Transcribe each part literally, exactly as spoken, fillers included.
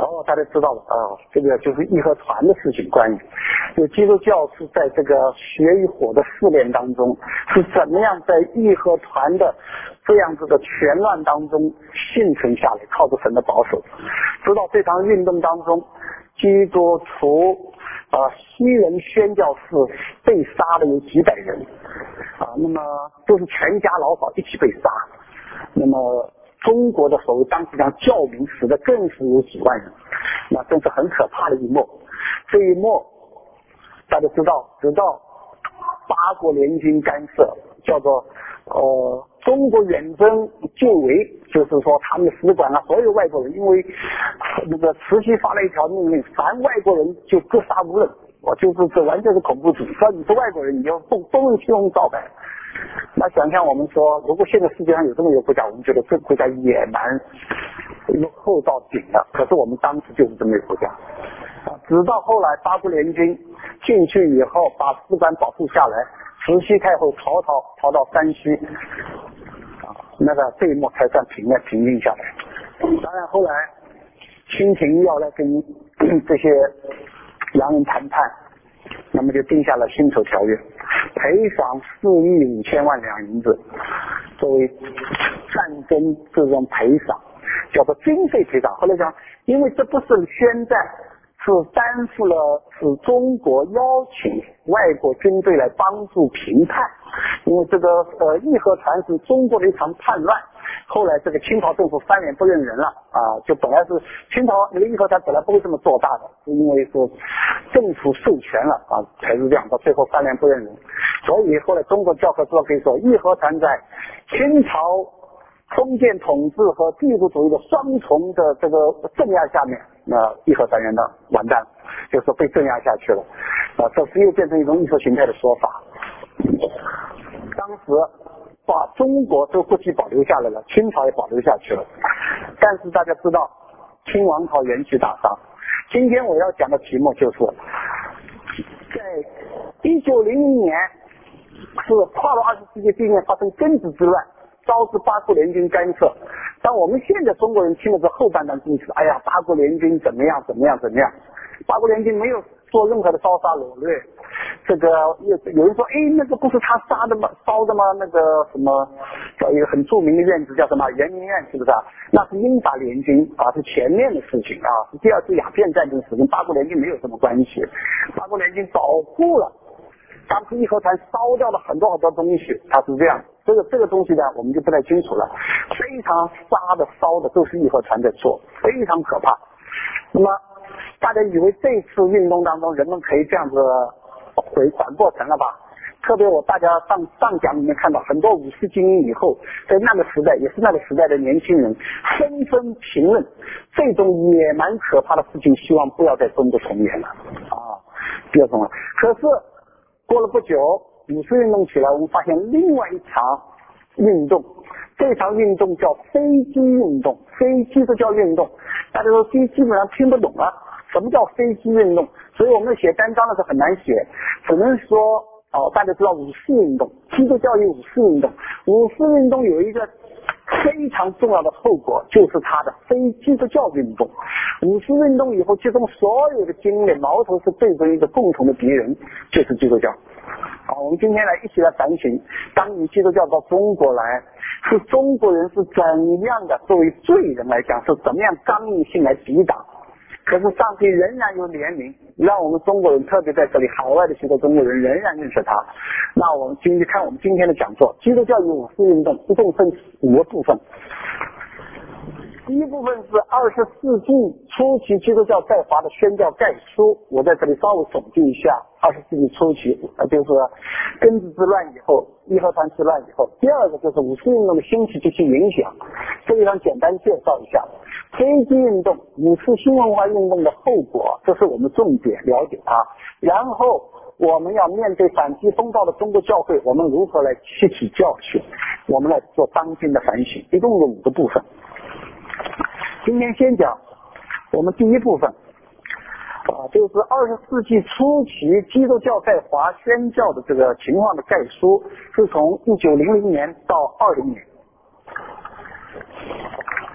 然后大家知道了啊，这个就是义和团的事情。关于就基督教是在这个血与火的试炼当中，是怎么样在义和团的这样子的全乱当中幸存下来，靠着神的保守。知道这场运动当中，基督徒啊、呃、西人宣教士被杀的有几百人啊，那么都是全家老小一起被杀。那么中国的所谓当时讲教民死的更是有几万人，那真是很可怕的一幕。这一幕大家知道，直到八国联军干涉，叫做呃中国远征救围，就是说他们的使馆啊，所有外国人，因为那个慈禧发了一条命令，凡外国人就格杀无论。我就是这完全是恐怖主义，只要你是外国人，你就不不问青红皂白。那想象我们说，如果现在世界上有这么一个国家，我们觉得这个国家野蛮后到顶了，可是我们当时就是这么一个国家。直到后来八国联军进去以后，把使馆保护下来，慈禧太后逃逃逃到山西，啊，那个这一幕才算平了平静下来。当然后来清廷要来跟这些洋人谈判，那么就定下了辛丑条约，赔偿四亿五千万两银子作为战争这种赔偿，叫做经费赔偿。后来讲，因为这不是宣战，是担负了是中国邀请外国军队来帮助平叛，因为这个呃义和团是中国的一场叛乱。后来这个清朝政府翻脸不认人了啊，就本来是清朝那个义和团本来不会这么做大的，是因为是政府授权了啊才是这样，到最后翻脸不认人。所以后来中国教科书可以说，义和团在清朝封建统治和帝国主义的双重的这个镇压下面，那义和团人呢完蛋了，就是被镇压下去了啊，这是又变成一种意识形态的说法。当时把中国这个国籍保留下来了，清朝也保留下去了，但是大家知道清王朝元气大伤。今天我要讲的题目就是在一九零零年是跨了二十世纪地面发生庚子之乱，招致八国联军干涉。当我们现在中国人听了这后半段故事，哎呀，八国联军怎么样怎么样怎么样，八国联军没有做任何的烧杀掳掠。这个有有人说，哎，那个不是他杀的吗？烧的吗？那个什么，叫一个很著名的院子叫什么圆明园，是不是啊？那是英法联军啊，是前面的事情啊，是第二次鸦片战争时，跟八国联军没有什么关系。八国联军保护了当时义和团烧掉了很多很多东西，它是这样。这个这个东西呢，我们就不太清楚了。非常杀的烧的都是义和团在做，非常可怕。那么大家以为这次运动当中人们可以这样子回缓过神了吧？特别我大家上上讲里面看到很多五四精英以后，在那个时代也是那个时代的年轻人纷纷评论这种野蛮可怕的事情，希望不要在中国重演了啊，不要重演。可是过了不久，五四运动起来，我们发现另外一场运动，这场运动叫非基运动，非基督教运动。大家说基基本上听不懂啊，什么叫非基运动？所以我们写单章的时候很难写，只能说哦，大家知道五四运动，基督教有五四运动，五四运动有一个非常重要的后果，就是它的非基督教运动。五四运动以后，集中所有的精力，矛头是对准一个共同的敌人，就是基督教。好，我们今天来一起来反省，当你基督教到中国来，是中国人是怎样的作为罪人来讲，是怎么样刚硬性来抵挡。可是上帝仍然有怜悯，让我们中国人，特别在这里海外的许多中国人仍然认识他。那我们今天看我们今天的讲座，基督教与五四运动一共分五个部分。第一部分是二十世纪初期基督教在华的宣教概书，我在这里稍微总结一下二十世纪初期，呃，就是庚子之乱以后，义和团之乱以后。第二个就是五四运动的兴起及其影响，这里想简单介绍一下非基运动、五四新文化运动的后果，这是我们重点了解它。然后我们要面对反击风暴的中国教会，我们如何来吸取教训，我们来做当今的反省，一共有五个部分。今天先讲我们第一部分啊，就是二十世纪初期基督教在华宣教的这个情况的概述，是从一九零零年到二零年。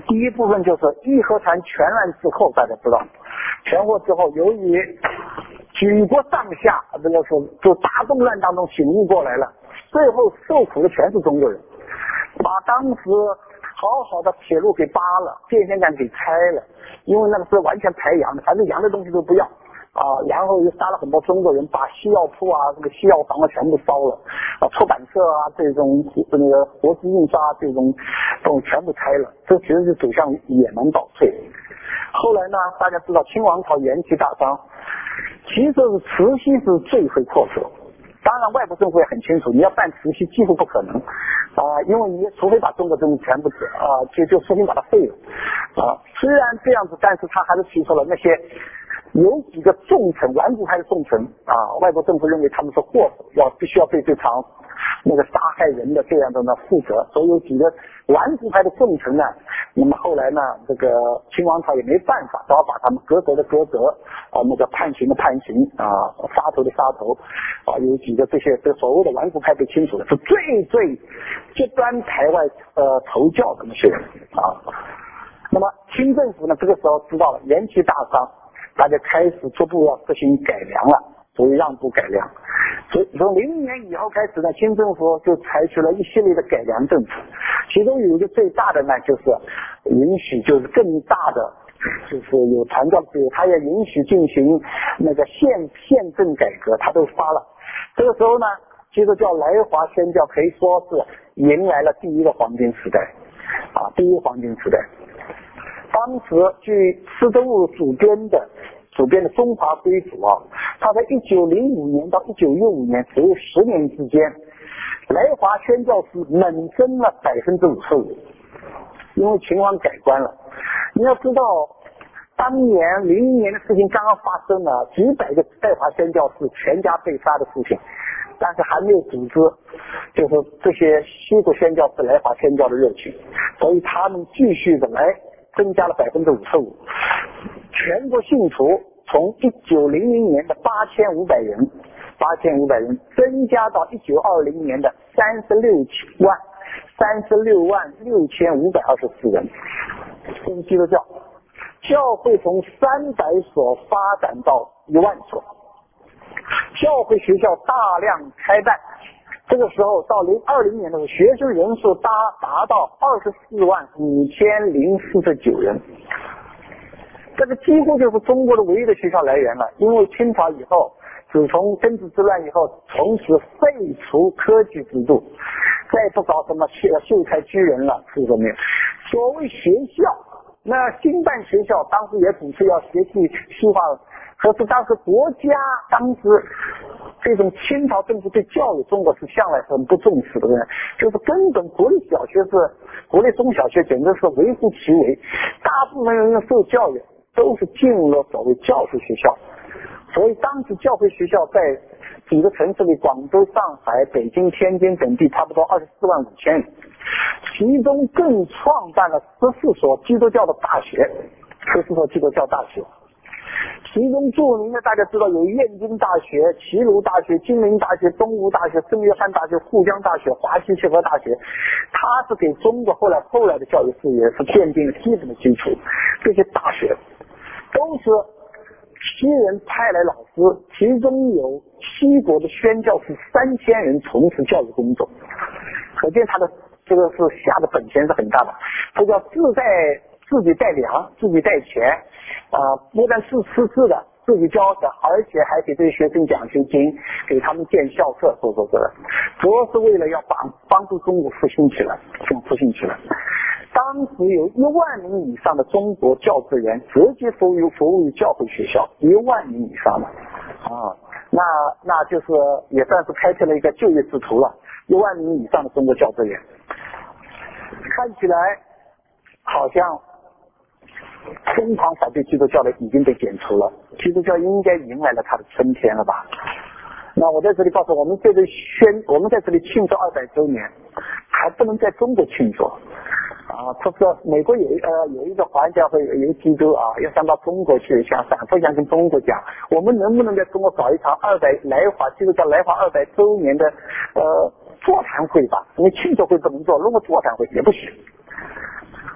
第一部分就是义和团全乱之后，大家知道，全祸之后，由于举国上下这个是就大动乱当中醒悟过来了，最后受苦的全是中国人，把当时好好的铁路给扒了，电线杆给拆了，因为那个是完全排洋的，反正洋的东西都不要啊，然后又杀了很多中国人，把西药铺啊、这个西药房啊全部烧了啊，出版社啊这种那个活字印刷这种都全部拆了，这其实是走向野蛮倒退。后来呢，大家知道清王朝元气大伤，其实是慈禧是罪魁祸首。当然外国政府也很清楚，你要办慈禧几乎不可能啊、呃，因为你除非把中国政府全部啊、呃、就就重新把它废了啊、呃。虽然这样子，但是他还是提出了那些有几个重臣，顽固派的重臣啊、呃，外国政府认为他们是祸首，要必须要对这场那个杀害人的这样的呢负责，所以有几个顽固派的重臣呢，那么后来呢，这个清王朝也没办法，只好把他们革责的革责啊、呃，那个判刑的判刑啊、呃，杀头的杀头啊、呃，有几个这些这所谓的顽固派被清除的，是最最极端排外呃头教的那些人啊。那么清政府呢，这个时候知道了元气大伤，大家开始逐步要实行改良了，所以让步改良。所以从零零年以后开始呢，清政府就采取了一系列的改良政策，其中有一个最大的呢，就是允许就是更大的，就是有传教士，他也允许进行那个县县政改革，他都发了。这个时候呢，基督教来华宣教可以说是迎来了第一个黄金时代啊，第一个黄金时代。当时据施德务主编的主编的中华归主啊，他在一九零五年到一九一五年只有十年之间，来华宣教士猛增了百分之五十五，因为情况改观了。你要知道，当年零零年的事情刚刚发生了，几百个来华宣教士全家被杀的事情，但是还没有组织就是这些西国宣教士来华宣教的热情，所以他们继续的来增加了百分之五十五，全国信徒从一九零零年的八千五百人，八千五百人增加到一九二零年的三十六万，三十六万六千五百二十四人。这是基督教，教会从三百所发展到一万所，教会学校大量开办。这个时候到零二零年的时候，学生人数达达到二十四万五千零四十九人，这个几乎就是中国的唯一的学校来源了。因为清朝以后，自从庚子之乱以后，从此废除科举制度，再不搞什么秀才举人了，是什么？所谓学校，那新办学校当时也鼓吹要学习西化，可是当时国家当时这种清朝政府对教育中国是向来很不重视的，就是根本国立小学是国立中小学简直是微乎其微，大部分人受教育都是进入了所谓教会学校，所以当时教会学校在几个城市里，广州、上海、北京、天津等地差不多二十四万五千人，其中更创办了十四所基督教的大学，十四所基督教大学。其中著名的大家知道有燕京大学、齐鲁大学、金陵大学、东吴大学、圣约翰大学、沪江大学、华西协和大学，它是给中国后来后来的教育事业是奠定了基本的基础。这些大学都是西人派来老师，其中有西国的宣教士三千人从事教育工作，可见他的这个是下的本钱是很大的。这叫自带自己带粮，自己带钱啊、呃，不但是吃字的自己教的，而且还给这些学生奖学金，给他们建校舍，做做做的，主要是为了要帮帮助中国复兴起来，复兴起来。当时有一万名以上的中国教职员直接服务于服务于教会学校，一万名以上的啊，那那就是也算是开辟了一个就业之途了。一万名以上的中国教职员，看起来好像疯狂反对基督教的已经被剪除了，基督教应该迎来了它的春天了吧？那我在这里告诉我们，这里宣我们在这里庆祝二百周年，还不能在中国庆祝。啊，他说美国有呃有一个华人教会有一个基督啊，要想到中国去，想反复想跟中国讲，我们能不能在中国搞一场二百来华基督教来华二百周年的呃座谈会吧？因为庆祝会不能做，如果座谈会也不行。哦，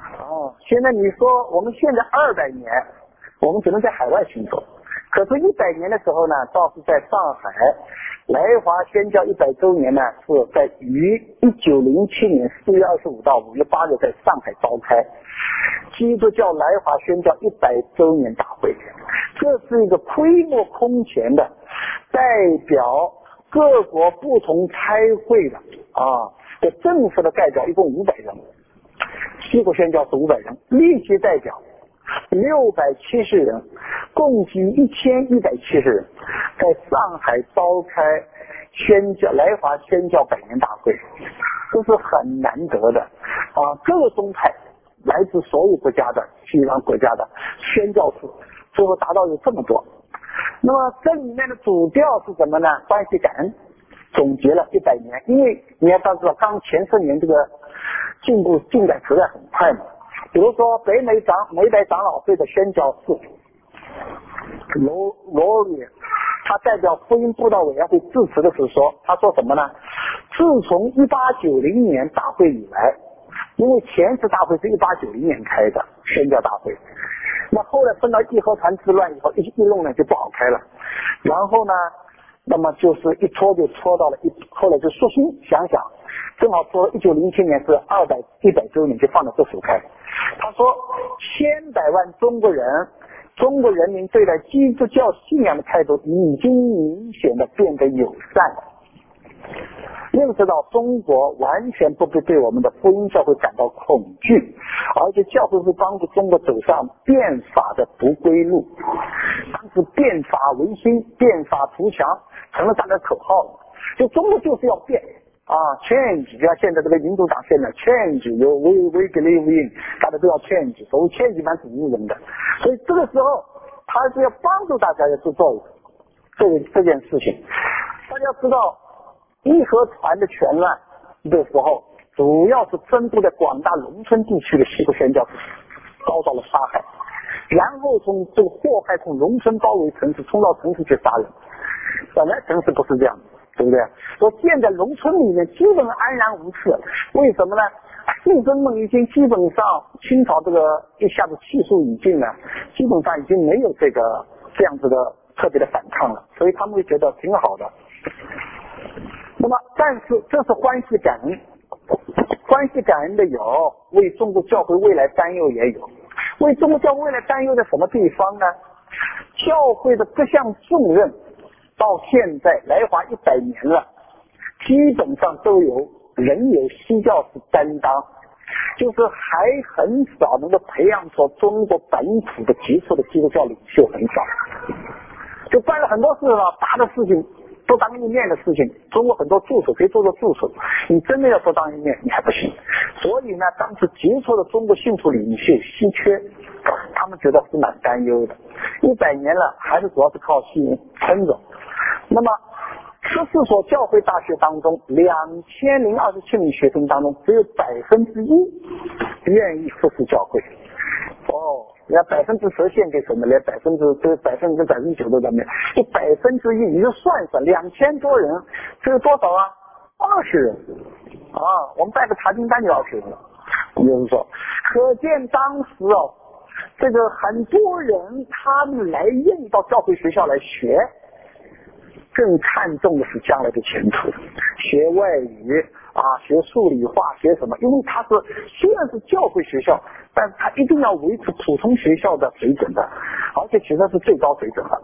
现在你说我们现在二百年，我们只能在海外行走，可是一百年的时候呢，倒是在上海来华宣教一百周年呢，是在于一九零七年四月二十五到五月八日在上海召开基督教来华宣教一百周年大会。这是一个规模空前的，代表各国不同差会的啊的正式的代表，一共五百人，西国宣教是五百人，立即代表六百七十人，共计一千一百七十人，在上海召开宣教来华宣教百年大会，这是很难得的啊！各个宗派来自所有国家的西方国家的宣教士，最后达到有这么多。那么这里面的主调是什么呢？关系感恩，总结了一百年，因为你要知道，刚前十年这个进步进展实在很快嘛。比如说北美长美北长老会的宣教士罗罗里，他代表福音布道委员会致辞的时候说，他说什么呢？自从一八九零年大会以来，因为前次大会是一八九零年开的宣教大会，那后来碰到义和团之乱以后，一一弄呢就不好开了，然后呢，那么就是一拖就拖到了一，后来就索性想想，正好说一九零七年是二百一百周年，就放到这时候开。他说，千百万中国人，中国人民对待基督教信仰的态度已经明显的变得友善，认识到中国完全不必对我们的福音教会感到恐惧，而且教会会帮助中国走上变法的不归路。当时变法维新、变法图强成了大家口号了，就中国就是要变啊 ，change， 就像现在这个民主党现在 change， 有 we we believe in， 大家都要 change， 所谓 change 蛮鼓舞人的，所以这个时候他是要帮助大家要去做这这件事情。大家知道义和团的全乱的时候，主要是分布在广大农村地区的西部宣教士遭到了杀害，然后从这个祸害从农村包围城市，冲到城市去杀人。本来城市不是这样，对不对？说现在农村里面基本安然无事，为什么呢？士绅们已经基本上清朝这个一下子气数已尽了，基本上已经没有这个这样子的特别的反抗了，所以他们会觉得挺好的。那么但是这是欢喜感恩，欢喜感恩的有，为中国教会未来担忧也有。为中国教会未来担忧在什么地方呢？教会的各项重任到现在来华一百年了，基本上都有仍有西教士担当，就是还很少能够培养出中国本土的杰出的基督教领袖，很少，就办了很多事了，大的事情做当一面的事情，中国很多助手可以做做助手，你真的要做当一面你还不行。所以呢，当时杰出的中国信徒领袖稀缺，他们觉得是蛮担忧的。一百年了，还是主要是靠信心撑着。那么十四所教会大学当中，两千零二十七名学生当中，只有百分之一愿意服侍教会。哦，连百分之十献给什么？连百分之这百分之百分之九都在没有，就百分之一，你就算算，两千多人，这有多少啊？二十人啊！我们带个查经班就二十人了。就是说，可见当时哦，这个很多人他们来愿意到教会学校来学，更看重的是将来的前途，学外语啊，学数理化，学什么？因为他是虽然是教会学校，但是他一定要维持普通学校的水准的，而且其实是最高水准的。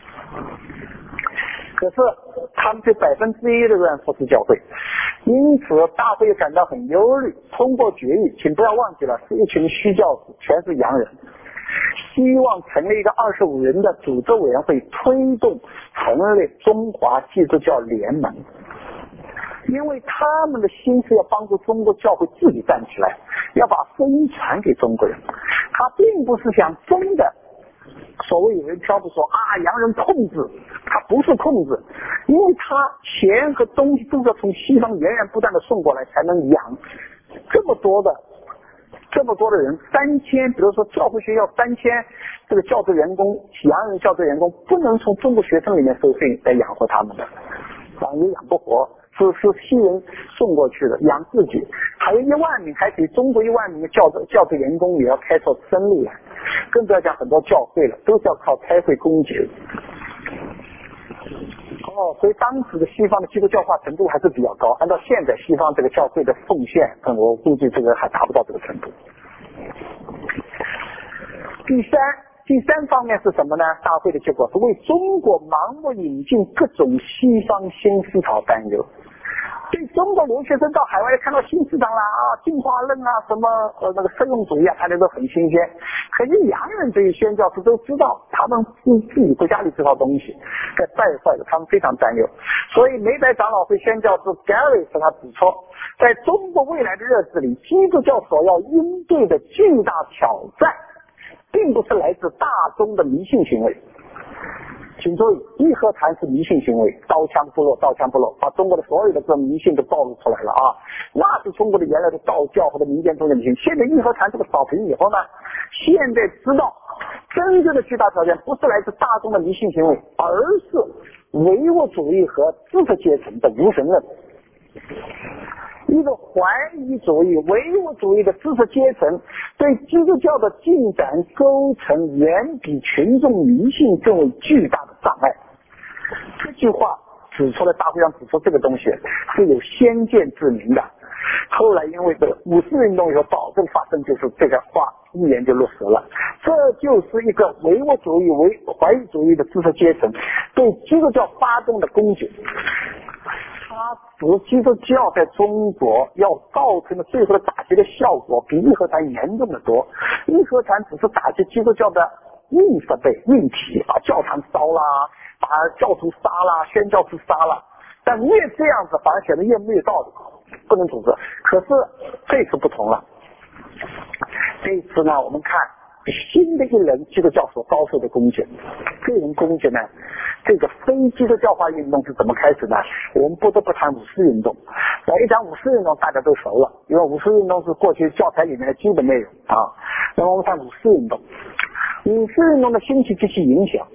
可是他们这百分之一的人服侍教会，因此大会感到很忧虑。通过决议，请不要忘记了，是一群虚教士，全是洋人。希望成立一个二十五人的组织委员会，推动成立中华基督教联盟。因为他们的心是要帮助中国教会自己站起来，要把福音传给中国人。他并不是想真的，所谓有人挑拨说啊，洋人控制，他不是控制，因为他钱和东西都是要从西方源源不断的送过来，才能养这么多的。这么多的人，三千，比如说教会学校三千这个教职员工，洋人教职员工不能从中国学生里面收费来养活他们的，啊，也养不活。 是是西人送过去的，养自己，还有一万名，还给中国一万名的教教职员工也要开拓生路来，更不要讲很多教会了，都是要靠开会供给。哦，所以当时的西方的基督教化程度还是比较高，按照现在西方这个教会的奉献，嗯，我估计这个还达不到这个程度。第三，第三方面是什么呢？大会的结果是为中国盲目引进各种西方新思潮担忧。对中国留学生到海外看到新思想啦啊，进化论啊，什么呃那个实用主义啊，大家都很新鲜。可是洋人这些宣教师都知道，他们自自己国家里这套东西在败坏的，他们非常担忧。所以梅白长老会宣教师 Gary 和他指出，在中国未来的日子里，基督教所要应对的巨大挑战，并不是来自大众的迷信行为。请注意，义和团是迷信行为，刀枪不入，刀枪不入，把中国的所有的这种迷信都暴露出来了啊！那是中国的原来的道教或者民间宗教迷信。现在义和团这个扫平以后呢，现在知道真正的巨大挑战不是来自大众的迷信行为，而是唯物主义和知识阶层的无神论。一个怀疑主义、唯物主义的知识阶层对基督教的进展构成远比群众迷信更为巨大的障碍。这句话指出了，大会上指出这个东西是有先见之明的。后来因为这个五四运动以后保证发生，就是这个话预言就落实了。这就是一个唯物主义、唯怀疑主义的知识阶层对基督教发动的攻击。它使基督教在中国要造成的最后的打击的效果比义和团严重的多。义和团只是打击基督教的硬设备、硬体，把教堂烧啦，把教徒杀啦，宣教士杀了。但越这样子，反而显得越没有道理，不能组织。可是这次不同了，这一次呢，我们看新的一轮基督教所遭受的攻击。这种攻击呢，这个非基督教化运动是怎么开始呢？我们不得不谈五四运动。那一讲五四运动大家都熟了，因为五四运动是过去教材里面的基本内容啊。那么我们看五四运动，五四运动的兴起及其影响。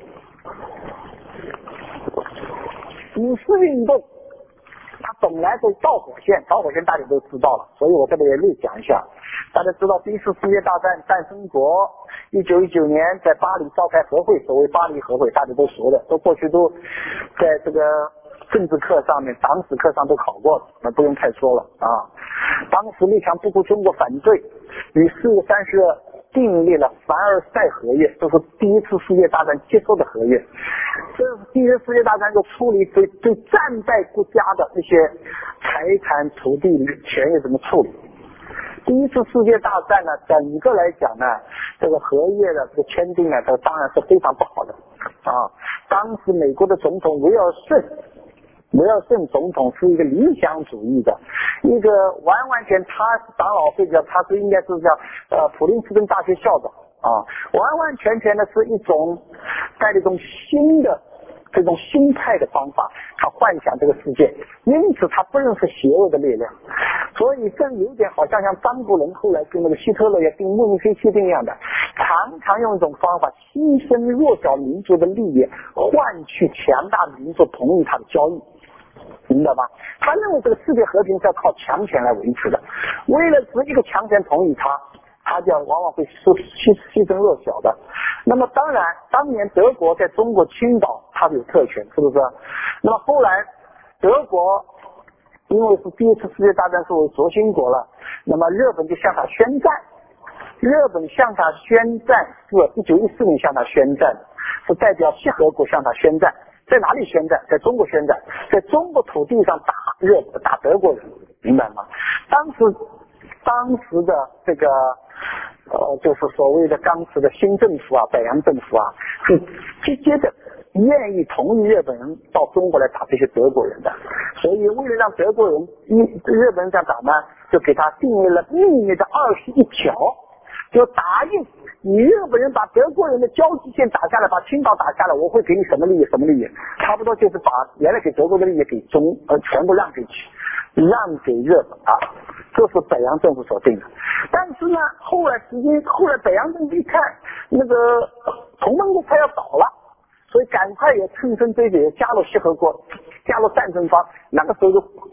五四运动它本来是导火线，导火线大家都知道了，所以我这里也略讲一下。大家知道第一次世界大战诞生国，一九一九年在巴黎召开和会，所谓巴黎和会大家都熟的，都过去都在这个政治课上面、党史课上都考过了，那不用太说了啊。当时列强不顾中国反对，于四月三十日订立了凡尔赛合约，这是第一次世界大战结束的合约。这是第一次世界大战就处理对对战败国家的那些财产、土地权益怎么处理。第一次世界大战呢，整个来讲呢，这个合约的这个签订呢，这个当然是非常不好的啊。当时美国的总统威尔逊，威尔逊总统是一个理想主义的，一个完完全他是长老会叫他是应该是叫呃普林斯顿大学校长啊，完完全全的是一种带着一种新的这种心态的方法，他幻想这个世界，因此他不认识邪恶的力量，所以这有点好像像张伯伦后来跟那个希特勒也跟慕尼黑协定一样的，常常用一种方法牺牲弱小民族的利益，换取强大民族同意他的交易，明白吧？他认为这个世界和平是要靠强权来维持的，为了使一个强权同意他，他就往往会牺牺牲弱小的。那么当然，当年德国在中国青岛，它有特权，是不是？那么后来德国因为是第一次世界大战作为轴心国了，那么日本就向他宣战。日本向他宣战是一九一四年向他宣战，是代表协和国向他宣战。在哪里宣战？在中国宣战，在中国土地上打日本打德国人，明白吗？当时当时的这个呃，就是所谓的当时的新政府啊，北洋政府啊，是直接的愿意同意日本人到中国来打这些德国人的。所以为了让德国人日本人这样打呢，就给他定为了秘密的二十一条，就答应你日本人把德国人的交际线打下来，把青岛打下来，我会给你什么利益什么利益，差不多就是把原来给德国的利益给中呃全部让给让给日本啊，这是北洋政府所定的。但是呢，后来时间后来北洋政府一看那个同盟国快要倒了，所以赶快也乘胜追击，加入协和国，加入战争方。那个时候就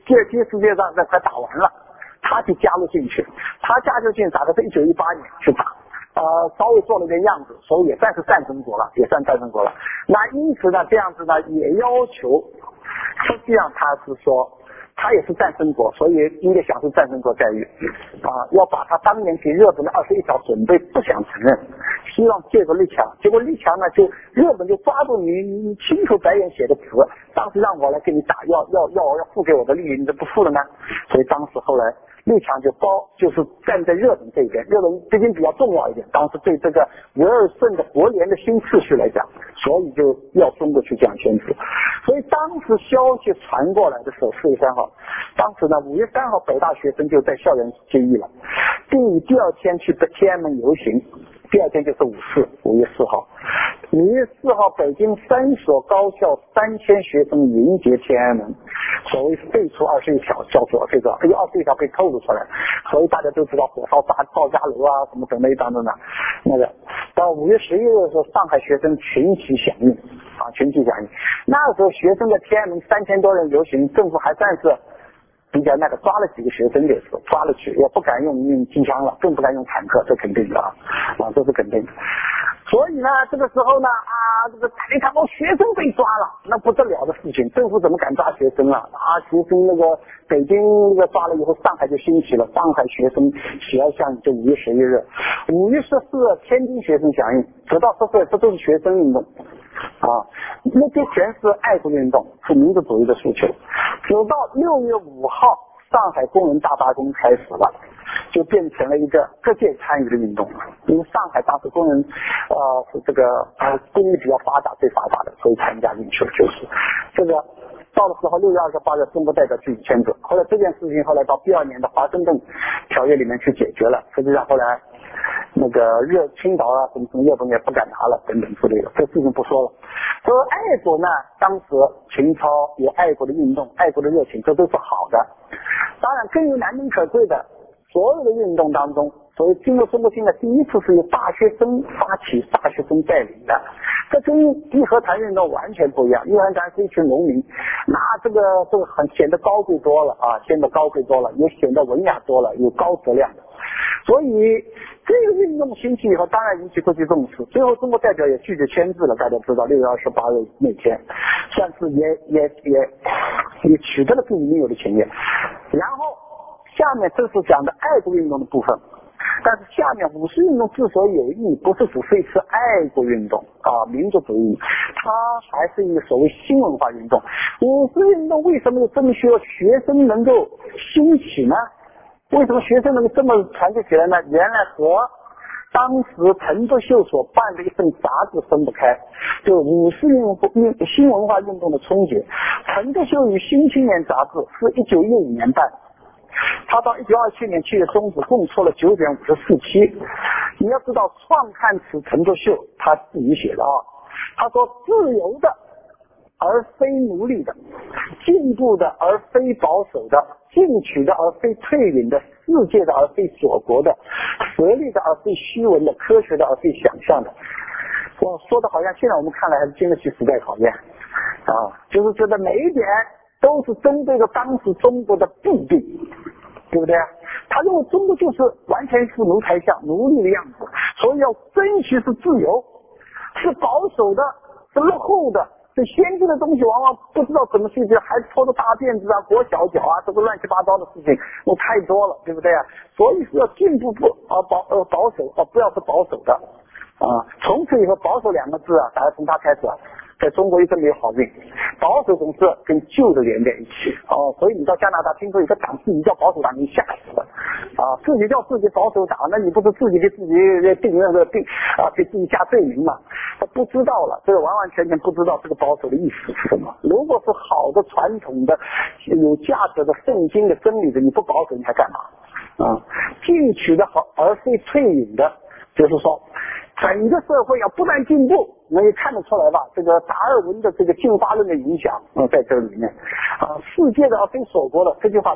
第二次世界大战快打完了，他就加入进去，他加入进打的是一九一八年去打，呃，稍微做了点样子，所以也算是战争国了，也算战争国了。那因此呢，这样子呢，也要求，实际上他是说，他也是战争国，所以应该享受战争国待遇啊，要把他当年给日本的二十一条准备不想承认，希望借着立强，结果立强呢，就日本就抓住你你青口白眼写的词，当时让我来跟你打，要要要要付给我的利益，你怎么不付了呢？所以当时后来立强就包就是站在日本这边，日本毕竟比较重要一点，当时对这个维尔顺的国联的新秩序来讲，所以就要中国去讲宣旨。所以当时消息传过来的时候，四月三号，当时呢五月三号北大学生就在校园接议了，并以第二天去天安门游行，第二天就是五四五月四号，五月四号北京三所高校三千学生迎接天安门，所谓废除二十一条，叫做这个有二十一条被透露出来，所以大家都知道火烧大赵家楼啊什么等等等等的。那个到五月十一日的时候，上海学生群起响应啊，群起响应。那时候学生在天安门三千多人游行，政府还算是比较那个抓了几个学生，也是抓了去，也不敢用用机枪了，更不敢用坦克，这肯定的啊，啊，这是肯定的。所以呢，这个时候呢，啊，这个台湾学生被抓了，那不得了的事情，政府怎么敢抓学生啊？啊，学生那个北京那个抓了以后，上海就兴起了，上海学生起来响应，就五月十一日，五月十四日天津学生响应，直到十四日，这都是学生运动。啊，那这全是爱国运动，是民族主义的诉求。直到六月五号，上海工人大罢工开始了，就变成了一个各界参与的运动。因为上海当时工人，呃，是这个呃工艺比较发达，最发达的，所以参加进去了。就是这个到的时候，六月二十八日，中国代表去签字。后来这件事情后来到第二年的华盛顿条约里面去解决了。实际上后来。那个热青岛啊，什么什么日本也不敢拿了，等等之类的，这事情不说了。所以爱国呢，当时秦超有爱国的运动，爱国的热情，这都是好的。当然，更有难能可贵的，所有的运动当中，所谓进入中国现在第一次是由大学生发起，大学生带领的，这跟义和团运动完全不一样。义和团是一群农民，那这个这个很显得高贵多了啊，显得高贵多了，也显得文雅多了，有高质量的。所以这个运动兴起以后，当然引起国际重视。最后，中国代表也拒绝签字了，大家知道，六月二十八日那天，算是也也也也取得了自己应有的权益。然后下面这是讲的爱国运动的部分，但是下面五四运动之所以有意义，不是只是一次爱国运动啊，民族主义，它还是一个所谓新文化运动。五四运动为什么这么需要学生能够兴起呢？为什么学生能够这么团结起来呢？原来和当时陈独秀所办的一份杂志分不开，就五四运动新文化运动的冲击。陈独秀与新青年杂志是一九一五年办，他到一九二七年七月终止，共出了九点五十四期。你要知道，创刊词陈独秀他自己写的啊，他说自由的而非奴隶的，进步的而非保守的，进取的而非退隐的，世界的而非锁国的，合理的而非虚文的，科学的而非想象的。我说的好像现在我们看来还是经得起时代考验啊，就是觉得每一点都是针对着当时中国的弊病，对不对？他认为中国就是完全是奴才相、奴隶的样子，所以要争取是自由，是保守的，是落后的。这先进的东西往往不知道怎么去，还拖着大辫子啊、裹小脚啊，这个乱七八糟的事情，那太多了，对不对啊？所以是要进步不啊保呃保守啊，不要是保守的啊。从此以后，保守两个字啊，大家从它开始啊，在中国一直没有好运。保守总是跟旧的连在一起哦，所以你到加拿大听说有个党自己叫保守党，你吓死了啊！自己叫自己保守党，那你不是自己给自己定那个定啊，给自己下罪名嘛？他不知道了，这个完完全全不知道这个保守的意思是什么。如果是好的、传统的、有价值的、圣经的、真理的，你不保守你还干嘛啊？进取的好，而非退隐的，就是说。整个社会要不断进步，那也看得出来吧？这个达尔文的这个进化论的影响，嗯，在这里面啊，世界的而非锁国的这句话，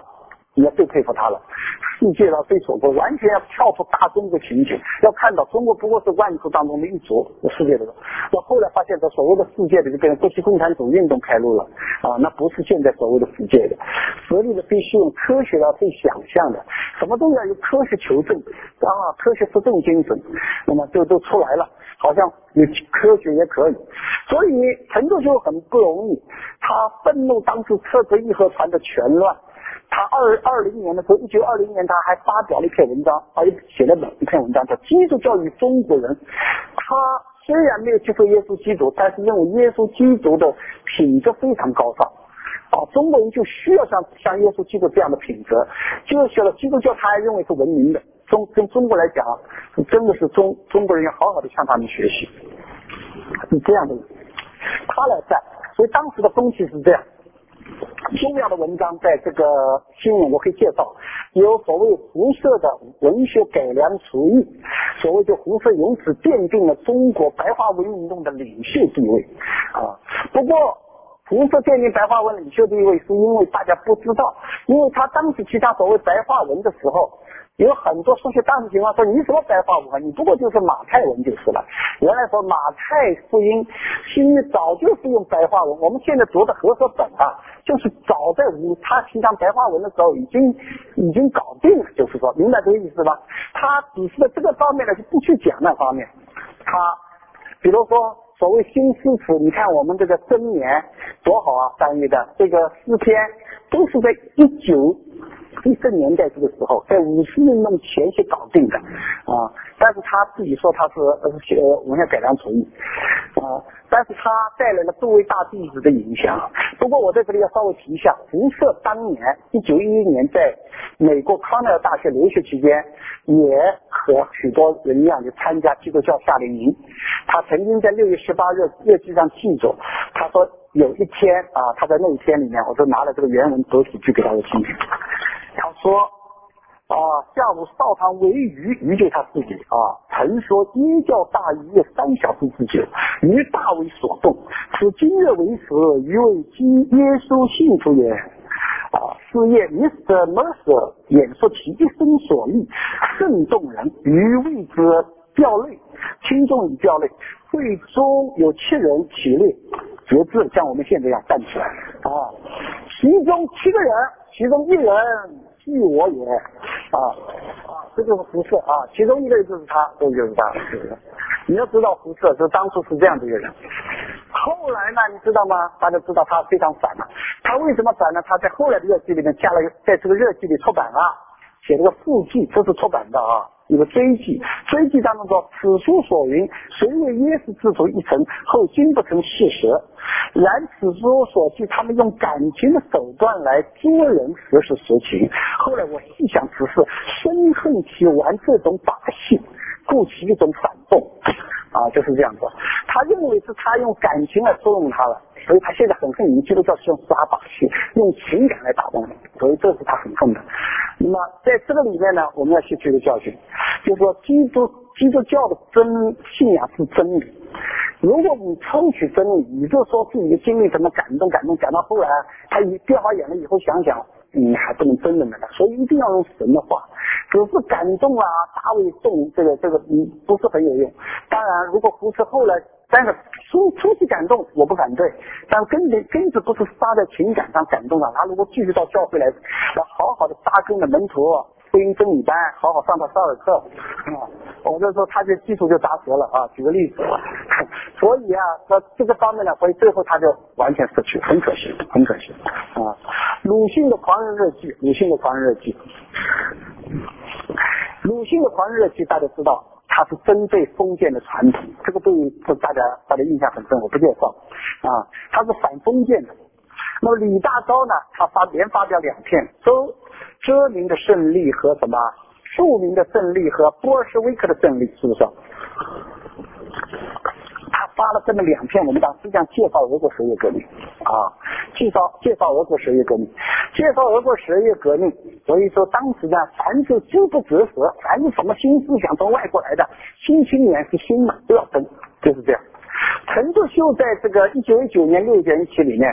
你要最佩服他了。世界上非所过，完全要跳出大中国情景，要看到中国不过是万族当中的一族，世界的。到后来发现，这所谓的世界的就变成国际共产主义运动开路了啊，那不是现在所谓的世界的。实力的必须用科学的，非想象的，什么都要用科学求证啊，科学实证精神，那么就都出来了，好像有科学也可以。所以陈独秀很不容易，他愤怒当时撤职义和团的全乱。他二二零年的时候，一九二零年他还发表了一篇文章，啊，写了一篇文章叫《基督教与中国人》。他虽然没有接受耶稣基督，但是认为耶稣基督的品质非常高尚，啊，中国人就需要像像耶稣基督这样的品质。就是说了，基督教他还认为是文明的，中跟中国来讲，真的是中中国人要好好的向他们学习，是这样的。他来带，所以当时的风气是这样。重要的文章在这个新闻我可以介绍，有所谓胡适的文学改良刍议，所谓就胡适由此奠定了中国白话文运动的领袖地位啊。不过胡适奠定白话文领袖地位是因为大家不知道，因为他当时其他所谓白话文的时候，有很多数学大师情况说你什么白话文啊，你不过就是马太文就是了。原来说马太福音新约早就是用白话文，我们现在读的和合本啊，就是早在五他提倡白话文的时候已经已经搞定了，就是说明白这个意思吧？他只是在这个方面呢就不去讲那方面，他比如说所谓新诗词，你看我们这个真言多好啊，翻译的这个诗篇都是在一九一十年代这个时候，在五四运动前期搞定的啊，但是他自己说他是呃文学改良主义啊，但是他带来了诸位大弟子的影响。不过我在这里要稍微提一下，胡适当年一九一一年在美国康奈尔大学留学期间，也和许多人一样就参加基督教夏令营。他曾经在六月十八日日记上记着，他说有一天啊，他在那一天里面，我就拿了这个原文读几句给大家听。他说啊，下午少堂为余，余就是他自己啊，曾说耶教大于三小时之久，余大为所动，此今日为时，余为基耶稣信徒也。啊，是业 Mister Mercer 演说其一生所历，甚动人，余为之掉泪，听众已掉泪，会中有七人起立决志，像我们现在一样站起来啊，其中七个人，其中一人系我也啊啊，这就是胡适啊，其中一个人就是他，这就是他，是不是？你要知道胡适是当初是这样的一个人。后来呢，你知道吗？大家知道他非常反了。他为什么反呢？他在后来的日记里面加了，在这个日记里出版了，写了个附记，这是出版的啊，一个追记。追记当中说，此书所云，谁为耶稣之徒一成，后今不成事实。然此书所记，他们用感情的手段来捉人，实是实情。后来我细想此事，深恨其玩这种把戏，故其一种反动。啊，就是这样子。他认为是他用感情来捉弄他了，所以他现在很恨你基督教是用耍把戏，用情感来打动你，所以这是他很恨的。那么在这个里面呢，我们要吸取一个教训，就是说基督基督教的真信仰是真理。如果你抽取真理，你就说自己的经历怎么感动感动，讲到后来他一掉好眼泪以后想想，你还不能真的的，所以一定要用神的话。只是感动啊，大为动，这个这个嗯不是很有用。当然，如果胡适后来，但是初初期感动我不反对，但根本根子不是撒在情感上感动啊。他如果继续到教会来，要好好的扎根的门徒，福音真理班，好好上到沙尔课啊，我就说他这基础就打折了啊。举个例子，所以啊，那这个方面呢，所以最后他就完全失去，很可惜，很可惜啊。鲁迅的狂人日记，鲁迅的狂人日记。鲁迅的狂人日记大家知道，他是针对封建的传统，这个对这大家大家印象很深，我不介绍啊。他是反封建的。那么李大钊呢，他发连发表两篇，周哲明的胜利和什么著名的胜利和波尔什维克的胜利，是不是？他发了这么两篇文章，实际上介绍俄国十月革命啊，介绍介绍俄国十月革命，介绍俄国十月革命。所以说当时呢，凡是知不择时，凡是什么新思想从外国来的，新青年是新的都要争，就是这样。陈独秀在这个一九一九年六月一期里面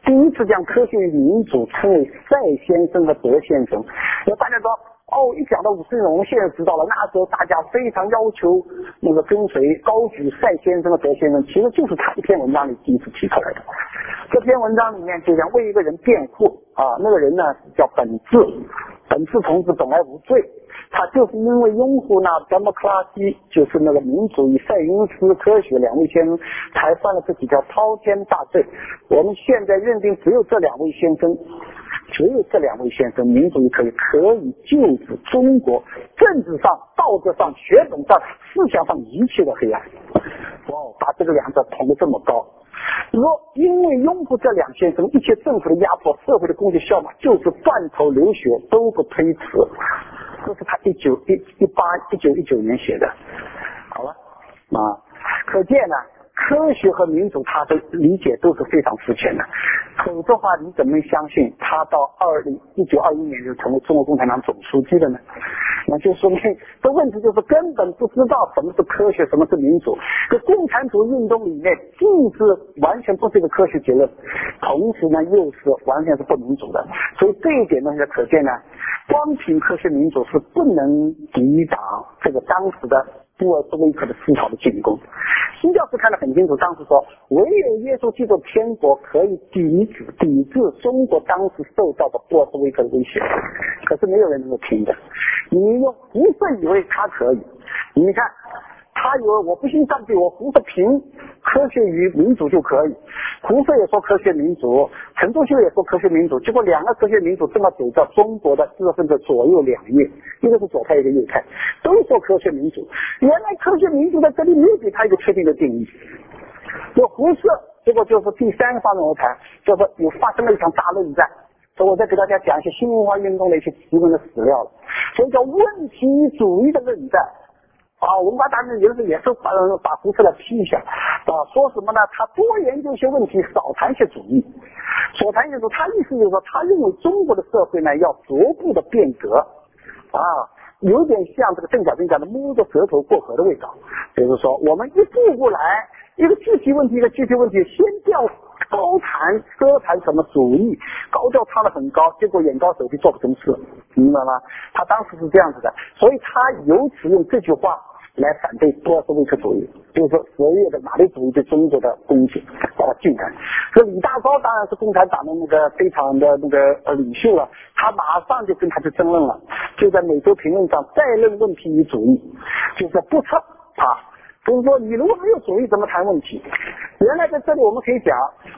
第一次将科学与民主称为赛先生和德先生。那大家说哦，一讲到五四运动，我们现在知道了，那时候大家非常要求那个跟随高举赛先生和德先生，其实就是他一篇文章里第一次提出来的。这篇文章里面就想为一个人辩护啊，那个人呢叫本质，本质同志本来无罪，他就是因为拥护那 democracy， 就是那个民主与赛因斯科学两位先生，才犯了这几条滔天大罪。我们现在认定只有这两位先生，只有这两位先生，民主可以可以救治中国政治上、道德上、学本上、思想上一切的黑暗。哇，把这个两者捧得这么高。若因为拥护这两先生，一切政府的压迫、社会的攻击效仿，就是断头流血都不推辞。这是他一九一一八一九一九年写的。好了啊，可见呢，科学和民主他的理解都是非常肤浅的，否则的话你怎么相信他到二零一九二一年就成为中国共产党总书记的呢？那就说明这问题就是根本不知道什么是科学，什么是民主。这共产主义运动里面既是完全不是一个科学结论，同时呢又是完全是不民主的。所以这一点呢，可见呢，光凭科学民主是不能抵挡这个当时的布尔什维克的思潮的进攻。新教士看得很清楚，当时说唯有耶稣基督天国可以抵制抵制中国当时受到的布尔什维克的威胁，可是没有人能够听的。你用胡适以为他可以，你看他以为我不信上帝，我胡适凭科学与民主就可以。胡适也说科学民主，陈独秀也说科学民主，结果两个科学民主正好走到中国的知识分子左右两翼，一个是左派，一个右派，都说科学民主。原来科学民主在这里没有给他一个确定的定义。就胡适，结果就是第三个发明我谈，就是有发生了一场大论战。所以我再给大家讲一些新文化运动的一些基本的史料了，所以叫问题主义的论战。啊，文化大革命有时也是把把胡适来批一下，啊，说什么呢？他多研究些问题，少谈些主义。所谈就是他意思就是说，他认为中国的社会呢要逐步的变革，啊，有点像这个邓小平讲的摸着舌头过河的味道，就是说我们一步步来，一个具体问题一个具体问题，先调高谈歌谈什么主义，高调唱得很高，结果眼高手低做不成事，明白吗？他当时是这样子的，所以他由此用这句话来反对布尔什维克主义，就是说十月的马列主义对中国的攻击，把它禁开。这李大钊当然是共产党的那个非常的那个呃领袖了，他马上就跟他去争论了，就在每周评论上再论问题与主义，就是不测啊，就是说你如果没有主义怎么谈问题？原来在这里我们可以讲，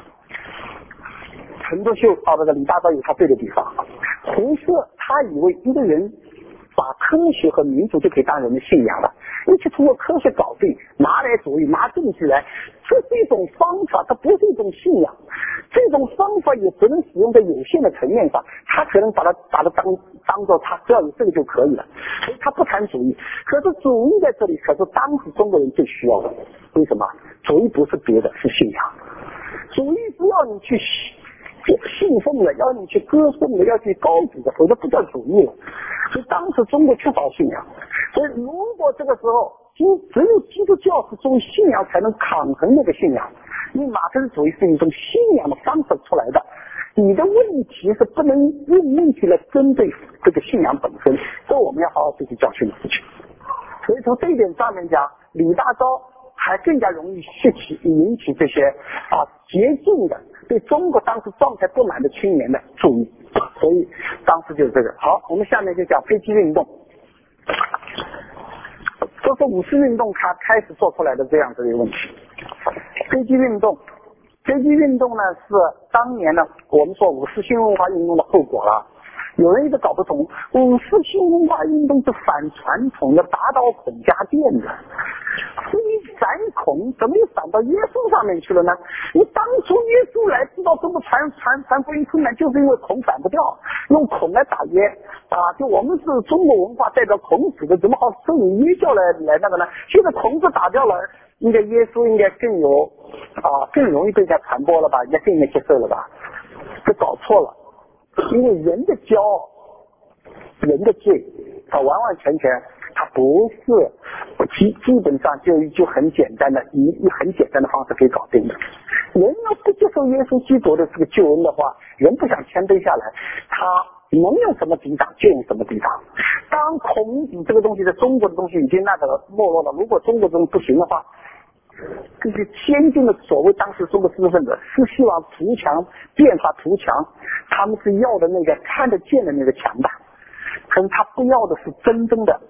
陈独秀到这个李大钊有他对的地方，胡适他以为一个人把科学和民主就可以当人的信仰了，一起通过科学搞定，拿来主义，拿证据来，这是一种方法，它不是一种信仰。这种方法也只能使用在有限的层面上，他可能把它把它当当做他只要有这个就可以了，所以他不谈主义。可是主义在这里可是当时中国人最需要的，为什么？主义不是别的，是信仰。主义是要你去信奉的，要你去歌颂的，要去高举的，否则不叫主义了。所以当时中国缺少信仰，所以如果这个时候只有基督教是作为信仰才能抗衡那个信仰，因为马克思主义是一种信仰的方式出来的，你的问题是不能用问题来针对这个信仰本身，这我们要好好学习教训的事情。所以从这一点上面讲，李大钊还更加容易吸起引起这些啊洁净的对中国当时状态不满的青年的注意，所以当时就是这个。好，我们下面就讲飞机运动，这是五四运动它开始做出来的这样子的一个问题。飞机运动，飞机运动呢是当年呢我们说五四新文化运动的后果了。有人一直搞不懂，五四新文化运动是反传统的，打倒孔家店的。所以反孔怎么又反到耶稣上面去了呢？你当初耶稣来知道中国传传传福音困难，就是因为孔反不掉，用孔来打耶啊！就我们是中国文化代表孔子的，怎么好受你耶教来来那个呢？现在孔子打掉了，应该耶稣应该更有啊更容易被人家传播了吧，人家更应该接受了吧？这搞错了。因为人的骄傲，人的罪，它完完全全，它不是基基本上就就很简单的以以很简单的方式可以搞定的。 人要不接受耶稣基督的这个救恩的话，人不想谦卑下来，他能用什么抵挡就用什么抵挡。当孔子这个东西在中国的东西已经那个没落了，如果中国中不行的话，这些先进的所谓当时中国知识分子是希望图强变化图强，他们是要的那个看得见的那个强大，可是他不要的是真正的，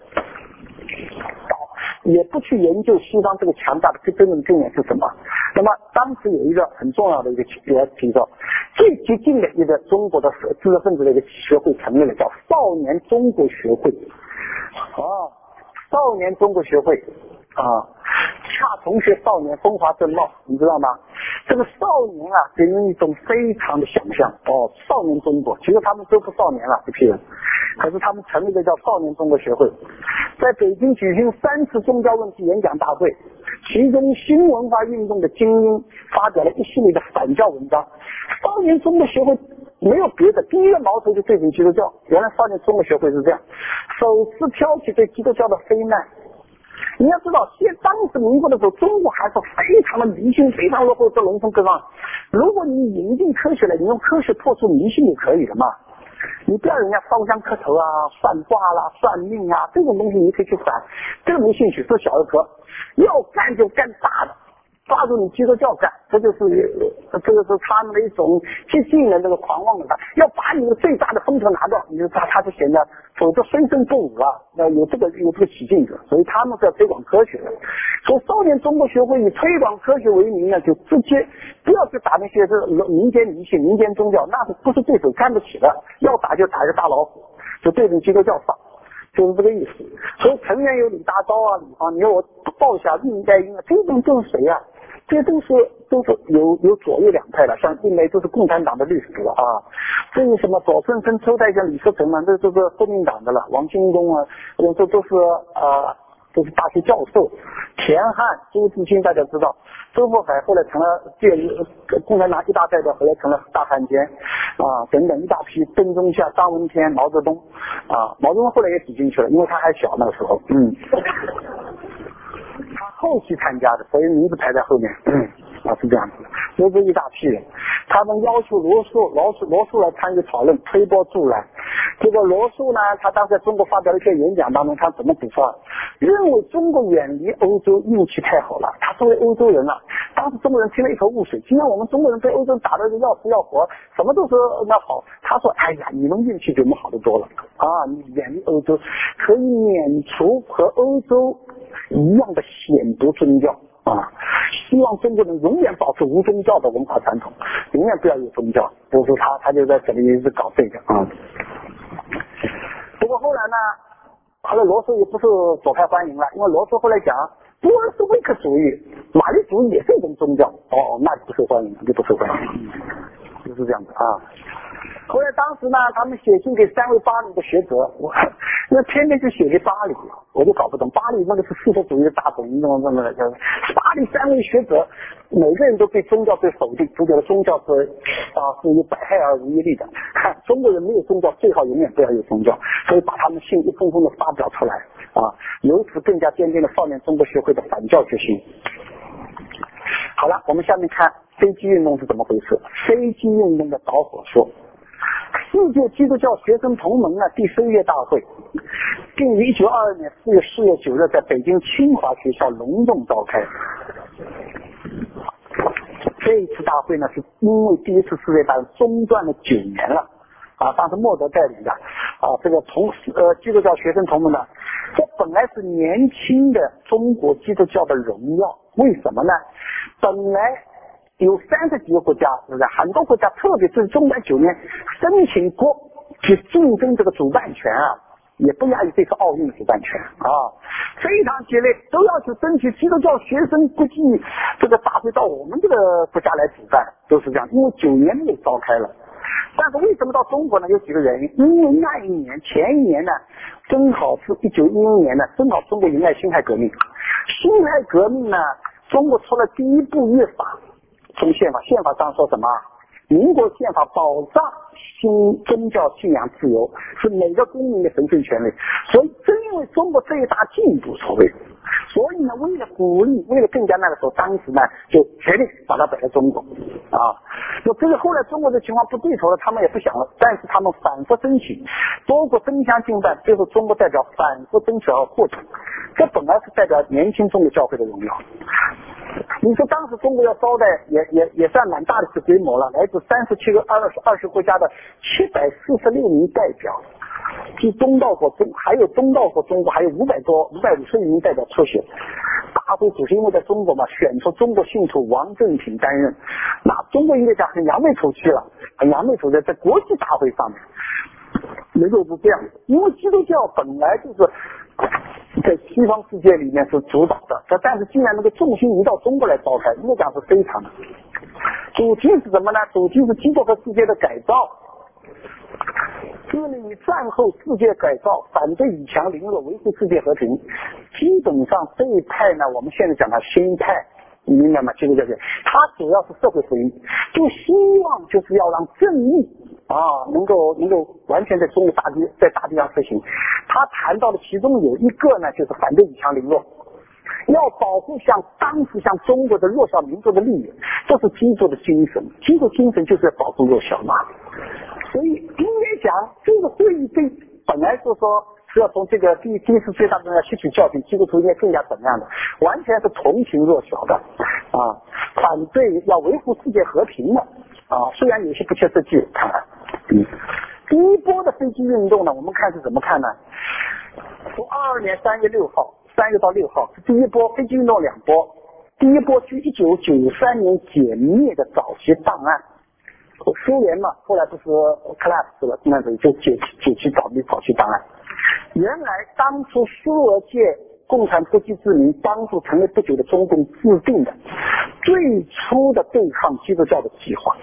也不去研究西方这个强大的真正的根源是什么。那么当时有一个很重要的一个我提出最接近的一个中国的知识分子的一个学会成立了，叫少年中国学会啊，少年中国学会啊，恰同学少年风华正茂，你知道吗？这个少年啊，给人一种非常的想象哦，少年中国，其实他们都不少年了，这批人，可是他们成立的叫少年中国学会，在北京举行三次宗教问题演讲大会，其中新文化运动的精英发表了一系列的反教文章。少年中国学会没有别的，第一个矛头就对准基督教。原来少年中国学会是这样，首次挑起对基督教的非难。你要知道，现当时民国的时候，中国还是非常的迷信，非常落后，这农村地方。如果你引进科学来，你用科学破除迷信就可以了嘛。你不要人家烧香磕头啊、算卦啦、算命啊，这种东西你可以去反，这个没兴趣，这小儿科。要干就干大的，抓住你基督教干，这就是这个是他们的一种激进的这个狂妄的，要把你的最大的风头拿到，你就他他就显得否则生生不武啊，那有这个有这个起劲者，所以他们是要推广科学的。所以少年中国学会以推广科学为名呢，就直接不要去打那些是民间迷信、民间宗教，那是不是对手看不起的，要打就打一个大老虎，就对准基督教上。就是这个意思。所以成员有李大钊啊、李方，你说我报一下应该应啊，这种都是谁啊？这都是都是有有左右两派的，像应该都是共产党的律师啊，至于什么左春生、周代跟李克成嘛，这都是国民党的了。王新东啊，这这都是呃都是大学教授。田汉、朱自清大家知道，周佛海后来成了建共产党一大代表，后来成了大汉奸啊等等一大批，邓中夏、张闻天、毛泽东啊，毛泽东后来也挤进去了，因为他还小那个时候，嗯。他后期参加的，所以名字排在后面。嗯，啊是这样子的，有这一大批人，他们要求罗素、罗素、罗素来参与讨论，推波助澜。这个罗素呢，他当时在中国发表了一些演讲当中，他怎么指出啊？认为中国远离欧洲运气太好了。他作为欧洲人啊，当时中国人听了一头雾水。今天我们中国人被欧洲打得要死要活，什么都是那好。他说：“哎呀，你们运气比我们好得多了啊！你远离欧洲，可以免除和欧洲一样的险毒宗教啊！希望中国人永远保持无宗教的文化传统，永远不要有宗教。”不是他，他就在这里一直搞这个啊。不过后来呢，后来罗素也不是左派欢迎了，因为罗素后来讲波尔什维克主义、马列主义也是一种宗教，哦，那就不受欢迎了，就不受欢迎，就是这样子啊。后来当时呢，他们写信给三位巴黎的学者，我那偏偏就写给巴黎，我就搞不懂，巴黎那个是世俗主义的大本营，怎么怎么的？巴黎三位学者，每个人都对宗教被否定，都觉得宗教是啊是有百害而无一利的。看中国人没有宗教，最好永远不要有宗教，所以把他们信一封封的发表出来啊，由此更加坚定了少年中国学会的反教决心。好了，我们下面看飞机运动是怎么回事。飞机运动的导火索。世界基督教学生同盟呢第十一届大会，定于一九二二年四月四月九日在北京清华学校隆重召开。这一次大会呢，是因为第一次世界大战中断了九年了啊，当时莫德带领的啊，这个同呃基督教学生同盟呢，这本来是年轻的中国基督教的荣耀，为什么呢？本来有三十几个国家，是不是？很多国家，特别是中短九年，申请过去竞争这个主办权啊，也不亚于这次奥运主办权啊，非常激烈，都要去争取基督教学生国际这个大会到我们这个国家来主办，都是这样。因为九年没有召开了，但是为什么到中国呢？有几个原因。因为那一年前一年呢，正好是一九一一年呢，正好中国迎来辛亥革命。辛亥革命呢，中国出了第一部约法。中宪法，宪法上说什么？ 民国宪法保障新宗教信仰自由，是每个公民的神圣权利。所以正因为中国这一大进步，所谓，所以呢，为了鼓励，为了更加那个时候，当时呢就决定把它摆在中国啊。就这个后来中国的情况不对头了，他们也不想了，但是他们反复争取，多国争相竞办，最后中国代表反复争取而获得。这本来是代表年轻中国教会的荣耀。你说当时中国要招待也也也算蛮大的一个规模了，来自三十七个二十二十国家的七百四十六名代表，即东道国中还有东道国中国还有五百多五百五十余名代表出席。大会主席因为在中国嘛，选出中国信徒王正廷担任，那中国应该讲很扬眉吐气了，很扬眉吐气在国际大会上面。能够是这样，因为基督教本来就是在西方世界里面是主导的，但是既然那个重心移到中国来召开，应该讲是非常的。主题是什么呢？主题是基督和世界的改造，致力于战后世界改造，反对以强凌弱，维护世界和平。基本上这一派呢，我们现在讲的新派，你明白吗？基督教界，它主要是社会福音，就希望就是要让正义啊，能够能够完全在中国大地在大地上实行。他谈到的其中有一个呢，就是反对以强凌弱，要保护像当时像中国的弱小民族的利益，这是基督的精神。基督精神就是要保护弱小嘛。所以应该讲，这个会议对本来是说是要从这个第第一次世界大战要吸取教训，基督徒应该更加怎么样的，完全是同情弱小的啊，反对要维护世界和平的啊，虽然有些不切实际，看来，嗯，第一波的飞机运动呢，我们看是怎么看呢？从二二年三月六号，三月到六号是第一波飞机运动两波，第一波是一九九三年歼灭的早期档案。苏联嘛，后来不是 collapse 了，那时候就解解其早期早期档案。原来当初苏俄界共产突击之名帮助成立不久的中共制定的最初的对抗基督教的计划。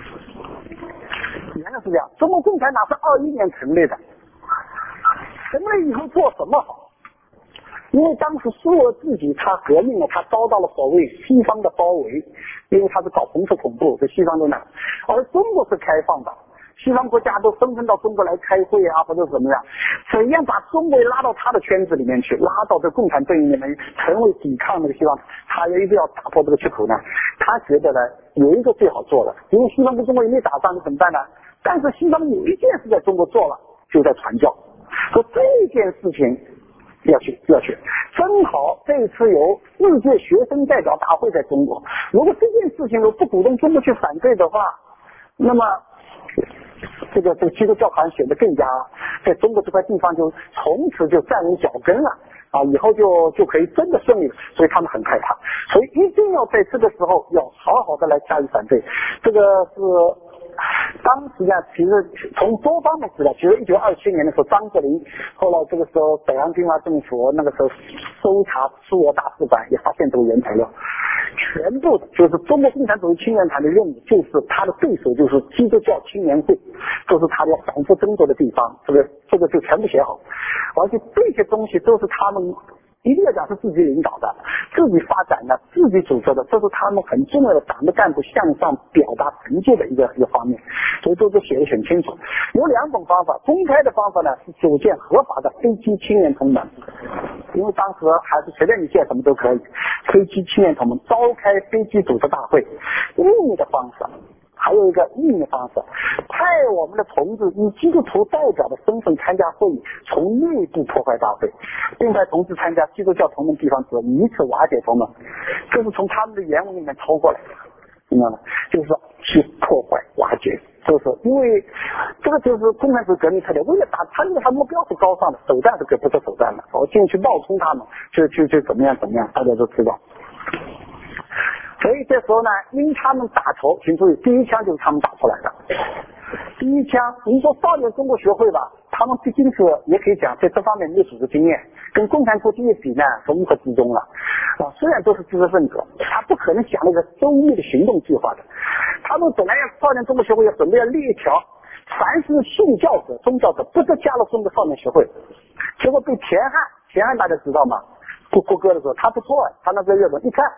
原来是这样，中国共产党是二一年成立的，成立以后做什么好？因为当时苏俄自己他革命了，他遭到了所谓西方的包围，因为他是搞红色恐怖，在西方都那，而中国是开放的，西方国家都纷纷到中国来开会啊，或者怎么样，怎样把中国拉到他的圈子里面去，拉到这共产阵营里面，成为抵抗那个西方，他一定要打破这个缺口呢。他觉得呢，有一个最好做的，因为西方跟中国也没打仗，你怎么办呢？但是西方有一件事在中国做了，就在传教，说这件事情要去要去，正好这次有世界学生代表大会在中国，如果这件事情如果不鼓动中国去反对的话，那么这个这个基督教团显得更加在中国这块地方就从此就站稳脚跟了啊，以后就就可以真的顺利了，所以他们很害怕，所以一定要在这个时候要好好的来加以反对。这个是当时呢，其实从多方面资料，其实一九二七年的时候，张作霖后来这个时候北洋军阀政府那个时候搜查苏俄大使馆，也发现这个原材料，全部就是中国共产主义青年团的任务，就是他的对手就是基督教青年会，这是他要反复争夺的地方，这个这个就全部写好，而且这些东西都是他们一定要讲是自己领导的，自己发展的，自己组织的，这是他们很重要的党的干部向上表达成就的一个一个方面，所以都都写得很清楚。有两种方法，公开的方法呢是组建合法的飞机青年同盟，因为当时还是随便你建什么都可以，飞机青年同盟召开飞机组织大会。秘密的方式，还有一个秘密方式，派我们的同志以基督徒代表的身份参加会议，从内部破坏大会，并派同志参加基督教同盟地方组织，以此瓦解同盟。这是从他们的原文里面抄过来的，明白吗？就是说去破坏瓦解，就是因为这个就是共产主义革命特点，为了打他那个他目标是高尚的，手段是可不是手段的，我进去冒充他们，就就就怎么样怎么样，大家都知道。所以这时候呢，因他们打头，请注意，第一枪就是他们打出来的。第一枪，你说少年中国学会吧，他们毕竟是也可以讲在这方面没有组织经验，跟共产国际一比呢，是乌合之众了。啊，虽然都是知识分子，他不可能想那个周密的行动计划的。他们本来要少年中国学会要准备要列一条，凡是信教者、宗教者不得加入中国少年学会。结果被田汉，田汉大家知道吗？过过歌的时候，他不错，他那个日本一看。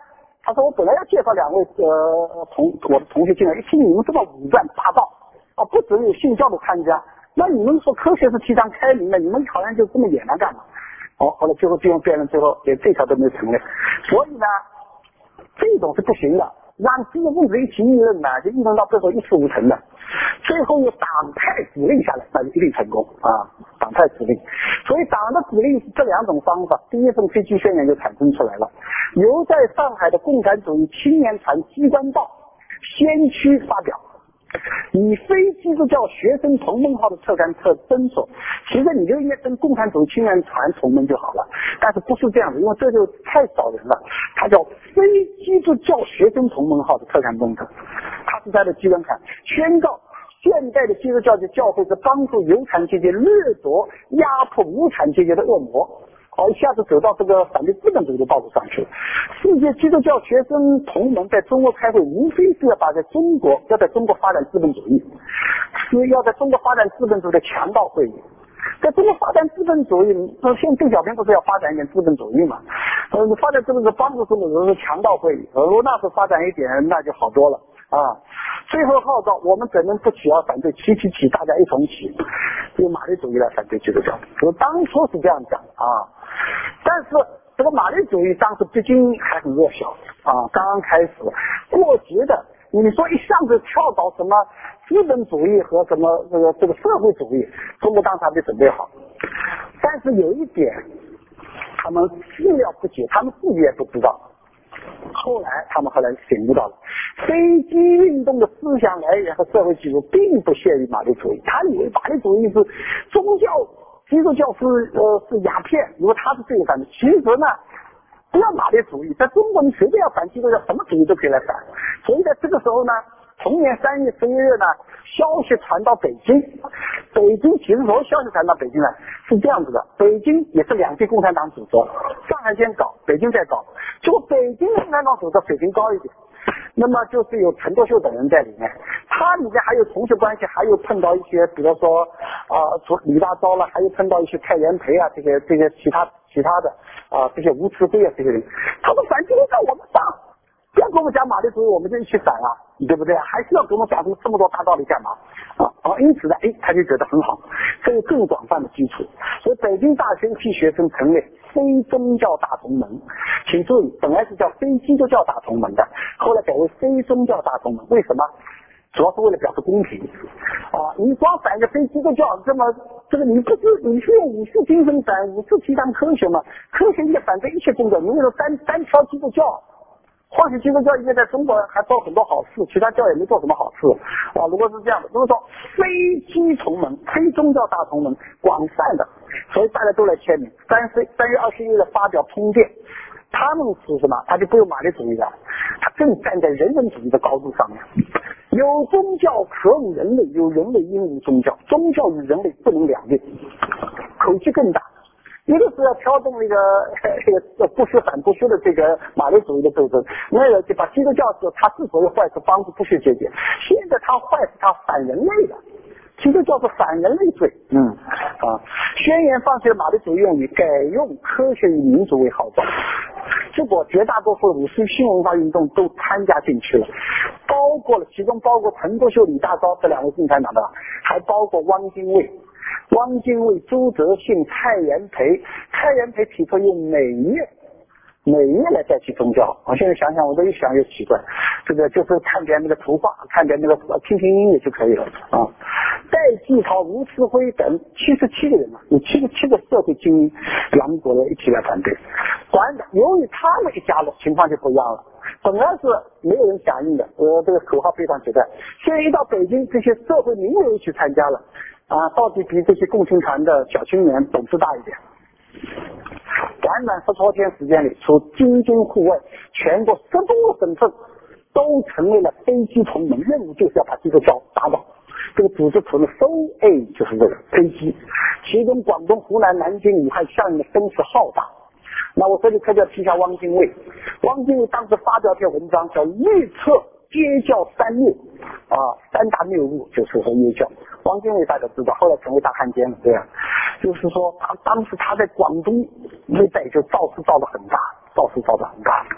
他说我本来要介绍两位呃同我的同学进来，一听你们这么武断霸道啊，不只有信教的参加，那你们说科学是提倡开明的，你们好像就这么演了干嘛？哦，后来最后最后辩论最后连这条都没有成立，所以呢，这种是不行的，让知识分子一起议论呢，就议论到最后一事无成的。最后由党派指令下来，那就一定成功啊！党派指令，所以党的指令是这两种方法。第一份飞机宣言就产生出来了，由在上海的共产主义青年团机关报先驱发表，以非基督教学生同盟号的特刊特征所，其实你就应该跟共产主义青年团同盟就好了，但是不是这样的，因为这就太少人了，它叫非基督教学生同盟号的特刊政策，它是在的机关刊宣告现代的基督教的教会是帮助有产阶级掠夺压迫无产阶级的恶魔，好，一下子走到这个反对资本主义的道路上去了。世界基督教学生同盟在中国开会，无非是要把在中国要在中国发展资本主义，是要在中国发展资本主义的强盗会议。在中国发展资本主义，那现在邓小平不是要发展一点资本主义嘛？呃，发展资本主义帮助中国人是强盗会议，呃，那时候发展一点那就好多了啊。最后号召我们怎能不起要反对，起起起，大家一同起，用马列主义来反对基督教。我当初是这样讲啊，但是这个马列主义当时毕竟还很弱小啊，刚刚开始过节的，你说一下子跳到什么资本主义和什么这个这个社会主义，中国当时还没准备好。但是有一点，他们始料不及，他们自己也不知道。后来他们后来醒悟到了，飞机运动的思想来源和社会基础并不限于马列主义。他以为马列主义是宗教，基督教是呃是鸦片，如果他是这个反对，其实呢不要马列主义，在中国你随便要反基督教，什么主义都可以来反。所以在这个时候呢，同年三月、十一月呢，消息传到北京。北京其实所有消息传到北京呢是这样子的，北京也是两届共产党组织，上海先搞，北京再搞。结果北京共产党组织水平高一点，那么就是有陈独秀等人在里面，他里面还有同学关系，还有碰到一些，比如说啊，除、呃、李大钊了，还有碰到一些蔡元培啊，这些这些其他其他的啊、呃，这些吴慈晖啊这些人，他们反基督教我们上。不要跟我们讲马列主义，我们就一起反啊，对不对？还是要跟我们讲这么这么多大道理干嘛？啊啊！因此呢，哎，他就觉得很好，这有更广泛的基础。所以北京大学一批学生成立非宗教大同盟，请注意，本来是叫非基督教大同盟的，后来改为非宗教大同盟。为什么？主要是为了表示公平啊！你光反一个非基督教，这么这个你不是你是用五四精神反，五四提倡科学嘛？科学应该反对一切宗教，你为了单单挑基督教。或许基督教应该在中国还做很多好事，其他教也没做什么好事啊。如果是这样的，如果说非基同盟、非宗教大同盟，广泛的，所以大家都来签名。三十三月二十一日发表通电，他们是什么？他就不用马列主义了，他更站在人文主义的高度上面。有宗教可无人类，有人类应无宗教，宗教与人类不能两立，口气更大。一个是要挑动那个这个不学反不学的这个马列主义的斗争，那个就把基督教是他之所以坏是帮助不学阶级，现在他坏是他反人类的，基督教是反人类罪。嗯啊，宣言放弃了马列主义用语，改用科学与民主为号召，结果绝大多数五四新文化运动都参加进去了，包括了其中包括陈独秀、李大钊这两位共产党的，还包括汪精卫。汪精卫、朱德信、蔡元培，蔡元培提出用美乐，美乐来代替宗教。我现在想想，我都越想越奇怪。这个就是看点那个图画，看点那个听听音乐就可以了啊。戴季陶、吴慈晖等七十七个人啊，有七十七个社会精英，两国人一起来反对。果然，由于他们一加入，情况就不一样了。本来是没有人响应的，呃，这个口号非常简单。现在一到北京，这些社会名流一起参加了。啊，到底比这些共青团的小青年本事大一点。短短十多天时间里，除京津沪外，全国十多个省份都成为了非基同盟，任务就是要把基督教打倒。这个组织图的首 A 就是这个飞机，其中广东、湖南、南京、武汉效应的声势浩大。那我这里特别要提一下汪精卫，汪精卫当时发表一篇文章叫《预测耶教三谬》啊，三大谬误就是说耶教。汪精卫大家知道，后来成为大汉奸了，对啊，就是说他当时他在广东那带就造势造得很大，造势造得很大。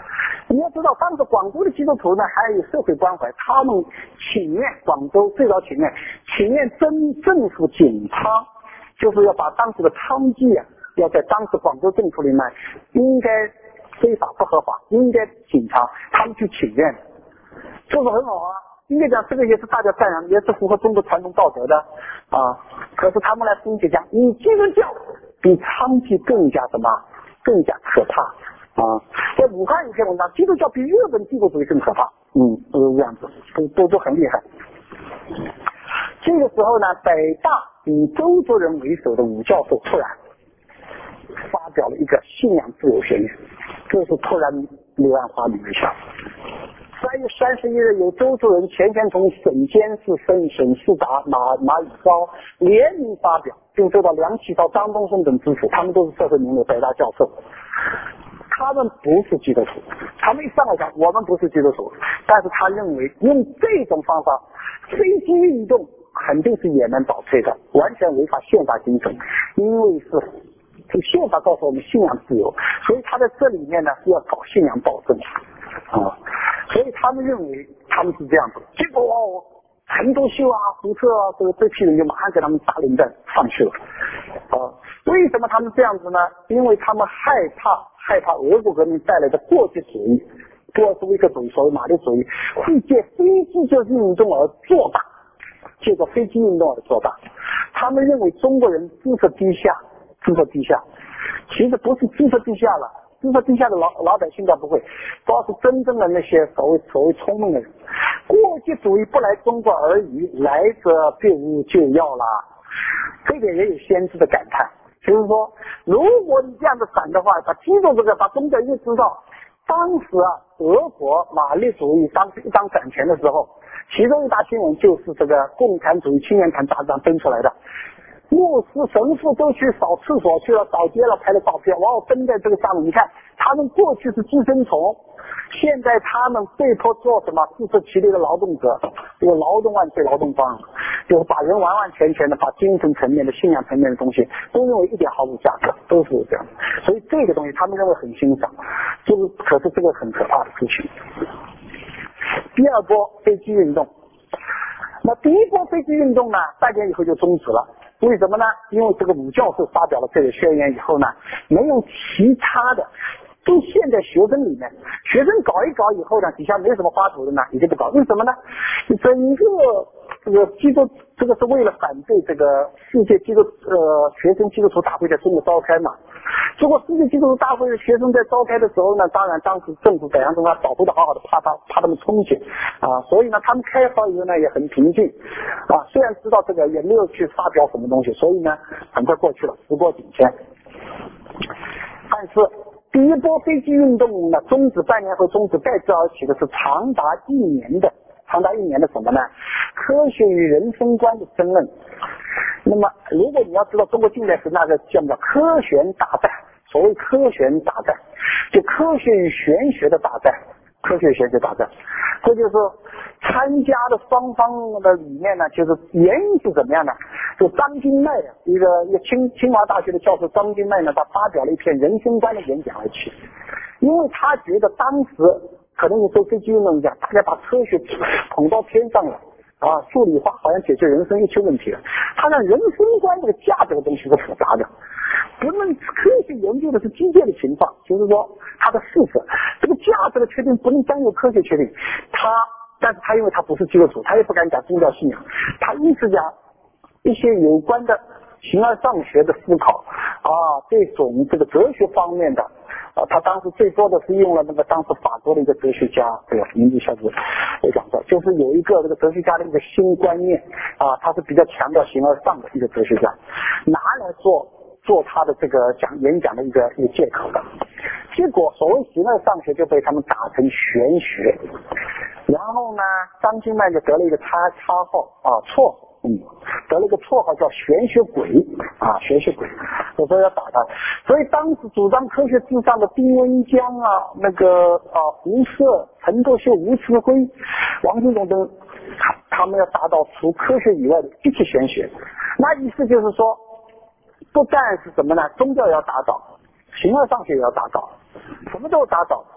你要知道，当时广州的基督徒呢还有社会关怀，他们请愿，广州最早请愿，请愿政政府警察，就是要把当时的娼妓啊，要在当时广州政府里面应该非法不合法，应该警察他们去请愿，这是很好啊。应该讲这个也是大家赞扬，也是符合中国传统道德的啊。可是他们来分析讲，你基督教比娼妓更加什么，更加可怕啊。在武汉有篇文章，基督教比日本帝国主义更可怕，嗯，都是这样子，都都都很厉害。这个时候呢，北大以周作人为首的武教授突然发表了一个信仰自由宣言，这是突然柳暗花明一下。三月三十一日，有周作人、钱玄同、沈监事、沈沈世达、马马宇昭联名发表，并受到梁启超、张东升等支持，他们都是社会名流、北大教授。他们不是基督徒，他们一上来讲我们不是基督徒，但是他认为用这种方法飞机运动肯定是也能倒退的，完全违反宪法精神，因为是这宪法告诉我们信仰自由，所以他在这里面呢是要搞信仰暴政啊，所以他们认为他们是这样子。结果哦，陈独秀啊、胡适啊，这个这批人就马上给他们打领带上去了啊。为什么他们这样子呢？因为他们害怕害怕俄国革命带来的过激主义、波斯威克主义、所谓马列主义会借飞机这运动而做大，借着飞机运动而做大。他们认为中国人知识低下，知识低下，其实不是知识低下了，知识低下的老老百姓倒不会，主要是真正的那些所谓所谓聪明的人。过激主义不来中国而已，来者必无就要啦。这点也有先知的感叹，就是说，如果你这样子闪的话，把记住这个，把宗教一知道，当时啊，俄国马列主义当时一掌掌权的时候，其中一大新闻就是这个共产主义青年团杂志上登出来的。牧师、神父都去扫厕所去了，扫街了，拍了照片，然后登在这个上面。你看，他们过去是寄生虫，现在他们被迫做什么？自食其力的劳动者，这个劳动万岁，劳动帮，就是把人完完全全的把精神层面的、信仰层面的东西都认为一点毫无价值，都是这样。所以这个东西他们认为很欣赏，就是可是这个很可怕的事情。第二波飞机运动，那第一波飞机运动呢，半年以后就终止了。为什么呢？因为这个武教授发表了这个宣言以后呢，没有其他的，就现在学生里面，学生搞一搞以后呢，底下没什么花头的呢，也就不搞。为什么呢？整个这个基督，这个是为了反对这个世界基督呃学生基督徒大会在中国召开嘛。结果世界基督徒大会的学生在召开的时候呢，当然当时政府北洋中啊保护的好好的，怕他怕他们冲击啊，所以呢他们开好以后呢也很平静啊，虽然知道这个也没有去发表什么东西，所以呢很快过去了，时过境迁。但是第一波飞机运动呢终止半年后终止，代之而起的是长达一年的长达一年的什么呢？科学与人生观的争论。那么如果你要知道中国近代史，那个叫什么科玄大战，所谓科玄大战，就科学与玄学的大战，科学玄学大战。这就是参加的双方的里面呢，就是原因是怎么样呢？就张金麦啊，一个一个清清华大学的教授张金麦呢，他发表了一篇人生观的演讲而起，因为他觉得当时可能你做飞机运动讲，大家把科学捧到天上了啊，数理化好像解决人生一切问题了。他让人生观这个价值的东西是复杂的，不能科学研究的是机械的情况，就是说它的事实，这个价值的确定不能单由科学确定。他，但是他因为他不是基督徒，他也不敢讲宗教信仰，他一直讲一些有关的形而上学的思考啊，这种这个哲学方面的。啊，他当时最多的是用了那个当时法国的一个哲学家，对吧？名字一下子我讲到，就是有一个这个哲学家的一个新观念啊，他是比较强调形而上的一个哲学家，拿来做做他的这个讲演讲的一个一个借口的。结果所谓形而上学就被他们打成玄学，然后呢，张金麦就得了一个叉叉号啊绰号。嗯，得了一个绰号叫玄学鬼啊，玄学鬼，我说要打他。所以当时主张科学至上的丁文江啊，那个啊胡适、陈独秀、吴慈辉、王金荣等，他他们要达到除科学以外的一切玄学。那意思就是说，不但是什么呢？宗教也要打倒，形而上学也要打倒，什么都要打倒。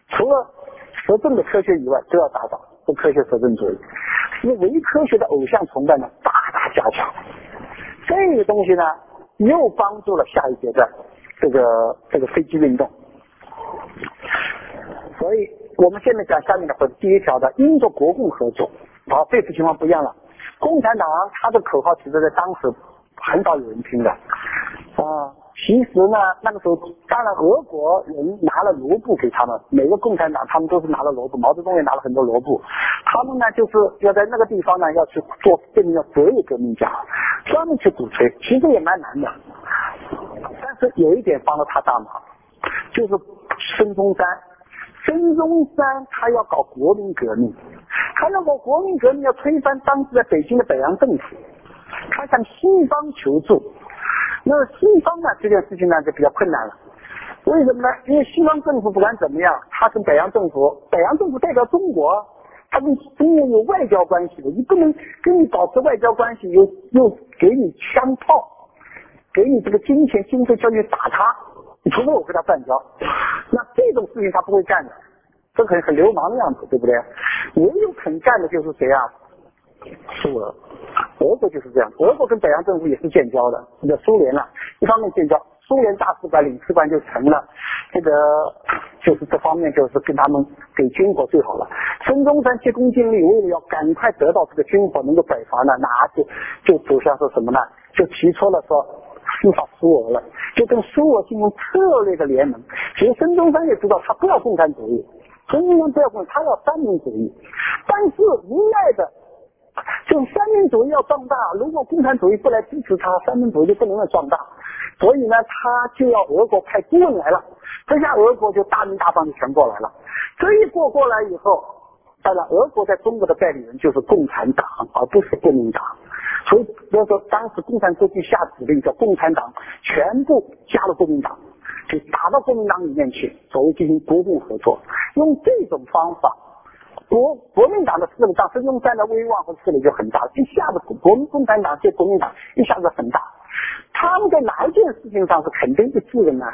除了实证的科学以外都要打倒，不科学实证主义，是唯科学的偶像崇拜呢大大加强。这个东西呢又帮助了下一阶段这个这个飞机运动。所以我们现在讲下面的或者第一条的英国国共合作，好，这次情况不一样了。共产党他的口号其实在当时很少有人听的啊。其实呢，那个时候当然俄国人拿了罗布给他们，每个共产党他们都是拿了罗布，毛泽东也拿了很多罗布，他们呢就是要在那个地方呢要去做变成叫左翼革命家，专门去鼓吹，其实也蛮难的。但是有一点帮了他大忙，就是孙中山。孙中山他要搞国民革命，他要搞国民革命，要推翻当时在北京的北洋政府，他向西方求助。那西方呢这件事情呢就比较困难了，为什么呢？因为西方政府不管怎么样，他跟北洋政府，北洋政府代表中国，他跟中国有外交关系的，你不能跟你保持外交关系，又又给你枪炮，给你这个金钱经费叫你打他，你除非我跟他断交，那这种事情他不会干的，这很很流氓的样子，对不对？唯有肯干的就是谁啊？苏俄，俄国就是这样，俄国跟北洋政府也是建交的，这个苏联啊，一方面建交，苏联大使馆领事馆就成了，这个就是这方面就是跟他们给军火最好了。孙中山急功近利，为了要赶快得到这个军火能够北伐呢，那就就走向说什么呢？就提出了说司法苏俄了，就跟苏俄进行策略的联盟。其实孙中山也知道他不要共产主义，孙中山不要共产，他要三民主义，但是无奈的。就三民主义要壮大，如果共产主义不来支持他，三民主义就不能够壮大。所以呢，他就要俄国派顾问来了，这下俄国就大名大放就全过来了。这一过过来以后，当然俄国在中国的代理人就是共产党，而不是国民党。所以所以说当时共产国际下指令叫共产党全部加入国民党，就打到国民党里面去，所谓进行国共合作，用这种方法。国国民党的势力，像孙中山的威望和势力就很大了，一下子国民共产党对国民党一下子很大。他们在哪一件事情上是肯定一致的呢？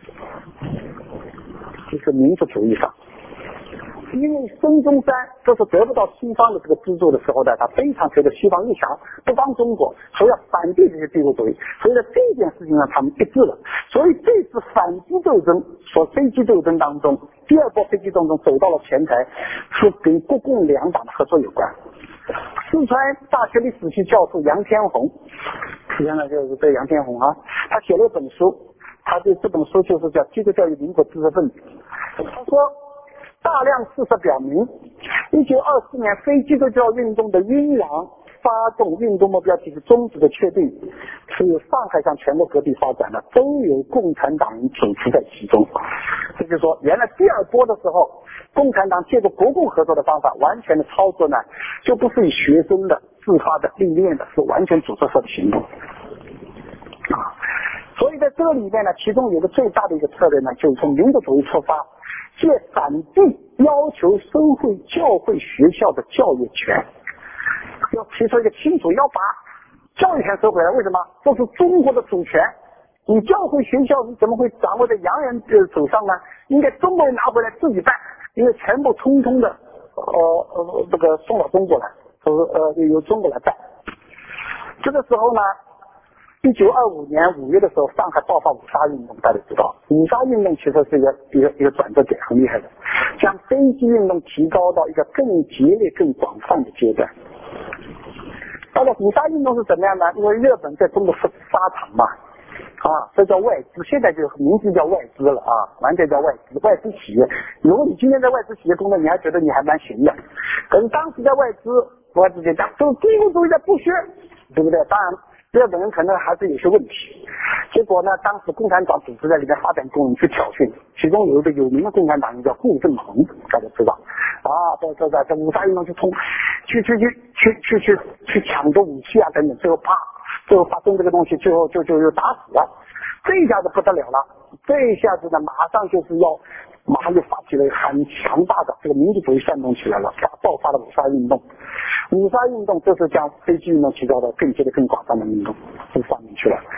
就是民族主义上。因为孙中山就是得不到西方的这个资助的时候呢，他非常觉得西方一强不帮中国，所以要反对这些帝国主义，所以在这件事情上他们一致了。所以这次反击斗争所飞机斗争当中，第二波飞机斗争走到了前台，是跟国共两党的合作有关。四川大学历史系教授杨天红，实际上呢就是这杨天红啊，他写了一本书，他对这本书就是叫《基督教育民国知识分子》。他说大量事实表明，一九二四年非基督教运动的酝酿、发动运动目标及其宗旨的确定，是由上海向全国各地发展的，都有共产党人主持在其中。这就是说，原来第二波的时候，共产党借助国共合作的方法，完全的操作呢，就不是以学生的自发的历练的，是完全组织式的行动啊。所以在这里面呢，其中有个最大的一个策略呢，就是从民族主义出发。借反对要求收回教会学校的教育权，要提出一个清楚，要把教育权收回来。为什么？这是中国的主权，你教会学校你怎么会掌握在洋人的手上呢？应该中国人拿回来自己办，因为全部通通的呃呃这个送到中国来，呃呃由中国来办。这个时候呢，一九二五年五月的时候，上海爆发五卅运动，大家知道，五卅运动其实是一个一个一个转折点，很厉害的，将非基运动提高到一个更激烈、更广泛的阶段。到了五卅运动是怎么样呢？因为日本在中国设沙场嘛，啊，这叫外资，现在就名字叫外资了啊，完全叫外资，外资企业。如果你今天在外资企业工作，你还觉得你还蛮行的，可是当时在外资，外资就讲，这个帝国主义的不学，对不对？当然。日本人可能还是有些问题，结果呢，当时共产党组织在里面发展工人去挑衅，其中有一个有名的共产党员叫顾正衡，大家知道啊，这这这这五卅运动去冲，去去去去去去去抢夺武器啊等等，最后啪，最后发生这个东西，最后就就就打死了，这一下子不得了了，这一下子呢，马上就是要。马上就发起了很强大的这个民族主义煽动起来了，爆发了五卅运动。五卅运动这是将非基运动提高到更激烈、更广泛的运动这上面去了。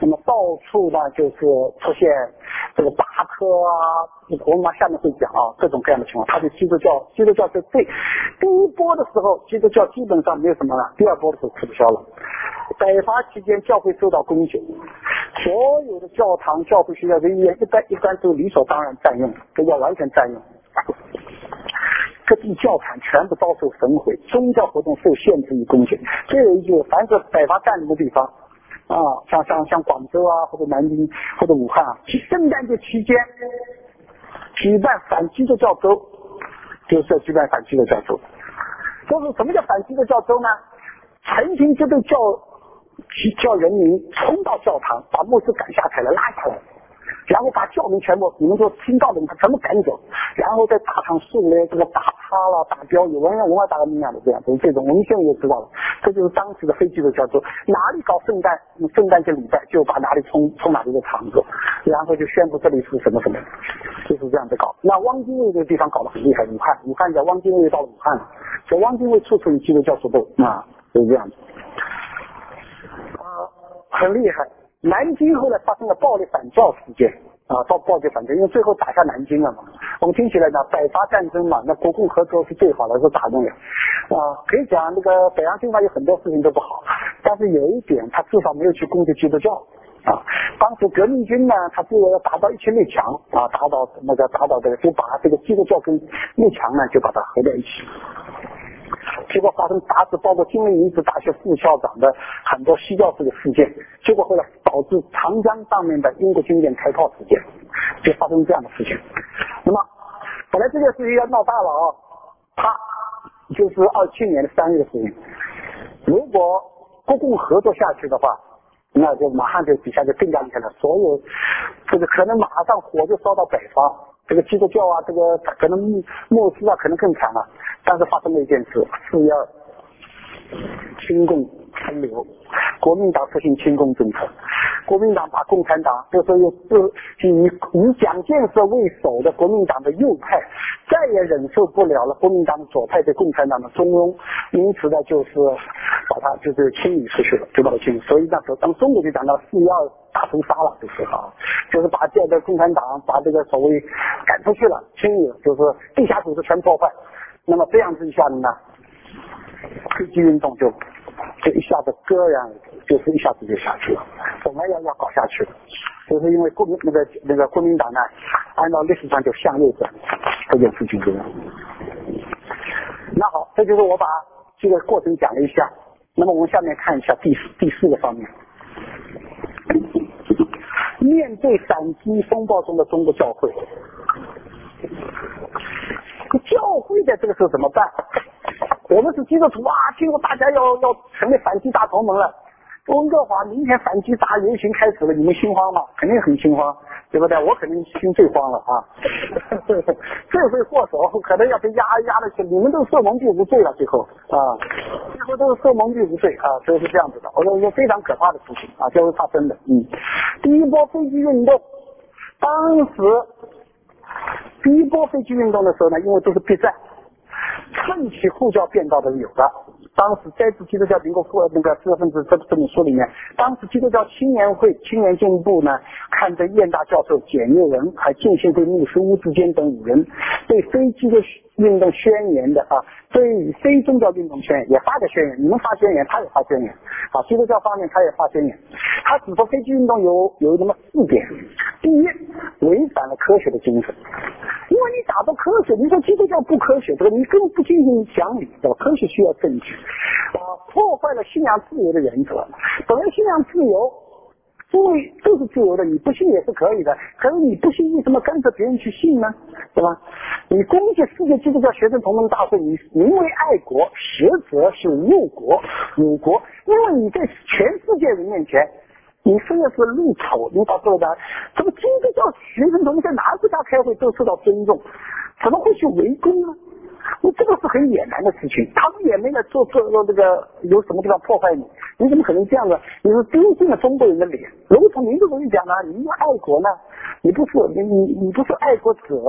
那么到处呢就是出现这个大科啊，我们下面会讲啊各种各样的情况。他对基督教，基督教是对第一波的时候，基督教基本上没有什么了，第二波的时候吃不消了。北伐期间，教会受到攻击，所有的教堂、教会、学校的医院一般一般都理所当然占用，都要完全占用。各地教堂全部遭受焚毁，宗教活动受限制与攻击。最有一句，凡是北伐占领的地方啊，像像像广州啊，或者南京或者武汉啊，圣诞节期间举办反基督教周，就是举办反基督教周。就是什么叫反基督教周呢？成群结队叫叫人民冲到教堂，把牧师赶下台来拉下来。然后把教民全部，你们说听到的人全部赶走，然后在大堂树嘞这个打叉了、打标语，文文化大革命一样的这样，就是这种，我们现在也知道了，这就是当时的非基督教，哪里搞圣诞，圣诞节礼拜就把哪里冲冲哪里的场子，然后就宣布这里是什么什么，就是这样子搞。那汪精卫这个地方搞得很厉害，武汉，武汉叫汪精卫到了武汉，所以汪精卫处处与基督教所斗啊，就是这样子，啊，很厉害。南京后来发生了暴力反教事件啊，到暴力反教，因为最后打下南京了嘛。我们听起来呢，北伐战争嘛，那国共合作是最好的，是打动了啊。可以讲那个北洋军阀有很多事情都不好，但是有一点，他至少没有去攻击基督教啊。当时革命军呢，他是要达到一群列强啊，达到那个达到这个，就把这个基督教跟列强呢，就把它合在一起。结果发生打死包括金陵女子大学副校长的很多西教式的事件，结果后来导致长江上面的英国军舰开炮事件，就发生这样的事情。那么本来这件事情要闹大了啊，啪，就是二七年的三月的事情。如果国共合作下去的话，那就马上就底下就更加厉害了，所有这个可能马上火就烧到北方。这个基督教啊，这个可能牧师啊，可能更惨了。但是发生了一件事，四一二，亲共分流，国民党实行亲共政策，国民党把共产党，就是是以以蒋介石为首的国民党的右派，再也忍受不了了国民党的左派对共产党的中庸，因此呢，就是把他就是清理出去了，就把他清理。所以那时候当中国就讲到四一二大屠杀了，就是啊，就是把这个共产党把这个所谓赶出去了，清理了，就是地下组织全破坏。那么这样子一下子呢，非基运动就就一下子割然就是一下子就下去了，本来要要搞下去的，就是因为国民那个那个国民党呢，按照历史上就向右转，这件事情这样。那好，这就是我把这个过程讲了一下。那么我们下面看一下第四第四个方面，面对反击风暴中的中国教会。教会在这个时候怎么办？我们是基督徒啊，听说大家要要成立反击大同盟了，温哥华明天反击大游行开始了，你们心慌吗？肯定很心慌，对不对？我肯定心最慌了啊！罪魁祸首可能要被压压了去，你们都受蒙蔽无罪了，最后啊，最后都是受蒙蔽无罪啊，所以是这样子的。我说是非常可怕的事情啊，就会发生的。嗯，第一波飞机运动，当时。第一波飞机运动的时候呢，因为都是避战，趁起护教变道的是有的。当时摘自基督教民国复那个知识分子这这本书里面，当时基督教青年会青年进步呢，看着燕大教授简佑文还进行对牧师乌志坚等五人对非基督运动宣言的啊，对于非宗教运动宣言也发的宣言，你们发宣言，他也发宣言啊，基督教方面他也发宣言，他指出非基督运动有有那么四点。第一，违反了科学的精神，因为你打到科学，你说基督教不科学，这个你根本不进行讲理，对吧？科学需要证据，啊，破坏了信仰自由的原则。本来信仰自由，因为都是自由的，你不信也是可以的，可是你不信，为什么跟着别人去信呢？对吧？你攻击世界基督教学生同盟大会，你名为爱国，实则是误国、辱国，因为你在全世界人面前。你虽然是路丑，你把做的这个基督教学生同盟在哪个国家开会都受到尊重，怎么会去围攻呢？你这个是很野蛮的事情，他们也没来做做做这个有什么地方破坏你，你怎么可能这样呢？你是丢尽了中国人的脸。如果从民族主义讲呢，你要爱国呢，你不是你你你不是爱国者，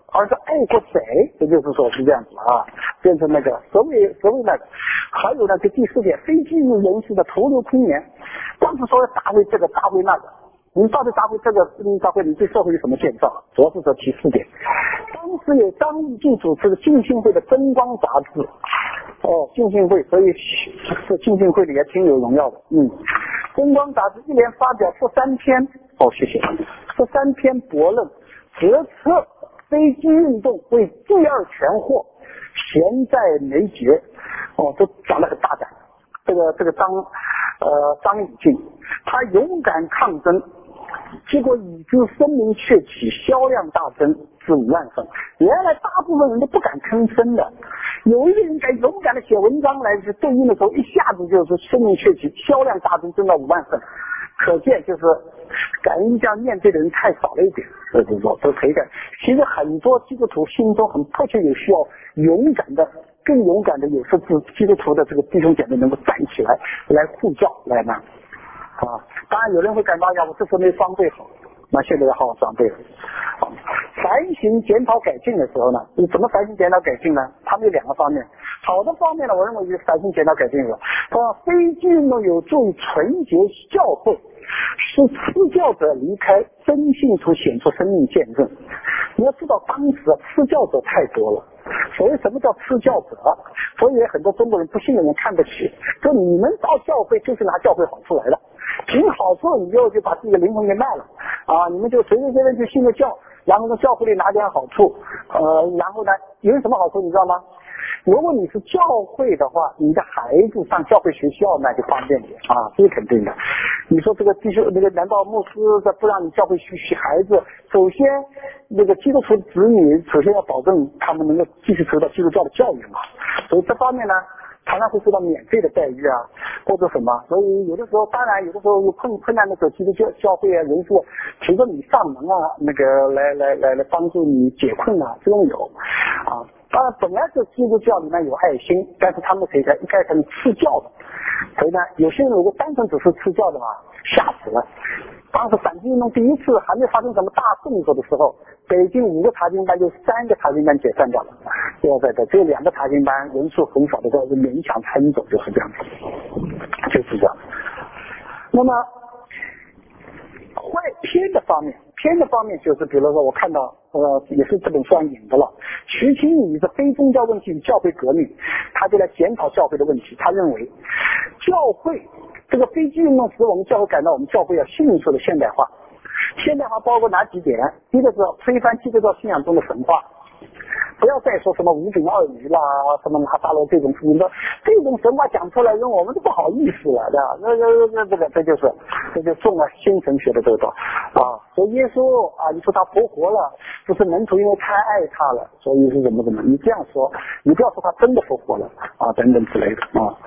而是爱国谁，也就是说是这样子啊，变成那个所谓所谓那个。还有呢，这第四点，非技术人士的头流空言，光是说大会这个大会那个，你到底大会这个市民大会，你对社会有什么建造？主要是这第四点。当时有张义进主持的浸信会的灯光杂志，哦，浸信会，所以是浸信会里也挺有荣耀的，嗯。灯光杂志一连发表十三篇，哦，谢谢，十三篇驳论，折斥飞机运动为第二全货，闲在没节，哦，都讲得很大胆。这个这个张呃张以进，他勇敢抗争，结果以致声名鹊起，销量大增至五万份。原来大部分人都不敢吭声的，有一个人敢勇敢的写文章来去对应的时候，一下子就是声名鹊起，销量大增，增到五万份。可见就是感恩这样面对的人太少了一点，所以就是说这个陪感。其实很多基督徒心中很迫切有需要勇敢的、更勇敢的有识之基督徒的这个弟兄姐妹能够站起来来护教来呢。啊，当然有人会感到呀，我这次没装备好，那现在要好好装备了。啊，反省检讨改进的时候呢，你怎么反省检讨改进呢？他们有两个方面。好的方面呢，我认为就是反省检讨改进了。说非基督呢有助于纯洁教会，使赐教者离开，真信徒显出生命见证。你要知道，当时赐教者太多了。所谓什么叫赐教者？所以很多中国人不信的人看不起，说你们到教会就是拿教会好处来的，凭好处你就就把自己的灵魂给卖了啊！你们就随随便便就信了教，然后从教会里拿点好处，呃，然后呢有什么好处你知道吗？如果你是教会的话，你的孩子上教会学校那就方便点啊，这是肯定的。你说这个必须那个，难道牧师这不让你教会去学孩子？首先，那个基督徒子女首先要保证他们能够继续受到基督教的教育嘛。所以这方面呢，常常会受到免费的待遇啊，或者什么。所以有的时候，当然有的时候有困困难的时候，基督教教会啊人数求着你上门啊，那个来来来来帮助你解困啊，这种有啊。当然，本来是基督教里面有爱心，但是他们谁在一开始是赐教的，所以呢，有些人如果单纯只是赐教的嘛，吓死了。当时反击运动第一次还没发生什么大动作的时候，北京五个查经班就三个查经班解散掉了，对对对，只有两个查经班人数很少的时候是勉强撑走，就是这样子，就是这样。那么坏偏的方面，偏的方面就是比如说我看到呃也是这本书上引的了，徐清以这非宗教问题与教会革命，他就来检讨教会的问题。他认为教会这个非基运动使我们教会感到我们教会要迅速的现代化。现代化包括哪几点？第一个是推翻基督教信仰中的神话，不要再说什么五饼二鱼啦，什么拿撒罗这种事情的，这种神话讲出来，让我们都不好意思了的。那那那这个这就是这就中了新神学的这个啊，说耶稣啊，你说他复活了，不是门徒因为太爱他了，所以是怎么怎么？你这样说，你不要说他真的复活了啊，等等之类的啊。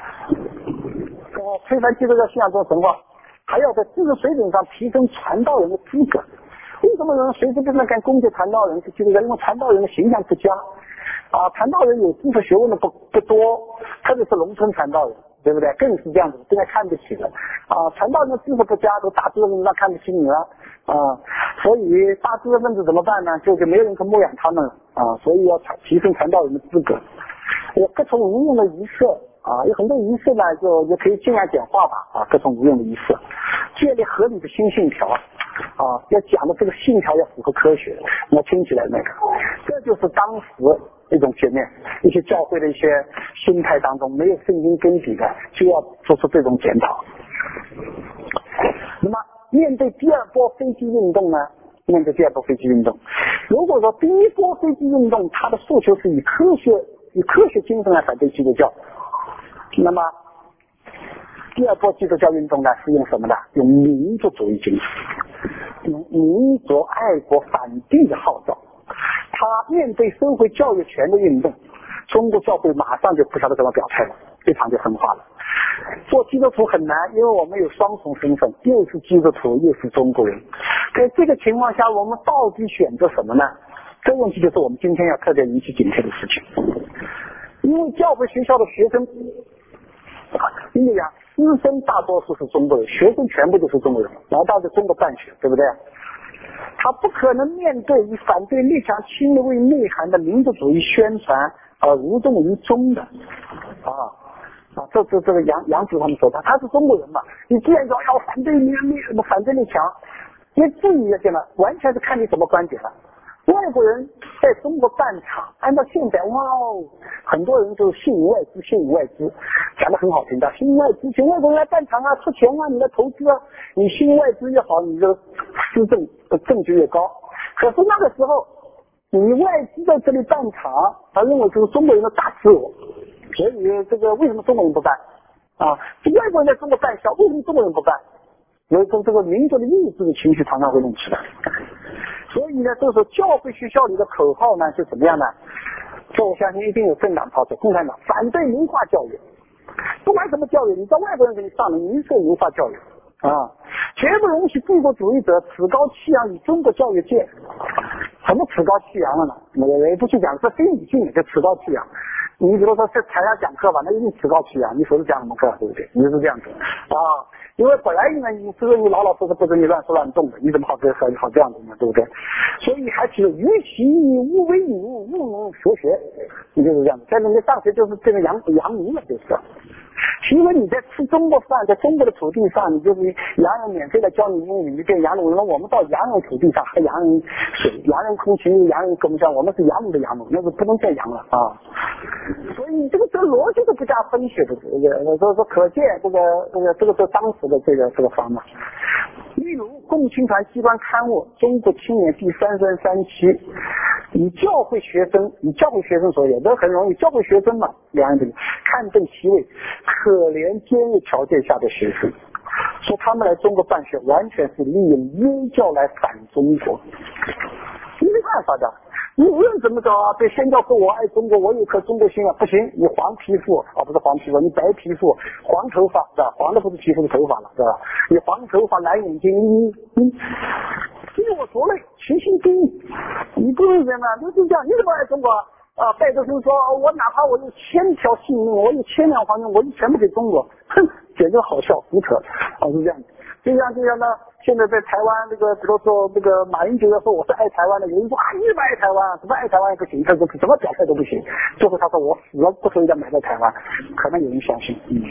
呃，推翻基督教信仰中的神话，还要在知识水准上提升传道人的资格。为什么有人随随便便干攻击传道人是基督教？因为传道人的形象不佳啊，传道人有知识学问的不不多，特别是农村传道人，对不对？更是这样子，现在看不起了啊！传道人的知识不佳，都大知识分子看不起你了啊！所以大知识分子怎么办呢？就是没有人可牧养他们啊！所以要提升传道人的资格，有各种无用的仪式啊，有很多仪式呢，就也可以尽量简化吧啊，各种无用的仪式，建立合理的新信条。啊，要讲的这个信条要符合科学，要听起来那个，这就是当时一种局面，一些教会的一些心态当中没有圣经根底的，就要做出这种检讨。那么面对第二波飞机运动呢？面对第二波飞机运动，如果说第一波飞机运动它的诉求是以科学以科学精神来反对基督教，那么第二波基督教运动呢是用什么呢？用民族主义精神，用民族爱国反帝的号召。他面对社会教育权的运动，中国教会马上就不晓得怎么表态了，非常就分化了。做基督徒很难，因为我们有双重身份，又是基督徒又是中国人。在这个情况下，我们到底选择什么呢？这问题就是我们今天要特别引起警惕的事情。因为教会学校的学生，因为呀，师生大多数是中国人，学生全部都是中国人，来到这中国办学，对不对？ 他不可能面对以反对列强侵略为内涵的民族主义宣传而无动于衷的啊啊！这这这个杨杨子他们说他他是中国人嘛，你既然说要反对列列反对列强，因为这一点呢，完全是看你什么观点了。外国人在中国办厂，按照现在哇哦，很多人都信外资，信外资，讲得很好听的，信外资，请外国人来办厂啊，出钱啊，你来投资啊，你信外资越好，你的施政的证据越高。可是那个时候，你外资在这里办厂，他认为这是中国人的大自我，所以这个为什么中国人不办啊？外国人在中国办销，为什么中国人不办？有时候这个民族的意志的情绪常常会弄起来。所以呢，这时候教会学校里的口号呢是怎么样呢？这我相信一定有政党操作，共产党反对文化教育，不管什么教育，你到外国人给你上的，你是文化教育啊，绝不容许帝国主义者趾高气扬于中国教育界。什么趾高气扬了呢？我也不去讲，这非理性的，就趾高气扬。你比如说在台下讲课吧，那一定趾高气扬，你说是讲什么课，对不对？你是这样子啊。因为本来呢，你是你老老实实不准你乱说乱动的，你怎么好这好好这样子呢？对不对？所以还是与其勿为奴，勿能所学，你就是这样子。在那边上学就是这个洋洋民了，就是。因为你在吃中国饭，在中国的土地上，你就是洋人免费的教你英语，你变洋人。那我们到洋人土地上喝洋人水、洋人空气、洋人跟不上，我们是洋奴的洋奴，那是不能再洋了啊。所以这个这个逻辑都不加分析的，这个所以说可见这个这个这个是当时的这个这个方法。例如共青团机关刊物《中国青年》第三三三期，以教会学生以教会学生所有，这很容易，教会学生嘛，两人这个看正其位，可怜监狱条件下的学生，说他们来中国办学完全是利用耶教来反中国，没办法的。你无论怎么着啊，对宣教说我爱中国，我有颗中国心啊，不行，你黄皮肤啊，不是黄皮肤，你白皮肤，黄头发是吧？黄的不是皮肤是头发了，是吧？你黄头发蓝眼睛，你你尽我所累，其心必异，你不是人啊，你就这样，你怎么爱中国啊？戴德生说，我哪怕我有千条性命，我有千两黄金，我就全部给中国，哼，简直好笑，胡扯啊，是这样。就像就像呢，现在在台湾这个，比如说这个马英九要说我是爱台湾的，有人说啊你不爱台湾，怎么爱台湾也不行，他说怎么表态都不行，最后他说我死了不收要埋在台湾，可能有人相信，嗯，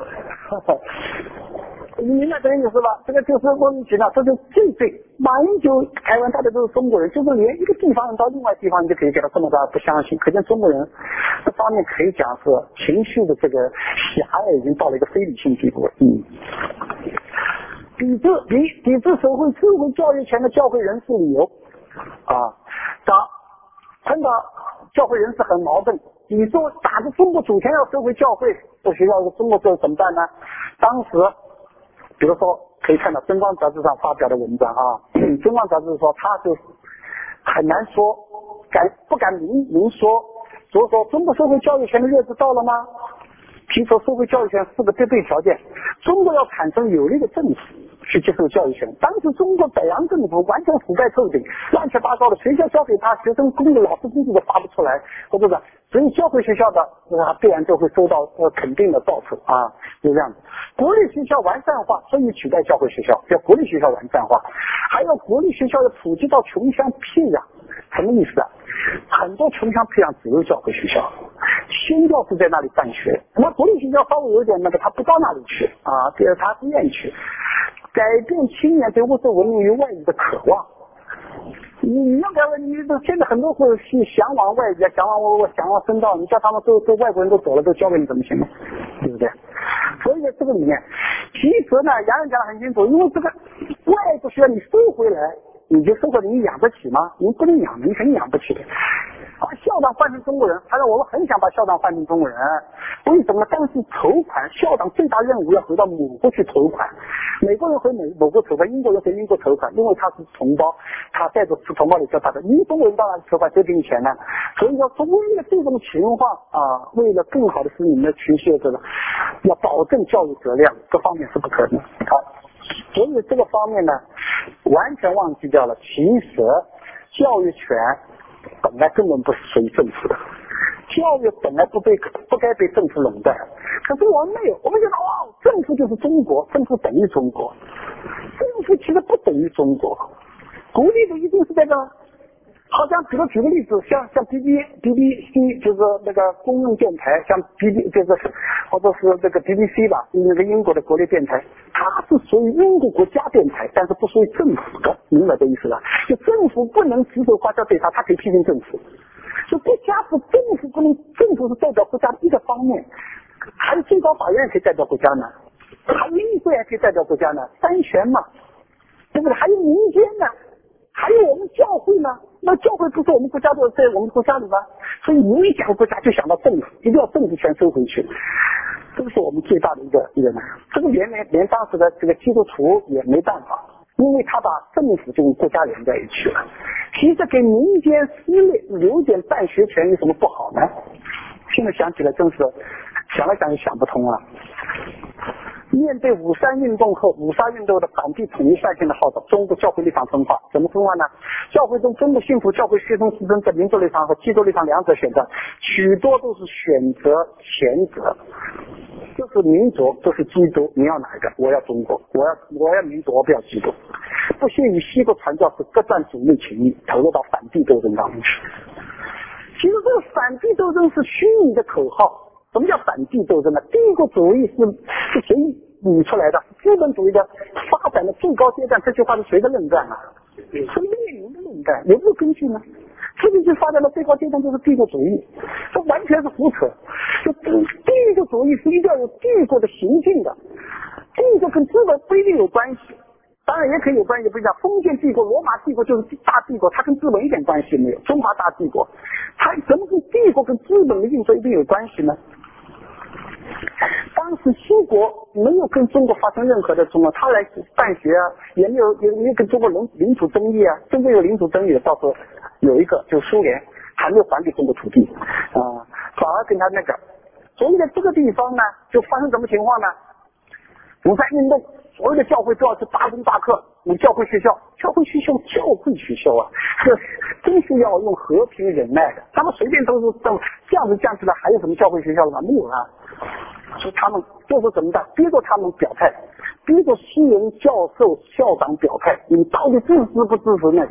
你明白这个意思吧？这个就是莫名其妙，这就最对。马英九台湾大家都是中国人，就是连一个地方人到另外地方，你就可以给他这么大不相信，可见中国人这方面可以讲是情绪的这个狭隘已经到了一个非理性地步，嗯。抵制抵抵制社会社会教育权的教会人士理由啊，打碰到教会人士很矛盾，你说打着中国主权要收回教会，这学校中国这怎么办呢？当时比如说可以看到《真光》杂志上发表的文章啊，《真光》杂志说他就很难说，敢不敢明明说，所以说中国社会教育权的日子到了吗？提出社会教育权四个必备条件，中国要产生有力的政府去接受教育权。当时中国北洋政府完全腐败透顶，乱七八糟的，学校交给他，学生工的老师工资都发不出来，或者是所以教会学校的呃必然就会收到呃肯定的报酬啊，就这样子。国立学校完善化，所以取代教会学校，叫国立学校完善化，还有国立学校的普及到穷乡僻壤，什么意思啊？很多穷乡僻壤只有教会学校，宣教是在那里办学，那国立学校稍微有点那个，他不到那里去啊，这他不愿意去。改变青年对物质文明与外语的渴望，你你要改变，你现在很多会去向往外语，向往我我向往深造，你叫他们都都外国人都走了，都交给你怎么行呢？对不对？所以在这个里面，其实呢，洋人讲得很清楚，因为这个外国学校你收回来，你就收回来，你养得起吗？你不能养，你肯定养不起的。把校长换成中国人，他说我们很想把校长换成中国人，为什么呢？当时筹款，校长最大任务要回到母国去筹款，美国人回美某国筹款，英国人回英国筹款，因为他是同胞，他带着吃同胞的叫他的，你中国人到哪里筹款，谁给你钱呢？所以要说为了这种情况啊，为了更好的使你们的群学这个，要保证教育质量，各方面是不可能。好，所以这个方面呢，完全忘记掉了，其实教育权本来根本不是属于政府的，教育本来不被不该被政府垄断，可是我们没有，我们觉得哦，政府就是中国，政府等于中国，政府其实不等于中国鼓励的一定是这个。好像比如举个例子，像像 B B B B C 就是那个公用电台，像 B B 就是或者是这个 B B C 吧，那个英国的国立电台，它是属于英国国家电台，但是不属于政府的，明白这意思吧？就政府不能指手画脚对它，它可以批评政府。就国家是政府不能，政府是代表国家的一个方面，还有最高法院可以代表国家呢，还有议会还可以代表国家呢，三权嘛，对不对？还有民间呢。还有我们教会呢，那教会不是我们国家的，在我们国家里吗？所以你一讲国家就想到政府，一定要政治权收回去，这个是我们最大的一个一个难。这个连连连当时的这个基督徒也没办法，因为他把政府就跟国家连在一起了。其实给民间私立留点办学权有什么不好呢？现在想起来真是想来想去想不通啊。面对五三运动后五三运动的反帝统一战线的号召，中国教会立场分化，怎么分化呢？教会中真的信徒教会学生师生在民族立场和基督立场两者选择，许多都是选择前者，这是民族，这是基督，你要哪一个？我要中国，我要我要民族，我不要基督。不惜与西国传教士各占主内情谊，投入到反帝斗争当中去。其实这个反帝斗争是虚拟的口号。什么叫反帝斗争呢？帝国主义是是谁拟出来的？资本主义的发展的最高阶段，这句话是谁的论断啊？是列宁的论断，有没有根据呢？资本主义发展的最高阶段就是帝国主义，这完全是胡扯。就帝国主义是一定要有帝国的行径的，帝国跟资本不一定有关系。当然也可以有关系，不像封建帝国、罗马帝国就是大帝国，它跟资本一点关系没有。中华大帝国，它怎么跟帝国跟资本的运作一定有关系呢？当时西国没有跟中国发生任何的冲突，他来办学啊，也没有也没有跟中国领领土争议啊。中国有领土争议的，到时候有一个就是苏联还没有还给中国土地啊、呃，反而跟他那个，所以在这个地方呢，就发生什么情况呢？五三运动，所有的教会都要去大攻大克，你教会学校，教会学校，教会学校啊，真是要用和平忍耐的。他们随便都是这这样子降起来，还有什么教会学校了吗？没有啊。所以他们就是怎么的，逼着他们表态，逼着西人教授、校长表态，你到底支持不支持那个？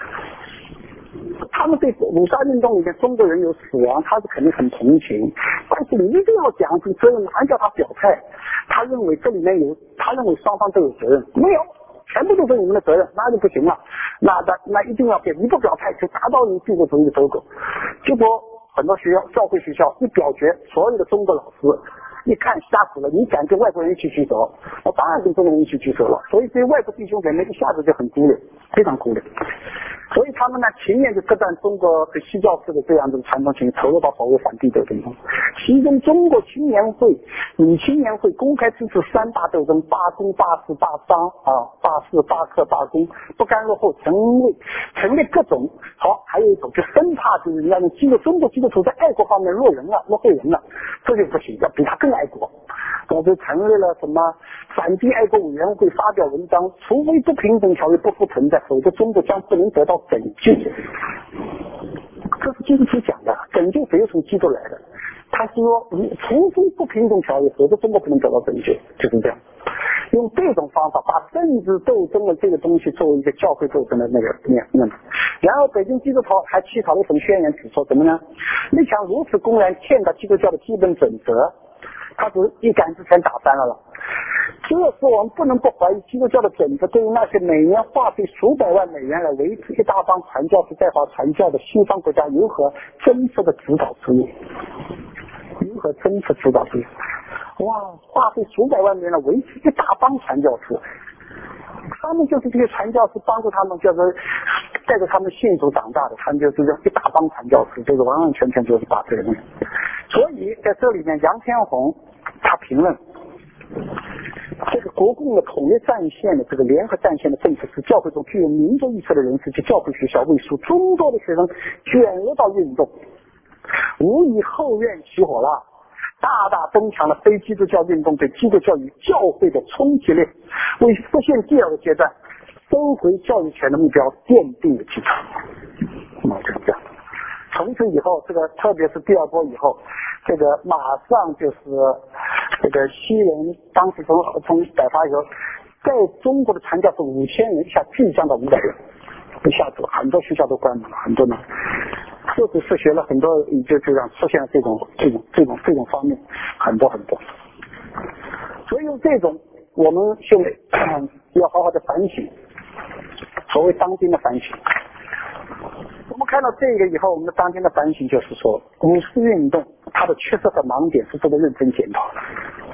他们对五三运动里面中国人有死亡，他是肯定很同情，但是你一定要讲出责任，还叫他表态。他认为这里面有，他认为双方都有责任，没有，全部都是你们的责任，那就不行了。那那那一定要给，你不表态就达到你帝国主义的走狗。结果很多学校、教会学校一表决，所有的中国老师一看吓死了，你敢跟外国人一起举手？我当然跟中国人一起举手了。所以这些外国弟兄姐妹一下子就很孤立，非常孤立。所以他们呢，情愿就各占中国和西教式的这样的传统情，投入到所谓反帝斗争中。其中，中国青年会、女青年会公开支持三大斗争：罢工、罢市、罢商啊，罢市、罢课、罢工，不甘落后，成立成立各种好，还有一种就生怕就是人家的基督中国基督徒在爱国方面落人了、落后人了，这就不行，要比他更爱国。我就成立了什么反帝爱国委员会，发表文章，除非不平等条约不复存在，否则中国将不能得到拯救。这是基督徒讲的，拯救谁从基督来的？他说，除非不平等条约，否则中国不能得到拯救，就是这样。用这种方法把政治斗争的这个东西作为一个教会斗争的那个面面。然后北京基督徒还起草了一份宣言，指出怎么呢？那场如此公然践踏基督教的基本准则，他是一杆子全打翻了了。这是我们不能不怀疑基督教的准则对于那些每年花费数百万美元来维持一大帮传教士在华传教的西方国家如何真实的指导之意，如何真实指导之意。哇，花费数百万美元来维持一大帮传教士，他们就是这些传教士帮助他们，就是带着他们信主长大的，他们就是一大帮传教士，就是完完全全就是把这个人。所以在这里面，杨天红他评论这个国共的统一战线的这个联合战线的政策是教会中具有民族意识的人士及教会学校为数众多的学生卷入到运动，无疑后院起火了，大大增强了非基督教运动对基督教与教会的冲击力，为实现第二个阶段收回教育权的目标奠定了基础。那就这样，从此以后，这个特别是第二波以后，这个马上就是这个西人，当时从从北伐以后，在中国的传教是五千人，一下巨降到五百人， 一下子很多学校都关门了，很多人自主失学了很多，就这样出现了这种这种这种这种方面很多很多。所以用这种我们现在要好好的反省，所谓当今的反省。我们看到这个以后，我们的当今的反省就是说，五四运动它的缺失和盲点是值得认真检讨的。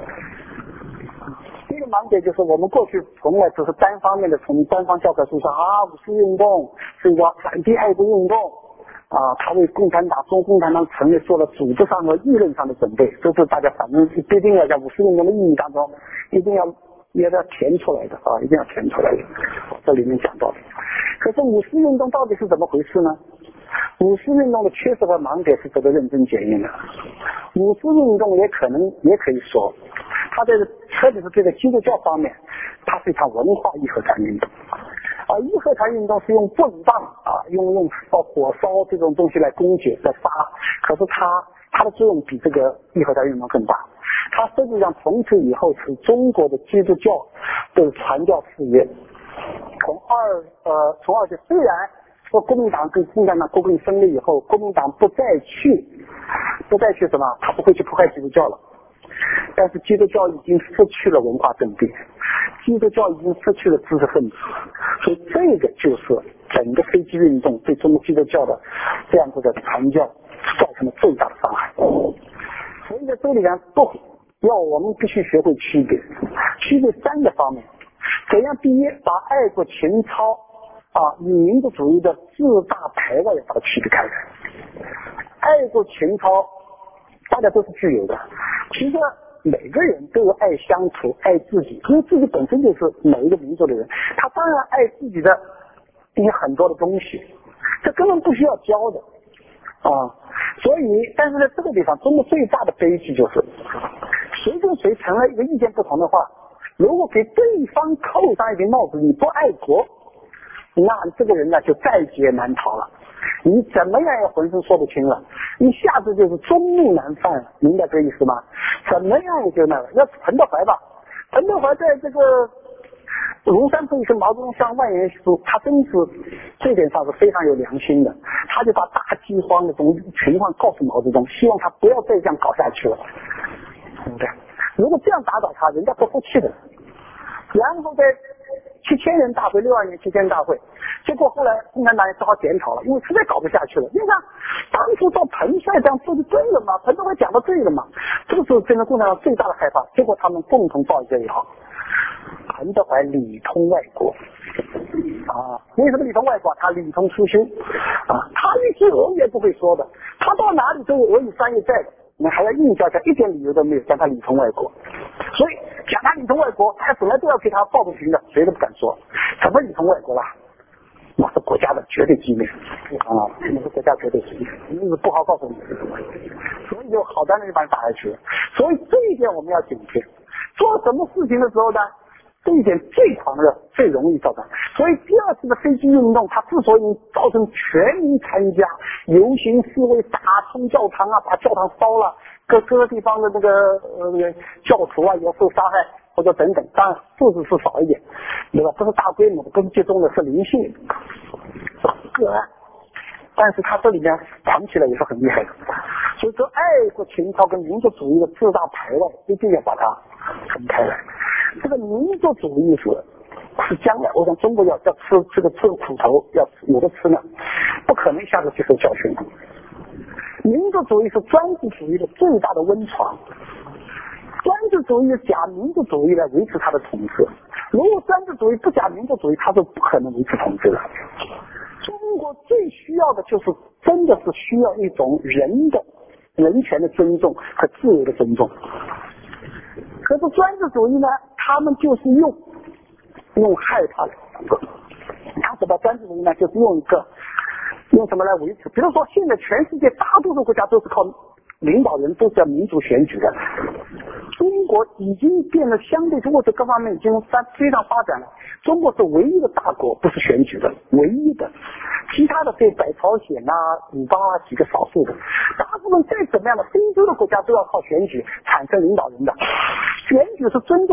第一个盲点就是我们过去从来只是单方面的从官方教科书上啊，五四运动是一个反帝爱国运动啊，他为共产党、中共产党成立做了组织上和议论上的准备，这是大家反正一定要在五四运动的意义当中一定要也要填出来的啊，一定要填出来的。这里面讲到的，可是五四运动到底是怎么回事呢？五四运动的缺失和盲点是值得认真检验的。五四运动也可能也可以说，它在特别是这个基督教方面，它是一场文化义和团运动。啊，义和团运动是用棍棒啊，用用烧火烧这种东西来攻击来杀，可是它它的作用比这个义和团运动更大。它实际上从此以后是中国的基督教的传教事业，从二呃从而且虽然说国民党跟共产党国共分裂以后，国民党不再去不再去什么，他不会去迫害基督教了，但是基督教已经失去了文化阵地，基督教已经失去了知识分子，所以这个就是整个非基运动对中国基督教的这样子的传教造成了最大的伤害。所以在这里呢，不要我们必须学会区别，区别三个方面。怎样？第一，把爱国情操啊与民族主义的自大排外把它区别开来。爱国情操大家都是具有的，其实每个人都有爱乡土、爱自己，因为自己本身就是每一个民族的人，他当然爱自己的一些很多的东西，这根本不需要教的啊。所以，但是在这个地方，中国最大的悲剧就是，谁跟谁成了一个意见不同的话，如果给对方扣上一顶帽子，你不爱国，那这个人呢就在劫难逃了。你怎么样也浑身说不清了，一下子就是中路难犯，明白这个意思吗？怎么样也就那个，要彭德怀吧，彭德怀在这个庐山会跟毛泽东向万言书，他真是这点上是非常有良心的，他就把大饥荒的这种情况告诉毛泽东，希望他不要再这样搞下去了，对不对？如果这样打倒他，人家不服气的。然后在七千人大会，六二年七千人大会，结果后来共产党也只好检讨了，因为实在搞不下去了。你看，当初照彭帅这样做就对了嘛，彭德怀讲的对了嘛，这个时候真的共产党最大的害怕。结果他们共同报一以后，彭德怀里通外国啊，为什么里通外国？他里通苏修啊，他一句俄语也不会说的，他到哪里都有俄语翻译在的。你还要硬叫他，一点理由都没有，讲他里通外国。所以讲他里通外国，他本来都要给他抱不平的，谁都不敢说。怎么里通外国了？那是国家的绝对机密啊，那是国家绝对机密，你是不好告诉你。所以就好端端就把你打下去了。所以这一点我们要警惕。做什么事情的时候呢？这一点最狂热，最容易造成。所以第二次的非基运动，它之所以造成全民参加游行示威，打冲教堂啊，把教堂烧了，各各个地方的那个呃教徒啊也受杀害或者等等，当然数字是少一点，对吧？不是大规模的，不是集中的，是零星个案。但是它这里面藏起来也是很厉害的，所以说爱国情操跟民族主义的自大排外一定要把它分开来。这个民族主义是是将来，我想中国要要吃这个吃苦头，要有的吃呢，不可能一下子接受教训。民族主义是专制主义的最大的温床，专制主义是假民族主义来维持它的统治。如果专制主义不假民族主义，它是不可能维持统治的。中国最需要的就是真的是需要一种人的人权的尊重和自由的尊重。可是专制主义呢，他们就是用用害怕来掌控。他怎么专制主义呢？就是用一个用什么来维持？比如说，现在全世界大多数国家都是靠领导人都是要民主选举的。中国已经变得相对中国在各方面已经非常发展了。中国是唯一的大国不是选举的，唯一的。其他的对北朝鲜啊、古巴啊几个少数的，大部分再怎么样的非洲的国家都要靠选举产生领导人的。选举是尊重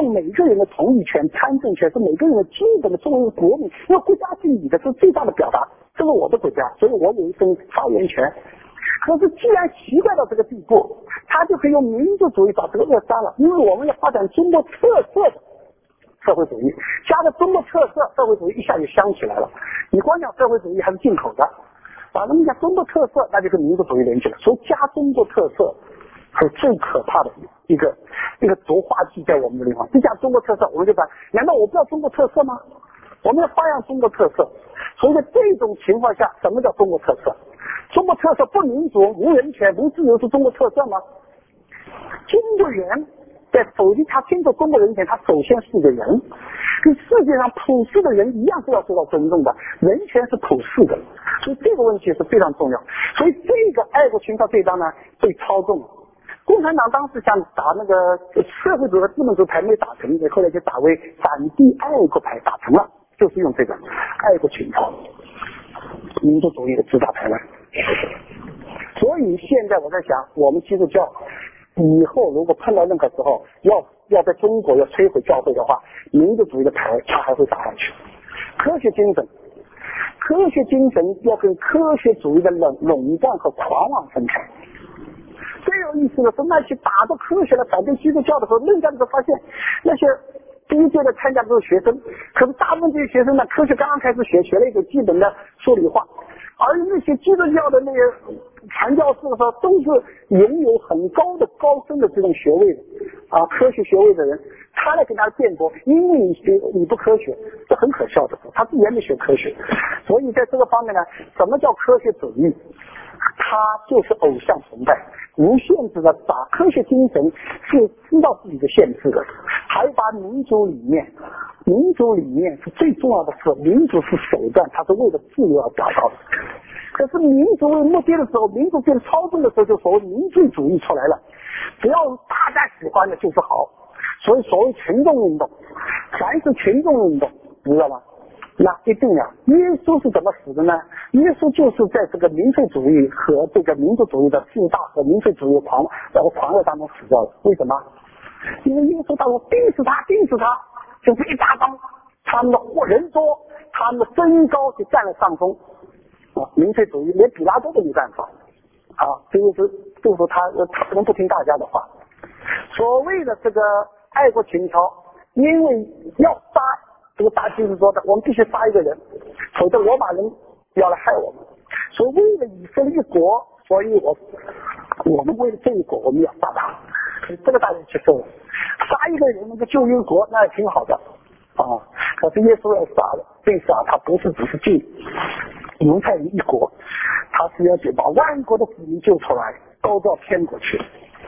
重每个人的同意权、参政权，是每个人的基本的作为一个国民，因为国家是你的，是最大的表达，这是我的国家，所以我有一份发言权。可是既然习惯到这个地步，他就可以用民族主义把这个扼杀了，因为我们要发展中国特色的社会主义，加了中国特色社会主义一下就香起来了。你光讲社会主义还是进口的啊，那么讲中国特色，那就跟民族主义连起来，所以加中国特色是最可怕的一个一个毒化剂在我们的地方。你讲中国特色，我们就讲，难道我不要中国特色吗？我们要发扬中国特色。所以在这种情况下，什么叫中国特色？中国特色不民主、无人权、无自由是中国特色吗？中国人在否定他尊重中国人权，他首先是一个人，跟世界上普世的人一样是要受到尊重的，人权是普世的，所以这个问题是非常重要。所以这个爱国情操这一章呢被操纵了。共产党当时想打那个社会主义和资本主义牌没打成，后来就打为反帝爱国牌，打成了，就是用这个爱国情操、民族主义的直打台湾。所以现在我在想，我们基督教以后如果碰到任何时候要要在中国要摧毁教会的话，民族主义的牌它还会打上去。科学精神，科学精神要跟科学主义的垄垄断和狂妄分开。最有意思的是，那些打着科学来反对基督教的时候，人家就发现那些第一届的参加的都是学生，可是大部分这些学生呢，科学刚刚开始学，学了一个基本的数理化，而那些基督教的那个传教士的时候，都是拥有很高的高深的这种学位的啊，科学学位的人，他来跟他辩驳，因为你学你不科学，这很可笑的，他自己也没学科学。所以在这个方面呢，什么叫科学主义？他就是偶像崇拜，无限制的把科学精神是知道自己的限制的，还把民主理念，民主理念是最重要的是，民主是手段，它是为了自由而达到的。可是民主为目的的时候，民主变操纵的时候，就所谓民粹主义出来了，只要大家喜欢的就是好，所以所谓群众运动，凡是群众运动，你知道吗？那一定啊，耶稣是怎么死的呢？耶稣就是在这个民粹主义和这个民族主义的自大和民粹主义狂然后狂热当中死掉了。为什么？因为耶稣当中钉死他，钉死他，就是一大帮他们的人多，他们的身高就占了上风啊！民粹主义连比拉多都没办法啊！这就是就是他他不能不听大家的话。所谓的这个爱国情操，因为要杀。这个大祭司说的，我们必须杀一个人，否则罗马人要来害我们。所以为了以色列一国，所以我我们为了这一国，我们要杀他。所以这个大家接受了，杀一个人能够救一个国，那也挺好的啊。可是耶稣要杀了，这杀他不是只是救犹太人一国，他是要去把万国的子民救出来，都到天国去。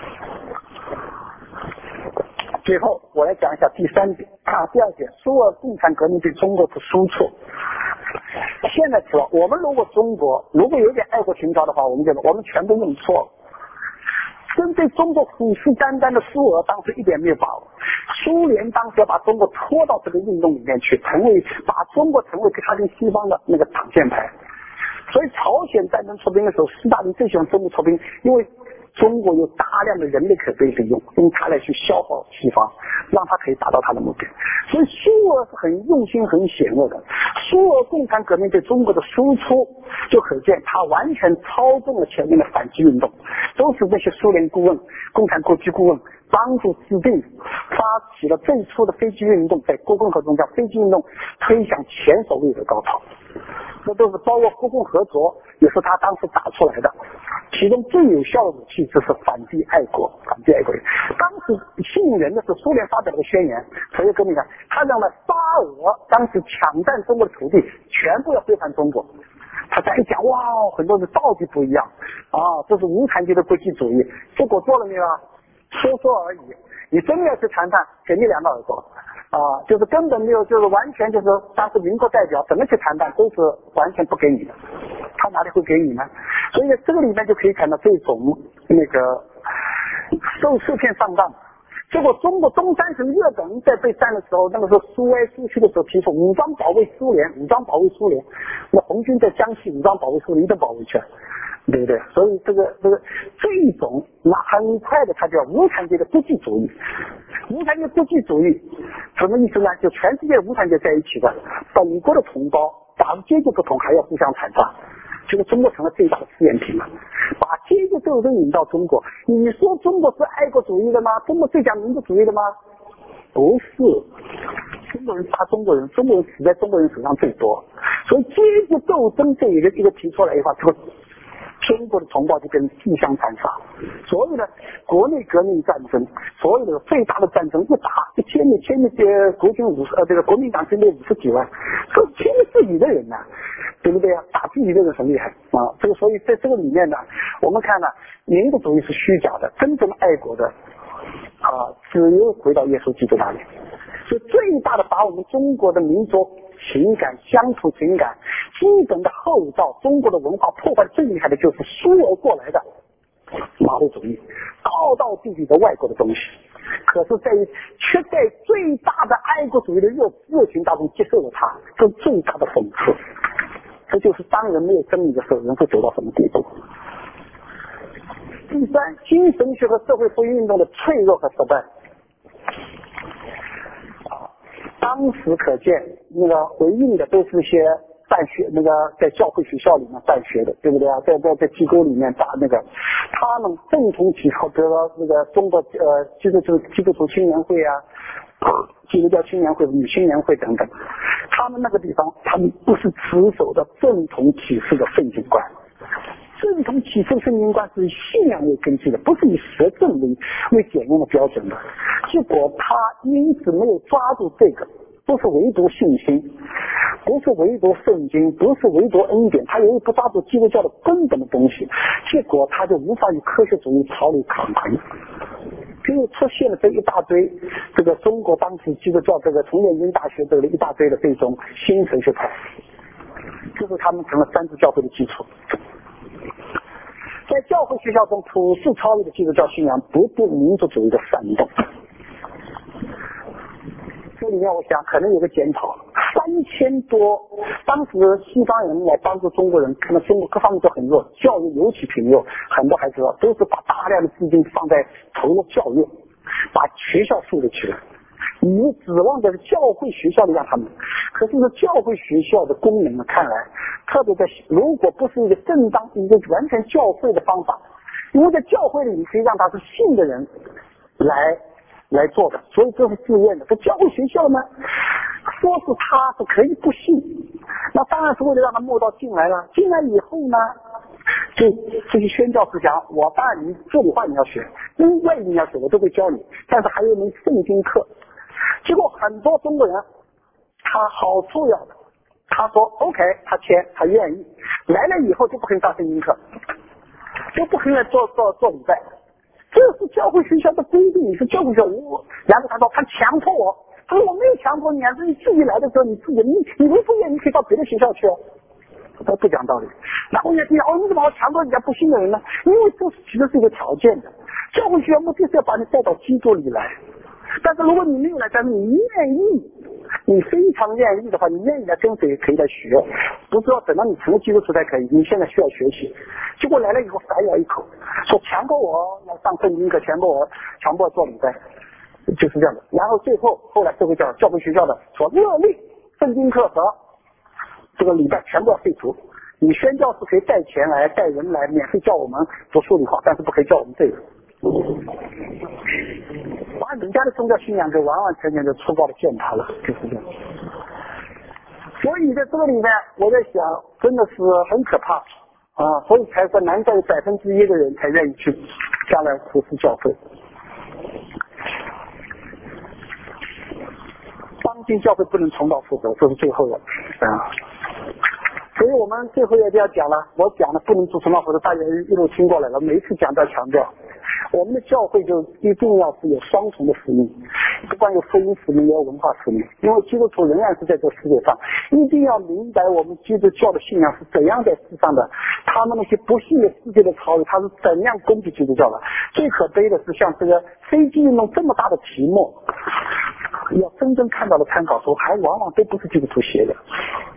最后我来讲一下第三点啊，第二点，苏俄共产革命对中国的输出。现在说，我们如果中国如果有点爱国情操的话，我们觉得我们全都弄错了。跟对中国虎视眈眈的苏俄当时一点没有把握，苏联当时要把中国拖到这个运动里面去，成为把中国成为他跟西方的那个挡箭牌。所以朝鲜战争出兵的时候，斯大林最喜欢中国出兵，因为中国有大量的人类可被利用，用它来去消耗西方，让它可以达到它的目的。所以苏俄是很用心、很险恶的。苏俄共产革命对中国的输出，就可见它完全操纵了前面的反击运动，都是这些苏联顾问、共产国际顾问帮助制定，发起了最初的飞机运动，在郭共和中将飞机运动推向前所未有的高潮。这都是包括国共合作，也是他当时打出来的。其中最有效的武器就是反帝爱国，反帝爱国人。当时吸引人的是苏联发表的宣言，所以跟你讲，他认为沙俄当时抢占中国的土地，全部要背叛中国。他再一讲，哇，很多人到底不一样啊，这是无产阶的国际主义。结果做了没有啊？说说而已。你真的要去谈判，给你两个耳朵。啊，就是根本没有，就是完全就是当时民国代表怎么去谈判都是完全不给你的，他哪里会给你呢？所以这个里面就可以看到这种那个受受骗上当。结果中国东三省日本在被占的时候，那个时候苏维埃苏区的时候提出武装保卫苏联，武装保卫苏联，那红军在江西武装保卫苏联的保卫权。对不对？所以这个这个这一种，那很快的，它叫无产阶的国际主义。 无产阶国际主义什么意思呢？就全世界无产阶在一起的，本国的同胞，假如阶级不同还要互相残杀，这个中国成了最大的试验品了。把阶级斗争引到中国，你说中国是爱国主义的吗？中国最讲民族主义的吗？不是，中国人杀中国人，中国人死在中国人手上最多。所以阶级斗争这一个这个提出来的话，这个中国的同胞就变成互相残杀。所有的国内革命战争，所有的最大的战争一打一千灭千灭这国军五十呃这个国民党军队五十几万，说千灭自己的人呢、啊，对不对啊？打自己的人很厉害啊。这个所以在这个里面呢，我们看呢，民族主义是虚假的，真正爱国的啊，只有回到耶稣基督那里。所以最大的把我们中国的民族情感、乡土情感、基本的后兆、中国的文化破坏最厉害的就是输而过来的马列主义，道道地地的外国的东西。可是在却在最大的爱国主义的热热情当中接受了它，这是最大的讽刺。这就是当人没有真理的时候，人会走到什么地步。第三，精神学和社会福音运动的脆弱和失败。当时可见，那个回应的都是一些办学，那个在教会学校里面办学的，对不对啊？在在在机构里面打那个，他们正统起后，比如说那个中国呃基督徒基督徒青年会啊，基督教青年会、女青年会等等，他们那个地方，他们不是持守的正统启示的圣经观。正统启示圣经观是以信仰为根基的，不是以实证为为检验的标准的。结果他因此没有抓住这个，不是唯独信心，不是唯独圣经，不是唯独恩典，他由于不抓住基督教的根本的东西，结果他就无法与科学主义潮流抗衡，就出现了这一大堆这个中国当时基督教这个从燕京大学这个一大堆的这种新神学派，这是他们成了三自教会的基础。在教会学校中普世超越的基督教信仰不被民族主义的煽动。这里面我想可能有个检讨，三千多，当时西方人来帮助中国人，看到中国各方面都很弱，教育尤其贫弱，很多孩子都是把大量的资金放在投入教育，把学校树立起来，你又指望的是教会学校里让他们，可是呢，教会学校的功能呢，看来特别在如果不是一个正当、一个完全教会的方法，因为在教会里你可以让他是信的人来来做的，所以这是自愿的。在教会学校呢，说是他是可以不信，那当然是为了让他摸到进来了。进来以后呢，就这些宣教思想，我当然你这里话你要学，因外语你要学，我都会教你，但是还有一门圣经课。结果很多中国人他好处要的，他说 OK， 他签，他愿意来了以后就不肯上圣经课，就不肯来做做做礼拜，这是教会学校的规定，你是教会学校。我然后他说他强迫我，他说我没有强迫你啊，是你自己来的时候你自己，你你如不愿意你可以到别的学校去哦。他不讲道理。然后人家听哦，你怎么好强迫人家不信的人呢？因为这其实是一个条件的，教会学校目的是要把你带到基督里来。但是如果你没有来，但是你愿意，你非常愿意的话，你愿意来跟随可以来学，不是要等到你成了基督徒才可以，你现在需要学习。结果来了以后反咬一口，说强迫我要上圣经课，强迫我强迫我做礼拜，就是这样的。然后最后后来社会教教会学校的说勒令圣经课和这个礼拜全部要废除，你宣教士可以带钱来带人来免费教我们读数理化，但是不可以教我们这个。把人家的宗教信仰就完完全全就粗暴的践踏了，就是这样。所以在这个里面，我在想，真的是很可怕啊！所以才说，难道有百分之一的人才愿意去将来服侍教会？当今教会不能重蹈覆辙，这是最后的啊。所以我们最后一定要讲了，我讲的不能做重蹈覆辙，大家一路听过来了，每一次讲都要强调。我们的教会就一定要是有双重的使命，不光有福音使命，也有文化使命。因为基督徒仍然是在这个世界上，一定要明白我们基督教的信仰是怎样在世上的，他们那些不信的世界的潮流，他是怎样攻击基督教的。最可悲的是，像这个飞机运动这么大的题目，要真正看到的参考书，还往往都不是基督徒写的。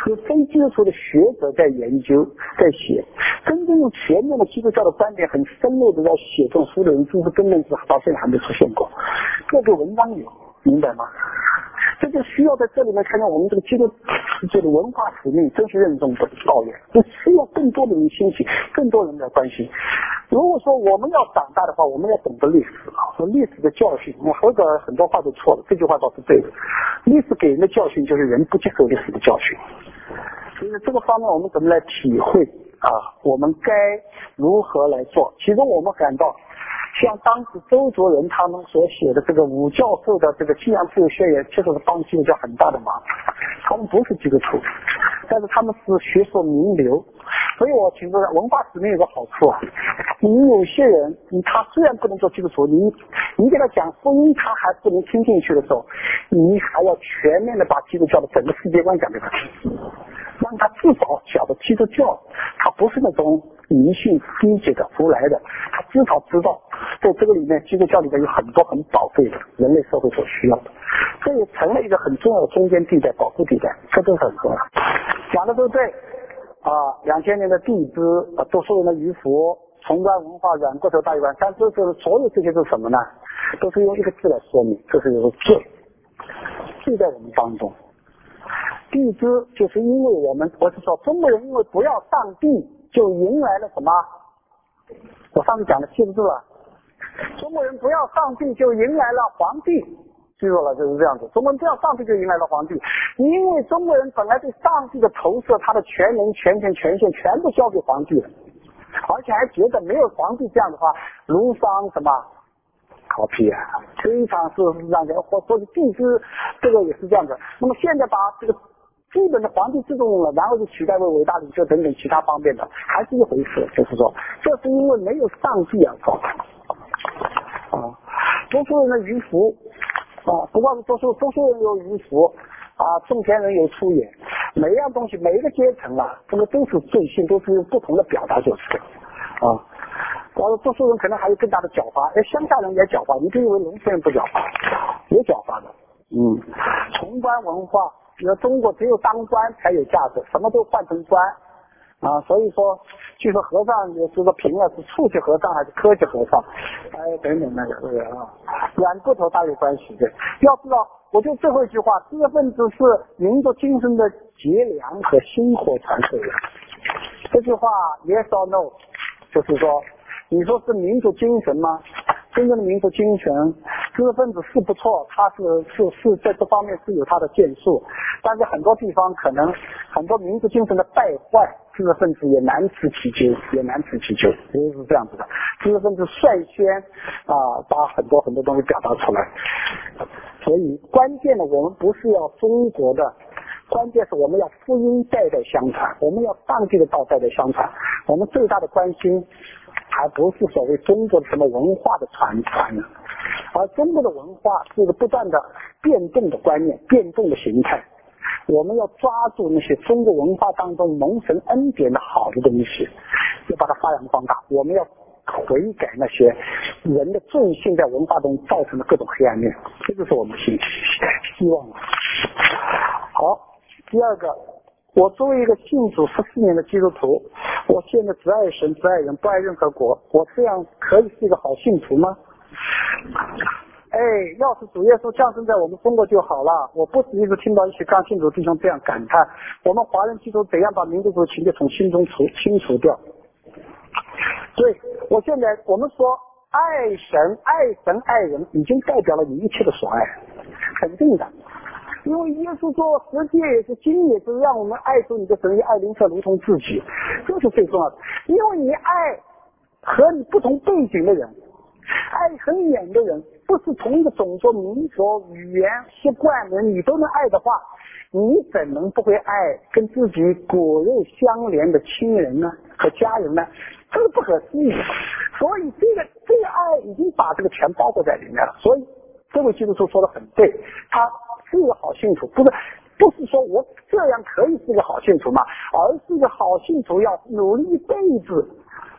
是非基督徒的学者在研究在写，真正用全面的基督教的观点很深入的在写这种书的人，知识根本是到现在还没出现过，各个文章有，明白吗？这就需要在这里面看见我们这个基督这个文化使命真是任重道远，就需要更多的人兴起，更多人来关心。如果说我们要长大的话，我们要懂得历史啊，说历史的教训。我或者很多话都错了，这句话倒是对的。历史给人的教训就是人不接受历史的教训。所以这个方面我们怎么来体会啊？我们该如何来做？其中我们感到，像当时周作人他们所写的这个武教授的这个信仰自由宣言，确实是帮基督教很大的忙。他们不是基督徒，但是他们是学术名流。所以我听说文化使命有个好处啊，你有些人，你他虽然不能做基督徒，你你给他讲福音，他还不能听进去的时候，你还要全面的把基督教的整个世界观讲给他听，让他至少晓得基督教，他不是那种迷信低级的胡来的，他至少知道在这个里面，基督教里面有很多很宝贵的人类社会所需要的，这也成了一个很重要的中间地带、保护地带，这都很合。讲的都对。啊，两千年的地支，啊，读书人的渔夫，崇端文化，软骨头大一碗，但这是所有这些是什么呢？都是用一个字来说明，这是有罪，罪在我们当中。地支就是因为我们，我是说中国人因为不要上帝，就迎来了什么？我上次讲的记不住了？中国人不要上帝，就迎来了皇帝。记住了，就是这样子。中国人不要上帝，就迎来了皇帝。因为中国人本来对上帝的投射，他的全能、全权、权限全部交给皇帝了，而且还觉得没有皇帝这样的话，儒商什么搞屁啊，非常是让人或说是地支，这个也是这样子。那么现在把这个基本的皇帝制度了，然后就取代为伟大领袖等等其他方面的，还是一回事。就是说，这是因为没有上帝而造成啊，多数人的愚服。啊，不光是多数多数人有愚服啊，种田人有粗野，每一样东西每一个阶层啊，这个都是罪性，都是用不同的表达就是啊。然后多数人可能还有更大的狡猾，哎，乡下人也狡猾，你别以为农村人不狡猾，也狡猾的。嗯，崇官文化，比如中国只有当官才有价值，什么都换成官啊，所以说，据说和尚也是说评了是处级和尚还是科级和尚，哎，等等那个这个啊，软骨头大有关系的。要知道，我就最后一句话，知识分子是民族精神的节粮和薪火传授人。这句话 yes or no， 就是说，你说是民族精神吗？真正的民族精神，知识分子是不错，他是是是在这方面是有他的建树，但是很多地方可能很多民族精神的败坏，知识分子也难辞其咎，也难辞其咎，就是这样子的。知识分子率先啊把很多很多东西表达出来，所以关键的我们不是要中国的，关键是我们要福音代代相传，我们要上帝的道代代相传，我们最大的关心还不是所谓中国的什么文化的传传呢，而中国的文化是一个不断的变动的观念，变动的形态。我们要抓住那些中国文化当中蒙神恩典的好的东西，要把它发扬光大。我们要悔改那些人的罪性在文化中造成的各种黑暗面，这就是我们希希望。好，第二个。我作为一个信主十四年的基督徒，我现在只爱神只爱人不爱任何国，我这样可以是一个好信徒吗？哎，要是主耶稣降生在我们中国就好了。我不是一直听到一些刚信主弟兄这样感叹，我们华人基督怎样把民族主义情节从心中除清除掉。对，我现在我们说爱神爱神爱人已经代表了你一切的所爱，肯定的。因为耶稣说十诫也是经也是让我们爱主你的神，也爱邻舍如同自己，这是最重要的。因为你爱和你不同背景的人，爱很远的人，不是同一个种族民族语言习惯的人你都能爱的话，你怎能不会爱跟自己骨肉相连的亲人呢和家人呢？这是不可思议的。所以这个这个爱已经把这个全包括在里面了。所以这位基督徒说的很对，他是一个好信徒，不是不是说我这样可以是一个好信徒嘛，而是一个好信徒要努力一辈子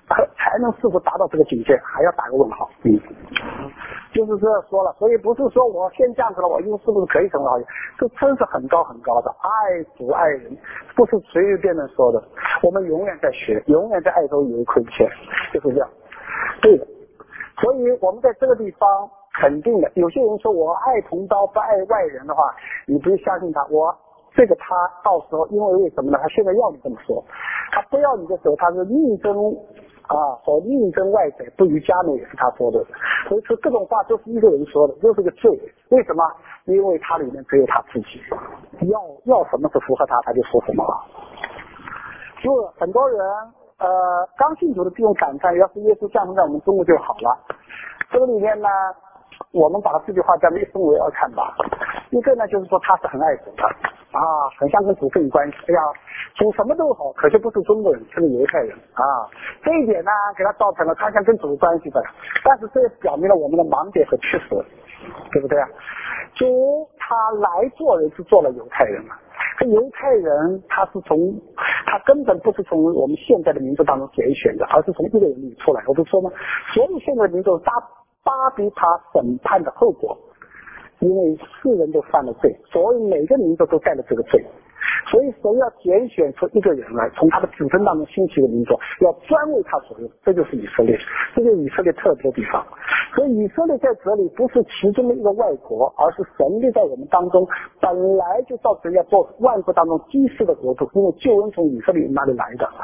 才能是否达到这个境界，还要打个问号。嗯，就是这说了，所以不是说我先这样子了，我以后是不是可以成为好人？这真是很高很高的爱主爱人，不是随随便便说的。我们永远在学，永远在爱中有一亏欠，就是这样。对的，所以我们在这个地方肯定的。有些人说我爱同胞不爱外人的话，你不用相信他。我这个他到时候因为为什么呢？他现在要你这么说，他不要你的时候，他是宁争啊，说宁争外贼不与家奴，也是他说的。所以说这种话都是一个人说的，就是个罪。为什么？因为他里面只有他自己，要要什么是符合他，他就说什么了。就很多人呃刚信主的这种感叹，要是耶稣降生在我们中国就好了。这个里面呢，我们把这句话这样一分为二看吧。一个呢就是说他是很爱主的啊，很像跟主更有关系。哎呀，主什么都好，可是不是中国人，是个犹太人啊。这一点呢，给他造成了他像跟主有关系的，但是这也表明了我们的盲点和缺失，对不对啊？主他来做人是做了犹太人嘛，这犹太人他是从他根本不是从我们现在的民族当中拣选的，而是从一个人里出来。我不是说吗？所有现在的民族巴巴比塔审判的后果。因为世人都犯了罪，所以每个民族都带了这个罪，所以神要拣选出一个人来，从他的子孙当中兴起的民族，要专为他所用，这就是以色列，这就是以色列特别的地方。所以以色列在这里不是其中的一个外国，而是神立在我们当中，本来就造成要做万国当中基世的国度，因为救恩从以色列那里来的。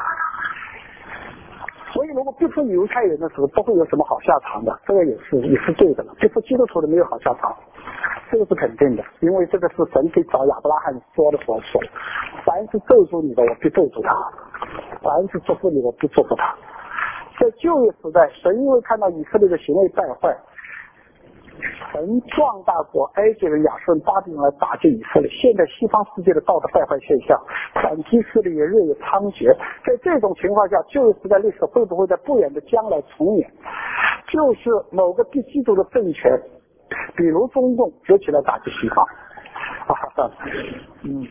所以如果不出犹太人的时候，不会有什么好下场的，这个也是也是对的了。不出基督徒的没有好下场，这个是肯定的，因为这个是神给找亚伯拉罕说的所说，凡是咒诅你的，我必咒诅他；凡是祝福你的，我必祝福他。在旧约时代，神因为看到以色列的行为败坏，神壮大过埃及人、亚述人、巴比伦来打击以色列。现在西方世界的道德败坏现象，反击势力也日益猖獗。在这种情况下，旧约时代历史会不会在不远的将来重演？就是某个敌基督的政权，比如中共，就起来打击西方。啊，嗯，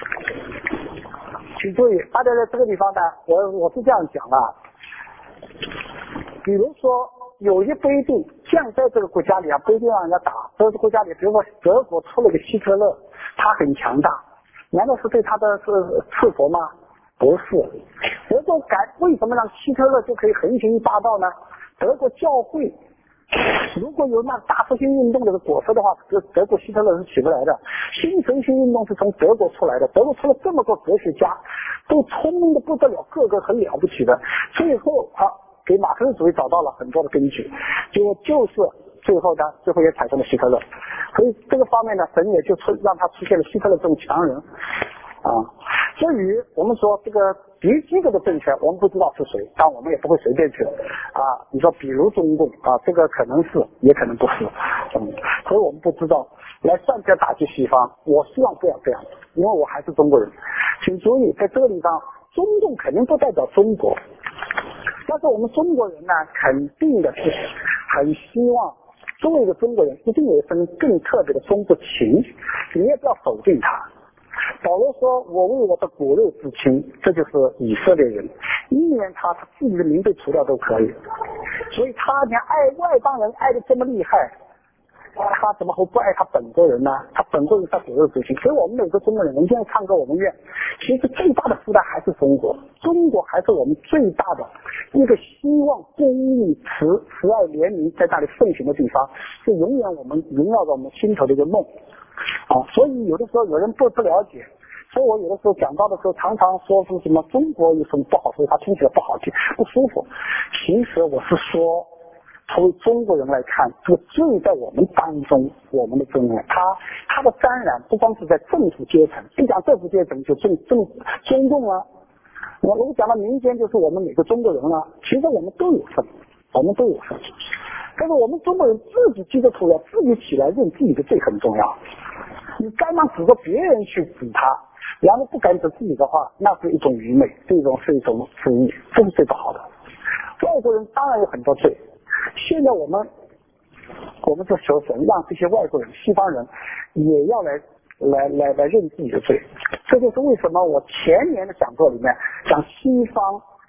请注意，大家在这个地方呢，我我是这样讲啊，比如说。有些不一定，像在这个国家里啊，不一定让人家打。这个国家里，比如说德国出了个希特勒，他很强大，难道是对他的是赐福吗？不是。德国敢为什么让希特勒就可以横行霸道呢？德国教会如果有那大复兴运动的果实的话，德德国希特勒是起不来的。新神性运动是从德国出来的，德国出了这么多哲学家，都聪明的不得了，个个很了不起的，最后啊。给马克思主义找到了很多的根据，结果就是最后呢，最后也产生了希特勒。所以这个方面呢，神也就出让他出现了希特勒这种强人啊。至于我们说这个敌基督的政权，我们不知道是谁，但我们也不会随便去啊。你说比如中共啊，这个可能是，也可能不是，嗯，所以我们不知道。来上边打击西方，我希望不要这样，因为我还是中国人。请注意，在这个地方，中共肯定不代表中国。但是我们中国人呢，肯定的是很希望作为一个中国人，一定有一份更特别的中国情，你也不要否定他。保罗说：“我为我的骨肉之亲，这就是以色列人。一年他他自己的名被除掉都可以，所以他连爱外邦人爱的这么厉害。”他怎么会不爱他本国人呢？他本国人他骨肉之亲，所以我们每个中国人，我们现在唱歌，我们愿，其实最大的负担还是中国，中国还是我们最大的一个希望公义、慈慈爱、怜悯在那里奉行的地方，是永远我们萦绕着我们心头的一个梦啊。所以有的时候有人不不了解，所以我有的时候讲到的时候，常常说出什么中国有什么不好，所以他听起来不好听、不舒服。其实我是说。作为中国人来看，这个罪在我们当中，我们的中人，他他的沾染不光是在政府阶层，一讲政府阶层就中中中共啊。我如果讲到民间，就是我们每个中国人啊，其实我们都有份，我们都有份。但是我们中国人自己记得出来，自己起来认自己的罪很重要。你刚刚指着别人去指他，然后不敢指自己的话，那是一种愚昧，这种是一种失义，这是最不好的。外国人当然有很多罪。现在我们，我们就求神让这些外国人、西方人也要来来来来认自己的罪。这就是为什么我前年的讲座里面讲西方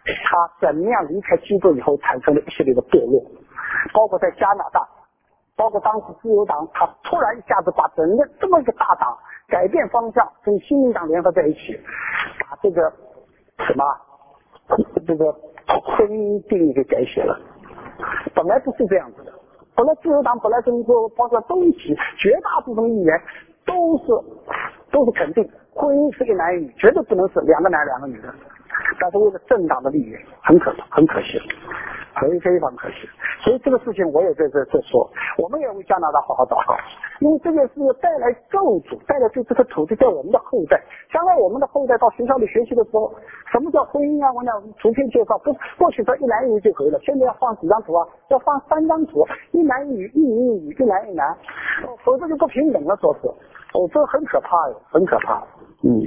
他怎么样离开基督以后产生了一系列的堕落，包括在加拿大，包括当时自由党，他突然一下子把整个这么一个大党改变方向，跟新民党联合在一起，把这个什么这个婚姻定义给改写了。本来不是这样子的，本来自由党本来跟说包括都一起，绝大部分议员都是都是肯定婚姻是一男一女，绝对不能是两个男两个女的。但是为了政党的利益，很可很可惜，很非常可惜。所以这个事情我也在这这说，我们也为加拿大好好祷告，因为这件事带来咒诅，带来对这个土地，在我们的后代，将来我们的后代到学校里学习的时候，什么叫婚姻啊？我讲图片介绍，不过去说一男一女就可以了，现在要放几张图啊？要放三张图，一男一女，一女一女，一男一男，否则就不平等了，说是，哦，这很可怕哟，很可怕，嗯。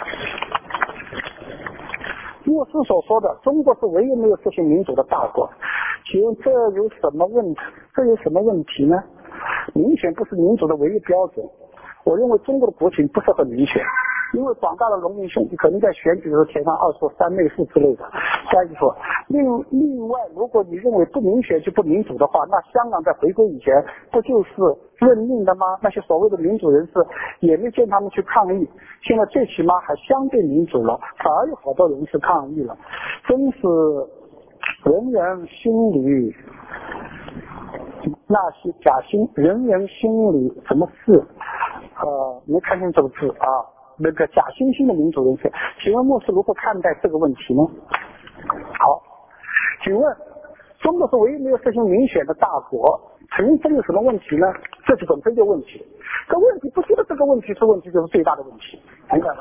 牧师所说的中国是唯一没有实行民主的大国，请问这有什么问题？这有什么问题呢？民选不是民主的唯一标准。我认为中国的国情不适合民选，因为广大的农民兄弟可能在选举的时候填上二说三妹妇之类的。所以说，另另外，如果你认为不民选就不民主的话，那香港在回归以前不就是认命的吗？那些所谓的民主人士也没见他们去抗议，现在最起码还相对民主了，反而有好多人是抗议了，真是人人心里那些假心，人人心里什么事？呃，没看清这个字啊。那个假惺惺的民主人士，请问牧师如何看待这个问题呢？好，请问中国是唯一没有实行民选的大国，陈这有什么问题呢？这就本身就问题。这问题不觉得这个问题是问题，就是最大的问题，明白吗？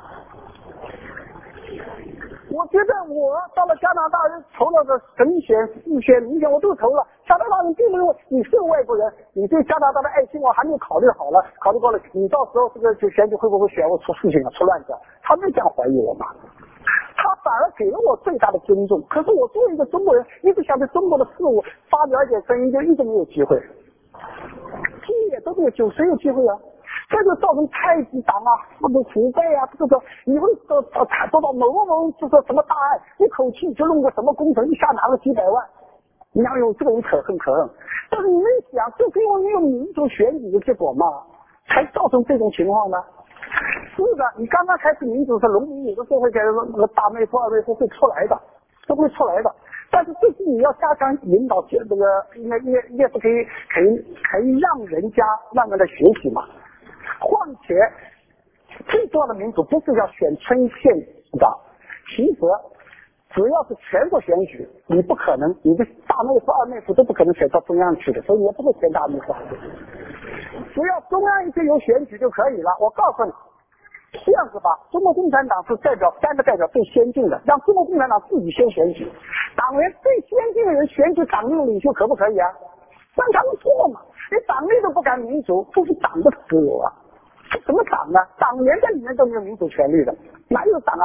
我觉得我到了加拿大人投了个省选、市选、民选，我都投了。加拿大人并没有，你是外国人，你对加拿大的爱心我还没有考虑好了，考虑过了，你到时候这个就选举会不会选我出事情啊、出乱子？他没这样怀疑我嘛，他反而给了我最大的尊重。可是我作为一个中国人，一直想对中国的事物发表一点声音，就一直没有机会，机也都没有，就谁有机会啊？这就造成太子党啊，这个腐败啊，这个以为做做做到某某就是什么大案，一口气就弄个什么工程，一下拿了几百万，你要有这个人可恨可恨。但是你们想，就是因为没有民主选举的结果嘛，才造成这种情况呢？是的，你刚刚开始民主是农民有的时候会觉得那个大妹夫、二妹夫会出来的，都会出来的。但是这是你要加强引导，这个应该也也是可以可以可以让人家慢慢的学习嘛。况且最重要的民主不是要选村县长，其实只要是全国选举，你不可能，你的大妹夫、二妹夫都不可能选到中央去的，所以也不会选大妹夫。只要中央一直有选举就可以了。我告诉你，这样子吧，中国共产党是代表三个代表最先进的，让中国共产党自己先选举，党员最先进的人选举党内领袖可不可以啊？让他们做嘛，连党内都不敢民主，这是党的自由啊。什么党呢？党员在里面都没有民主权利的，哪有党啊？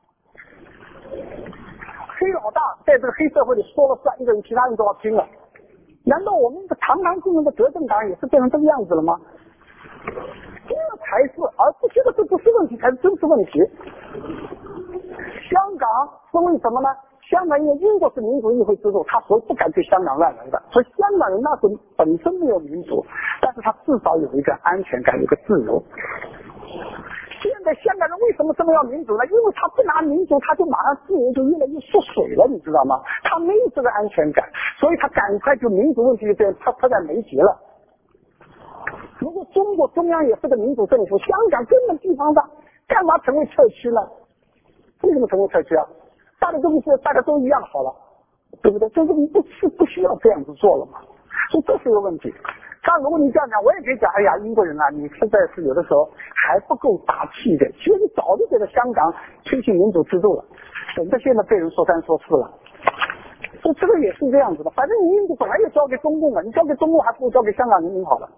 黑老大在这个黑社会里说了算，一个人其他人都要听了。难道我们的堂堂正正的德政党也是变成这个样子了吗？这才是，而不觉得这不是问题，才是真实问题。香港是为什么呢？香港因为英国是民主议会制度，他所以不敢对香港乱来的，所以香港人那时候本身没有民主，但是他至少有一个安全感，有一个自由。现在香港人为什么这么要民主呢？因为他不拿民主，他就马上自由就越来越缩水了，你知道吗？他没有这个安全感，所以他赶快就民主问题就被迫迫在眉睫了。如果中国中央也是个民主政府，香港根本地方上干嘛成为特区呢？为什么成为特区啊？大家都不是，大家都一样好了，对不对？就是不是不需要这样子做了嘛，所以这是一个问题。但如果你这样讲，我也可以讲，哎呀，英国人啊，你实在是有的时候还不够大气的。其实你早就觉得香港推行民主制度了，省得现在被人说三说四了。所以这个也是这样子的，反正你民主本来就交给中共了，你交给中共还不如交给香港人民好了。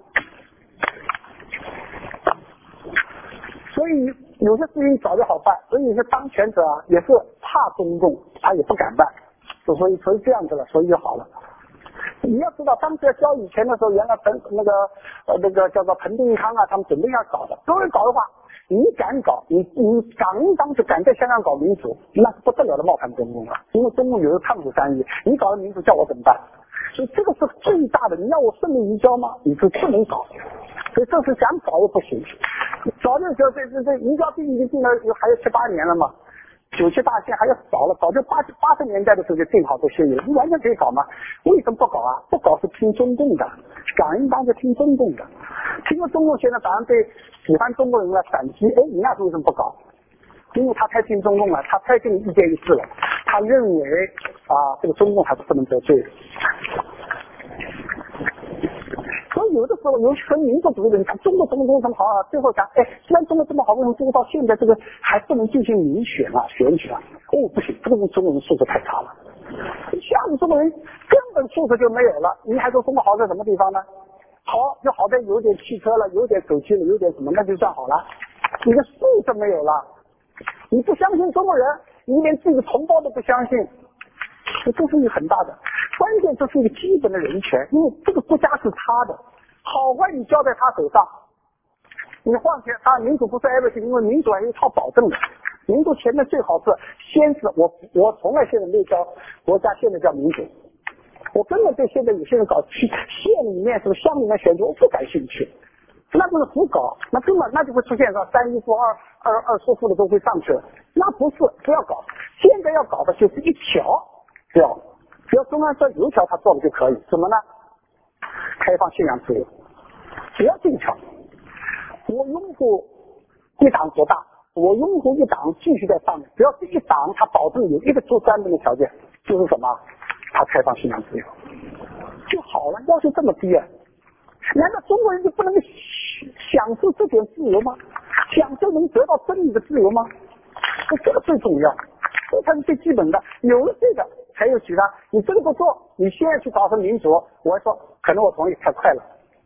所以有些事情早就好办，所以有些当权者啊也是怕中共，他也不敢办，所以所以这样子了，所以就好了。 你要知道，当时要交以前的时候，原来彭那个呃那个叫做彭定康啊，他们准备要搞的，如果搞的话，你敢搞，你你敢当就敢在香港搞民主，那是不得了的冒犯中共了。因为中共有个抗主三义，你搞的民主叫我怎么办？所以这个是最大的。你要我顺利移交吗？你是不能搞。所以这是想搞也不行。早的时候，这这这移交毕竟定了有还有七八年了嘛。九七大宪还要早了，早就八八十年代的时候就定好这协议了，你完全可以搞吗？为什么不搞啊？不搞是听中共的，港英当是听中共的，听了中共现在反而对喜欢中国人来反击，哎，你那时候为什么不搞？因为他太听中共了，他太跟你意见一致了，他认为啊，这个中共还是不能得罪的。所以有的时候，尤其和民族主义的人讲中国什么东西这么好啊，最后讲，哎，虽然中国这么好，为什么中国到现在这个还不能进行民选啊、选举啊？哦，不行，这个中国人素质太差了。像你中国人根本素质就没有了，你还说中国好在什么地方呢？好，就好在有点汽车了，有点手机了，有点什么，那就算好了。你的素质没有了，你不相信中国人，你连自己的同胞都不相信，这是一个很大的。关键这是一个基本的人权，因为这个国家是他的，好坏你交在他手上。你况且他民主不是 everything， 因为民主还有一套保证的。民主前面最好是先是我我从来现在没有叫国家现在叫民主，我根本对现在有些人搞去县里面什么乡里面选举我不感兴趣，那就是胡搞，那根本那就会出现说三一富二二二叔父的都会上去了，那不是不要搞，现在要搞的就是一条，只要只要中央说有一条他做了就可以，什么呢？开放信仰自由，只要这一条，我拥护一党独大，我拥护一党继续在上面，只要这一党他保证有一个做三分的条件，就是什么？他开放信仰自由就好了，要求这么低啊？难道中国人就不能享受这点自由吗？享受能得到真理的自由吗？这个最重要，这才是最基本的。有了这个，才有其他。你这个不做，你现在去搞成民主，我还说可能我同意太快了。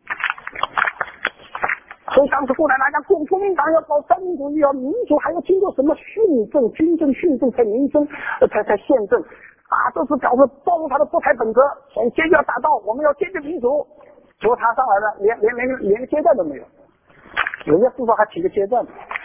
所以当时共产党讲，共国民党要搞三民主义，要民主，还要经过什么训政、军政、训政才民政，才才宪政啊，都是搞得暴露他的不才本格，所以坚决要打倒，我们要坚决民主。结果他上来了，连连连连个阶段都没有，人家至少还提个阶段。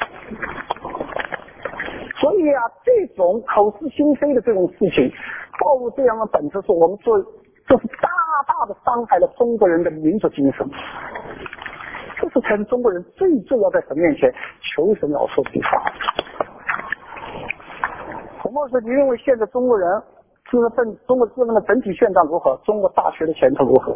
所以啊，这种口是心非的这种事情，暴露这样的本质，是我们做，这是大大的伤害了中国人的民族精神。这是才是中国人最重要在神面前求神饶恕的地方。洪博士，你认为现在中国人知识分中国知识分的整体现状如何？中国大学的前途如何？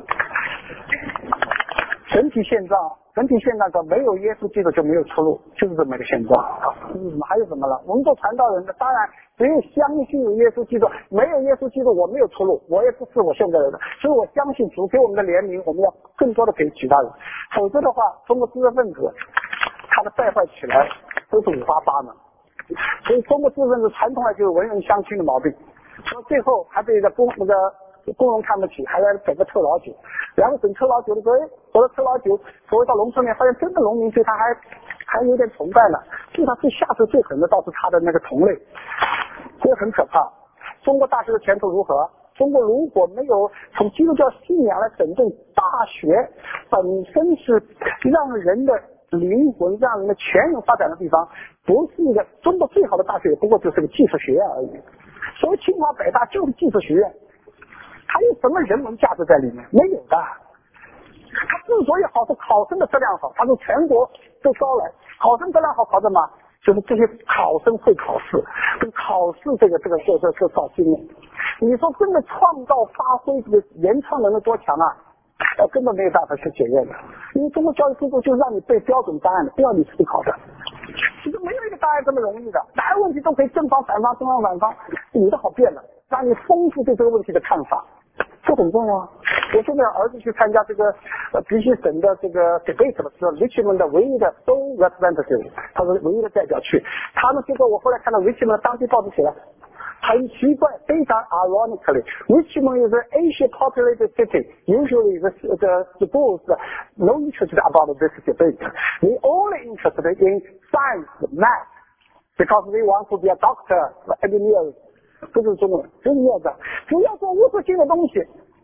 整体现状，整体现状说没有耶稣基督就没有出路，就是这么一个现状啊。嗯，还有什么了？我们做传道人的，当然只有相信有耶稣基督，没有耶稣基督我没有出路，我也不是我现在的，所以我相信主给我们的怜悯，我们要更多的给其他人，否则的话，中国知识分子他的败坏起来都是五花八门。所以中国知识分子传统来就是文人相亲的毛病，到最后还被这公那个工人看不起，还来整个臭老九，然后整臭老九的时候，哎，我的臭老九，所谓到农村里发现真的农民对他还还有点崇拜呢，对他最下手最狠的倒是他的那个同类，这个很可怕。中国大学的前途如何？中国如果没有从基督教信仰来整顿大学，本身是让人的灵魂、让人的全人发展的地方，不是一个中国最好的大学，不过就是个技术学院而已。所谓清华北大就是技术学院。它有什么人文价值在里面？没有的。它之所以好，是考生的质量好，它是全国都招来。考生质量好，考什么？就是这些考生会考试，跟考试这个这个这这这造经验。你说真的创造发挥这个原创能力多强啊？呃，根本没有办法去检验的。因为中国教育制度就是让你背标准答案的，不要你思考的。其实没有一个答案这么容易的，哪个问题都可以正方反方正方反方，有的好辩的，让你丰富对这个问题的看法。这很重要啊！我现在儿子去参加这个呃必须省的这个 debate 的时候 ，Richmond 的唯一的 sole representative， 他是唯一的代表去。他们结果我后来看到 Richmond 当地报纸写了，很奇怪，非常 ironically，Richmond is an Asian populated city. Usually the the schools no interest about this debate. They only interested in science, math, because they want to be a doctor, engineer. 不是中国人，就是要这样，只要做物质性的东西，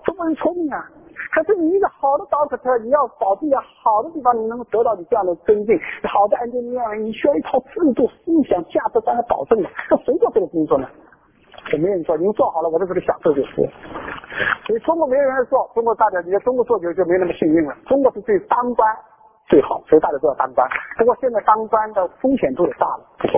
中国人聪明啊。可是你一个好的 doctor， 你要保证在好的地方你能够得到你这样的尊敬，好的 engineer， 你需要一套制度、思想、价值观来保证的。那谁做这个工作呢？也没人做，您做好了，我在这里享受就是。所以中国没有人做，中国大家觉得中国做久就没那么幸运了。中国是最当官最好，所以大家都要当官。不过现在当官的风险度也大了。不过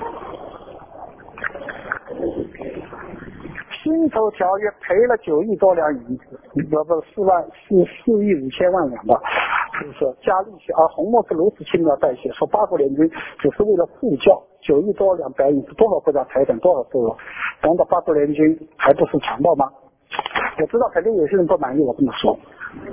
辛丑条约赔了九亿多两银子，不不四万四四亿五千万两吧，就是说加利息。而红墨是如此轻描淡写，说八国联军只是为了护教，九亿多两白银子，多少国家财产，多少收入？难道八国联军还不是强盗吗？我知道肯定有些人不满意我这么说。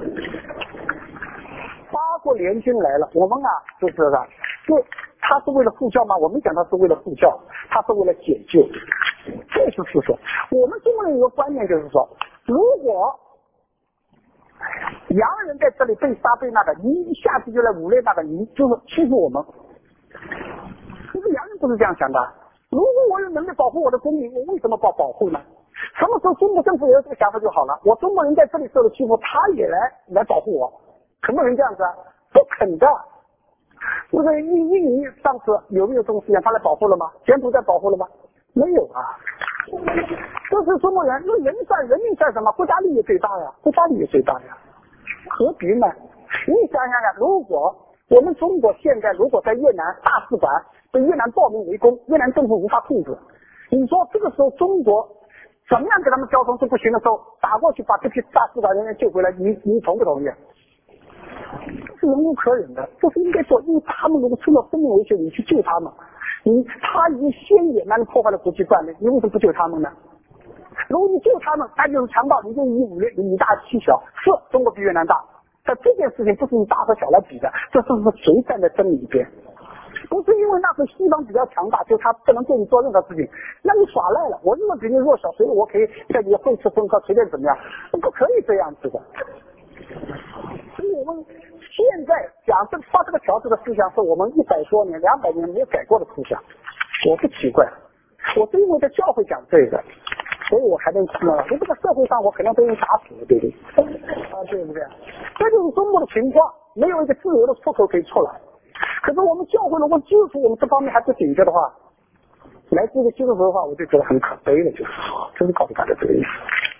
八国联军来了，我们啊就是啊，就他是为了护教吗？我们讲他是为了护教，他是为了解救。这是事实。我们中国人有个观念，就是说，如果洋人在这里被杀被那个，你一下子就来掳掠那个，你就是欺负我们。可是洋人不是这样想的。如果我有能力保护我的公民，我为什么不保护呢？什么时候中国政府也有这个想法就好了？我中国人在这里受了欺负，他也来来保护我，可不能这样子啊？不肯的。不是印印尼上次有没有这种事情？他来保护了吗？柬埔寨保护了吗？没有啊。这是中国人，因为人算人民算什么？国家利益最大呀，国家利益最大呀，何必呢？你想想看，如果我们中国现在如果在越南大使馆被越南暴民围攻，越南政府无法控制，你说这个时候中国怎么样给他们交通是不行的时候，打过去把这批大使馆人员救回来，你你同不同意？这是忍无可忍的，这是应该做，因为他们如果受到生命危险，你去救他们。你他已经先野蛮地破坏了国际惯例，你为什么不救他们呢？如果你救他们，那就是强盗，你就以武力以大欺小。是中国比越南大，但这件事情不是你大和小来比的，这是谁站在真理一边？不是因为那是西方比较强大，就他不能对你做任何事情，那你耍赖了。我如果比你弱小，所以我可以在你混吃混喝，随便怎么样，不可以这样子的。所以我们现在讲这发这个条子的思想，是我们一百多年、两百年没有改过的思想。我不奇怪，我是因为在教会讲这个，所以我还能听了。在这个社会上，我可能被人打死了，对不对？啊，对不对？这就是中国的情况，没有一个自由的出口可以出来。可是我们教会如果就是我们这方面还不警觉的话，来自一个基督徒的话，我就觉得很可悲了，就是说，真是告诉大家这个意思。